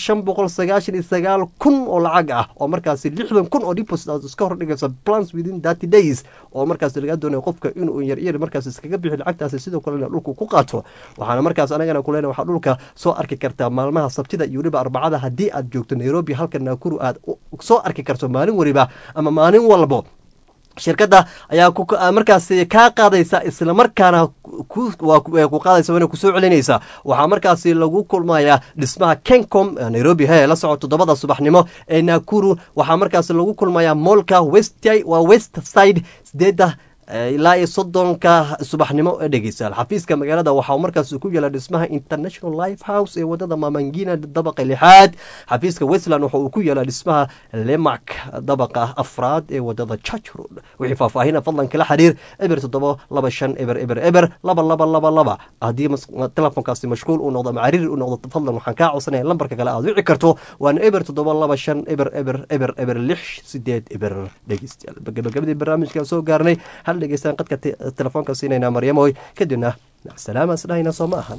599,000 oo lacag ah oo markaas 60,000 oo deposit aad iska hor dhigaysa plans within 30 days oo markaas laga doonayo qofka inuu yar markaas iskaga bixi lacagtaas sidoo kale dhulku ku qaato waxaana markaas anagana ku leenahay waxa dhulka soo arki kartaa maalmaha Sabtida iyo waliba Arbacada haddii aad joogto Nairobi halka Nakuru aad soo arki karto maalin waliba ama maalin walba shirkadda ayaa markaasi kaa qaadaysa isla markaana ku qaadaysa wana kusoo celinaysa waxaa markaasi lagu kulmayaa dhismaha Kencom Nairobi la socoto 7 subaxnimo ee Nakuru waxaa markaasi lagu kulmayaa moolka West Side 8 ilaa 30 subaxnimo ee dhegeystayaal xafiiska magaalada waxa uu markaas ku yaala dhismaha International Life House ee wadada Mamangina dabaqa 6 xafiiska Westland waxa uu ku yaala dhismaha Lemak dabaqa 4 ee wadada Church Road wixii faahfaahin fadlan kala xiriir 0725 hadii telefonkaasi mashquul uu noqdo macariir uu noqdo fadlan waxaan ka codsanayaa lambarka kale aad wici karto waan 0725 dhegeystayaal gabagabadii barnaamijka soo gaarnay dhegeysan qadka telefoonka siinayna Maryamoy kadibna salaam asdayna soo ma ahan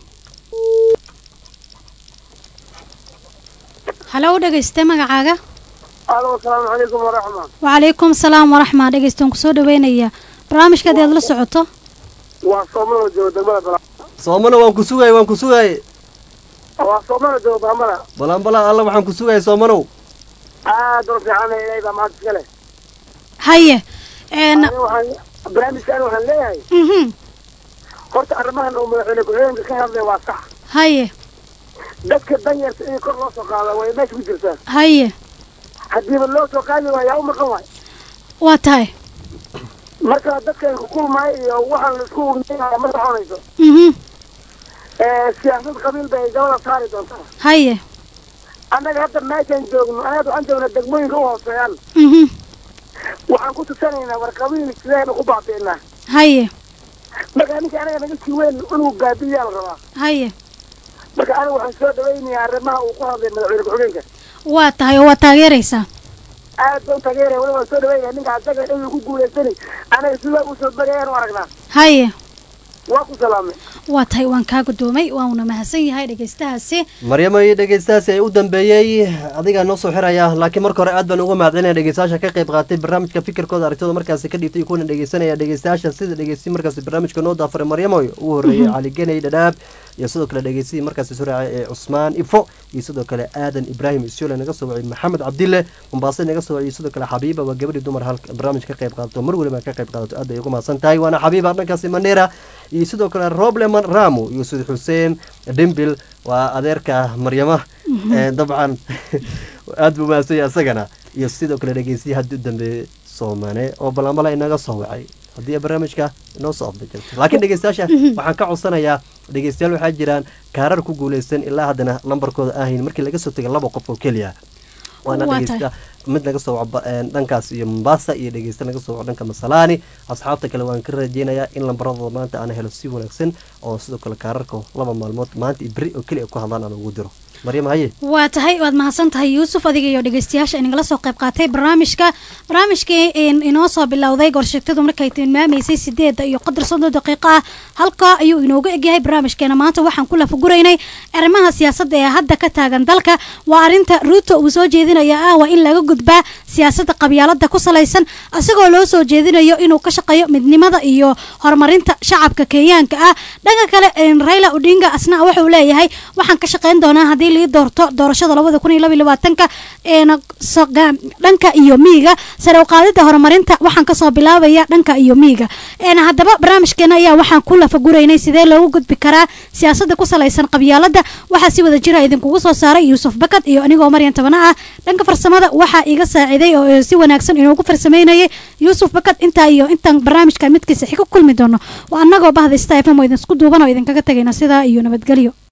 halo dhegeysta magacaaga assalaamu calaykum waraxma wa calaykum salaam waraxma dhegeystoon ku soo dhaweynaya barnaamijka aad la socoto waa Soomaaliya joogdamada Soomaaliya waan ku sugay waa Soomaaliya joogdamada balan alla waxaan ku sugay Soomaaliya aad u fiican ilaahay baa mahad iskale haye barnaamijkan waxaan leeyahay horta arrimahan uu madaxweyne ku-xigeenka ka hadlay waa sax haye dadka danyarta in kor loo soo qaado way meesha ku jirtaa haye haddiiba loo soo qaadi waayaa u maqan waay waa tahay marka dadkan ku kulmaayo iyo waxaan la isku ugnaya ma soconayso siyaasad qabiil bay gabada saari doontaa haye annaga hadda meeshaan joogno anaad waxaan joognaa degmooyinka u hooseeyaan waxaan ku tusanaynaa war qabiil sidaynu ku baabi'inaa haye marka ninka anaga naga sii weyn inuu baabi'iyaa la rabaa haye marka aniga waxaan soo dhawaynayaa arrimaha uu ku hadlay madaxweyne ku-xigeenka waa tahay oo waa taageeraysaa aad baan taageeraya wali waan soo dhawaynaya ninka asaga inuu ku guulaysani anaga sidaa u soo bagayaan u aragnaa haye waa ku salaamay waa tahay waan kaa gudoomay waana mahadsan yahay dhegeystahaasi Maryamo dhegeystahaasi ay u dambeeyay adiga noo soo xiraya laakiin marka hore aad baan uga mahadcelinaya dhegeystayaasha ka qayb qaatay barnaamijka fikirkooda aragtida markaas ka dhigtay kuwana dhegeysanaya dhegeystayaasha sida dhegeysi markaas barnaamijka noo daafaray Maryamo ugu horeeyay Ali Genay Dadaab iyo sidoo kale dhegeysi markaas suraacay ee Usmaan Ifo iyo sidoo kale Aadan Ibrahim Isyole naga soo wacay Maxamed Cabdille Mombasa naga soo wacay sidoo kale Habiba waa gabadhii dumar halka barnaamijka ka qayb qaadato mar waliba ka qayb qaadato aad ay uga mahadsan tahay waana Habiba dhankaasi Mandera iyo sidoo kale Robleman Ramu iyo Sidi Hussein Dimbil waa adeerka Maryama dabcan aad buu maasay asagana iyo sidoo kale dhegeysi hadda dambe Soomane oo balambala inaga soo wacay hadii barnaamijka inoo soo afday laakiin dhegeystayaasha waxaan ka codsanayaa dhegeystayaal waxa jiraan kaarar ku guuleysan ilaa hadana lambarkooda ahayn markii laga soo tagay 2 qof oo kaliya waana dhegeysta mid naga soo dhankaas iyo Mombasa iyo dhegeysta naga soo dhanka Masalani asxaabta kale waan ka rajeynayaa in lambaradooda maanta aan helo si wanaagsan oo sidoo kale kaararka 2 maalmood maanta ibri oo kaliya ku hadlaan aan ugu diro Maryam haye waa tahay waad mahadsan tahay Yuusuf adiga iyo dhageystayaasha inagala soo qayb qaatay barnaamijkii inoo soo bilowday gorshagtadu markay tilmaamaysay 8 iyo qadar 30 daqiiqo halka ayuu inooga egyahay barnaamijkeena maanta waxaan ku lafaguraynay arrimaha siyaasadda ee hadda ka taagan dalka waa arinta Ruto uu soo jeedinaya waa in laga gudbaa siyaasadda qabyaaladda ku salaysan asagoo loo soo jeedinayo inuu ka shaqeeyo midnimada iyo horumarinta shacabka Kenyaanka dhanka kale Raila Odinga asna wuxuu leeyahay waxaan ka shaqeyn doonaa hadii la doorto doorashada 2022 dhanka iyo miiga sare u qaadida horumarinta waxaan ka soo bilaabaya dhanka iyo miiga hadaba barnaamijkeena ayaa waxaan ku lafaguraynay sidee loogu gudbi karaa siyaasadda ku salaysan qabyaaladda waxa si wada jira idinkugu soo saaray Yuusuf Bakad iyo anigoo Maryam Tabana dhanka farsamada waxa iga saaciday oo si wanaagsan inuu ku farsameynayay Yuusuf Bakad intaan barnaamijka midkiisa xiga kulmi doono waa anagoo bahda Stefan oo idin isku duuban oo idin kaga tagayna sida iyo nabadgelyo